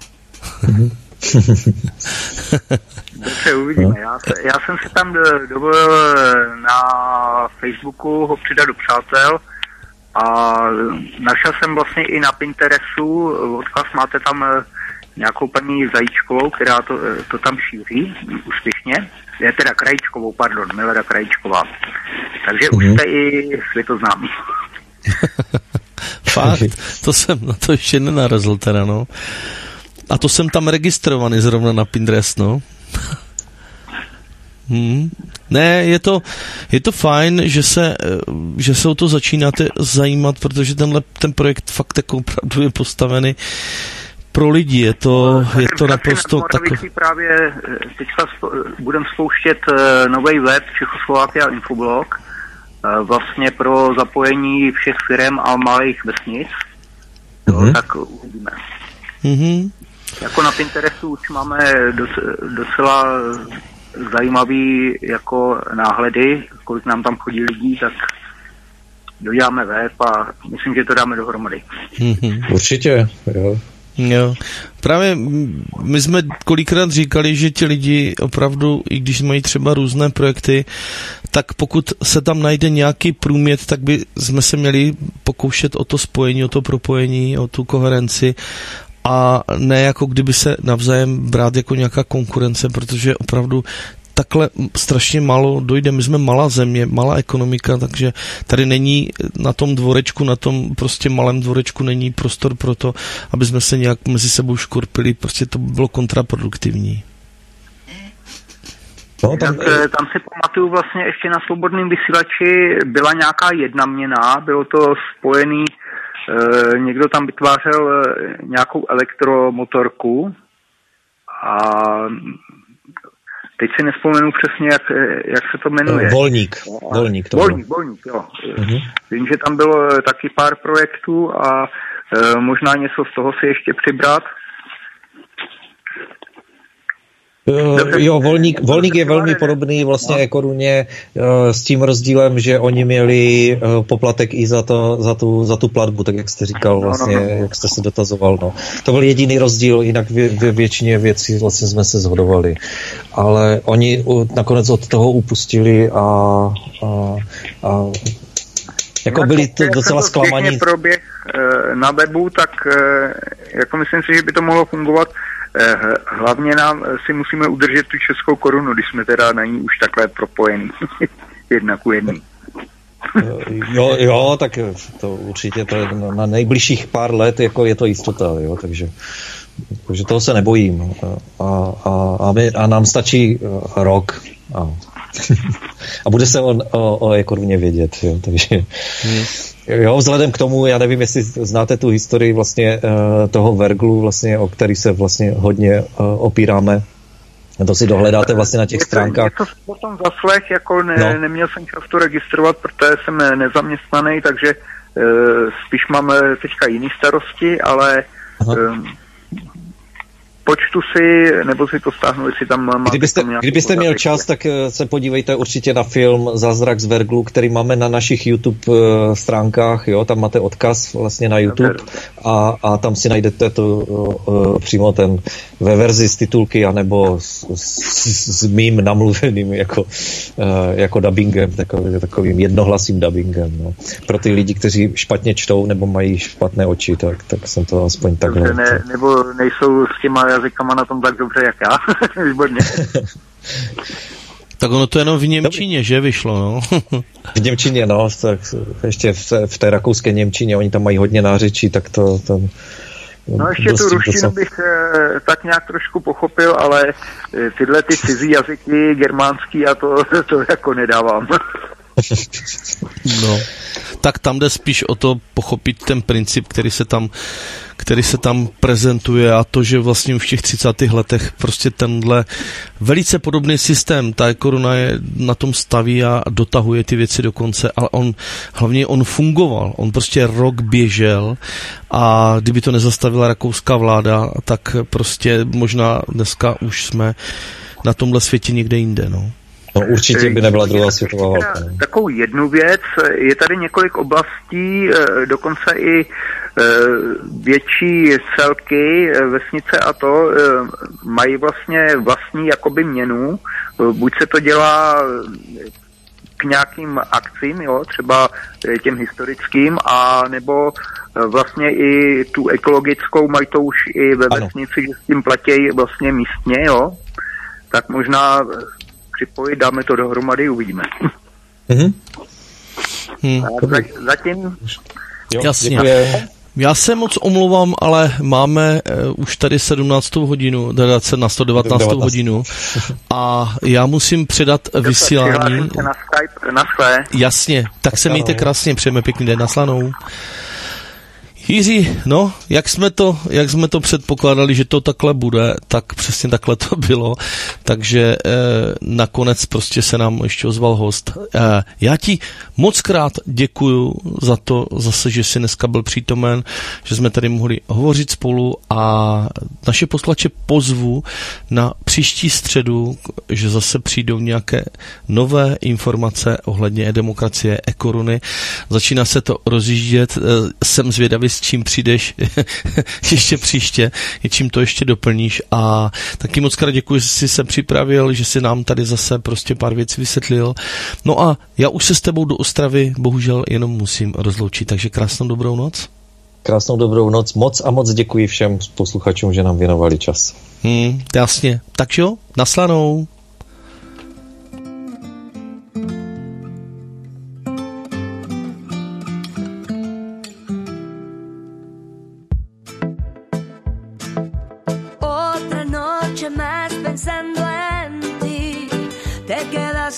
Dobře, uvidíme. Já, se, já jsem si tam dovolil na Facebooku ho přidat do přátel a našel jsem vlastně i na Pinterestu odkaz, máte tam nějakou paní Zajíčkovou, která to, to tam šíří úspěšně. Je teda Krajíčkovou, pardon, Milada Krajíčková. Takže mm-hmm. už jste i světoznámí. Fakt, to jsem na to ještě nenarazil teda, no. A to jsem tam registrovaný zrovna na Pinterest, no. Hmm. Ne, je to, je to fajn, že se, že se o to začínáte zajímat, protože tenhle ten projekt fakt jako opravdu je postavený pro lidi. Je to, je to naprosto takové. Právě teďka budeme spouštět nový web Čechoslovakia Infoblog, vlastně pro zapojení všech firem a malých vesnic. Mm-hmm. Jo, tak uvidíme. Mm-hmm. Jako na Pinterestu už máme docela zajímavý jako náhledy, kolik nám tam chodí lidí, tak doděláme web a myslím, že to dáme dohromady. Mm-hmm. Určitě, jo. Jo. Právě my jsme kolikrát říkali, že ti lidi opravdu, i když mají třeba různé projekty, tak pokud se tam najde nějaký průměr, tak by jsme se měli pokoušet o to spojení, o to propojení, o tu koherenci a ne jako kdyby se navzájem brát jako nějaká konkurence, protože opravdu takhle strašně málo dojde. My jsme malá země, malá ekonomika, takže tady není na tom dvorečku, na tom prostě malém dvorečku není prostor pro to, aby jsme se nějak mezi sebou škorpili. Prostě to by bylo kontraproduktivní. No, tam... Tak, tam si pamatuju vlastně ještě na Svobodném vysílači byla nějaká jedna měna, bylo to spojený, eh, někdo tam vytvářel nějakou elektromotorku a teď si nespomenu přesně, jak, jak se to jmenuje. Volník. Volník, to Volník, Volník, jo. Uh-huh. Vím, že tam bylo taky pár projektů a e, možná něco z toho si ještě přibrat. Uh, jo, Volník, Volník je velmi podobný vlastně no. Ekoruně uh, s tím rozdílem, že oni měli uh, poplatek i za, to, za, tu, za tu platbu, tak jak jste říkal vlastně, no, no, no. jak jste se dotazoval. No. To byl jediný rozdíl, jinak vě, vě, většině věcí vlastně jsme se shodovali. Ale oni uh, nakonec od toho upustili a, a, a jako byli to docela zklamaní. Proběh uh, na webu, tak uh, jako myslím si, že by to mohlo fungovat. Hlavně nám si musíme udržet tu českou korunu, když jsme teda na ní už takhle propojení. Jedna ku jedný. Jo, jo, tak to určitě to je na nejbližších pár let, jako je to jistota, jo, takže, takže toho se nebojím. A, a, a, my, a nám stačí rok a, a bude se o, o, o koruně vědět, jo, takže... Hmm. Jo, vzhledem k tomu, já nevím, jestli znáte tu historii vlastně uh, toho Verglu, vlastně, o který se vlastně hodně uh, opíráme. To si dohledáte vlastně na těch stránkách. Je to potom zaslech, jako ne, no. Neměl jsem čas to registrovat, protože jsem nezaměstnaný, takže uh, spíš máme teďka jiný starosti, ale um, počtu si, nebo si to stáhnu, jestli tam máte... Kdybyste, kdybyste měl čas, tak se podívejte určitě na film Zázrak z Verglu, který máme na našich YouTube stránkách, jo, tam máte odkaz vlastně na YouTube a, a tam si najdete to uh, přímo ten ve verzi z titulky, anebo s, s, s mým namluveným jako, uh, jako dubbingem, takový, takovým jednohlasým dubbingem, no. Pro ty lidi, kteří špatně čtou nebo mají špatné oči, tak, tak jsem to aspoň takhle... Ne, nebo nejsou s těma jazykama na tom tak dobře, jak já. Výborně. Tak ono to jenom v němčině, Dobrý. Že vyšlo, no. V němčině, no, tak ještě v té, v té rakouské němčině, oni tam mají hodně nářečí, tak to... to no ještě tu ruštinu docela... bych e, tak nějak trošku pochopil, ale e, tyhle ty cizí jazyky, germánský a to, to jako nedávám. No, tak tam jde spíš o to pochopit ten princip, který se tam, který se tam prezentuje a to, že vlastně už v těch třicátých letech prostě tenhle velice podobný systém, ta koruna je na tom staví a dotahuje ty věci do konce, ale on, hlavně on fungoval, on prostě rok běžel a kdyby to nezastavila rakouská vláda, tak prostě možná dneska už jsme na tomhle světě někde jinde, no. No určitě by nebyla druhá světová válka. Takovou jednu věc, je tady několik oblastí, dokonce i větší celky, vesnice a to mají vlastně vlastní jakoby měnu, buď se to dělá k nějakým akcím, jo, třeba těm historickým, a nebo vlastně i tu ekologickou mají to už i ve vesnici, že s tím platí vlastně místně, jo, tak možná připojit, dáme to dohromady, uvidíme. Mm-hmm. Hmm. Zatím... Jo, jasně. Já se moc omlouvám, ale máme uh, už tady sedmnáctou hodinu, teda na sto devatenáctou hodinu a já musím předat vysílání. Na Skype, na Skype. Jasně, tak se mějte krásně, přejeme pěkný den, naslanou. Jiří, no, jak jsme to, jak jsme to předpokládali, že to takhle bude, tak přesně takhle to bylo, takže eh, nakonec prostě se nám ještě ozval host. Eh, já ti moc krát děkuju za to zase, že jsi dneska byl přítomen, že jsme tady mohli hovořit spolu a naše posluchače pozvu na příští středu, že zase přijdou nějaké nové informace ohledně demokracie, e-koruny. Začíná se to rozjíždět, eh, jsem zvědavý, s čím přijdeš ještě příště, čím to ještě doplníš a taky moc krát děkuji, že jsi se připravil, že jsi nám tady zase prostě pár věcí vysvětlil. No a já už se s tebou do Ostravy bohužel jenom musím rozloučit, takže krásnou dobrou noc. Krásnou dobrou noc, moc a moc děkuji všem posluchačům, že nám věnovali čas. Hmm, jasně, tak jo, naslanou. Otra noche más pensando en ti, te quedas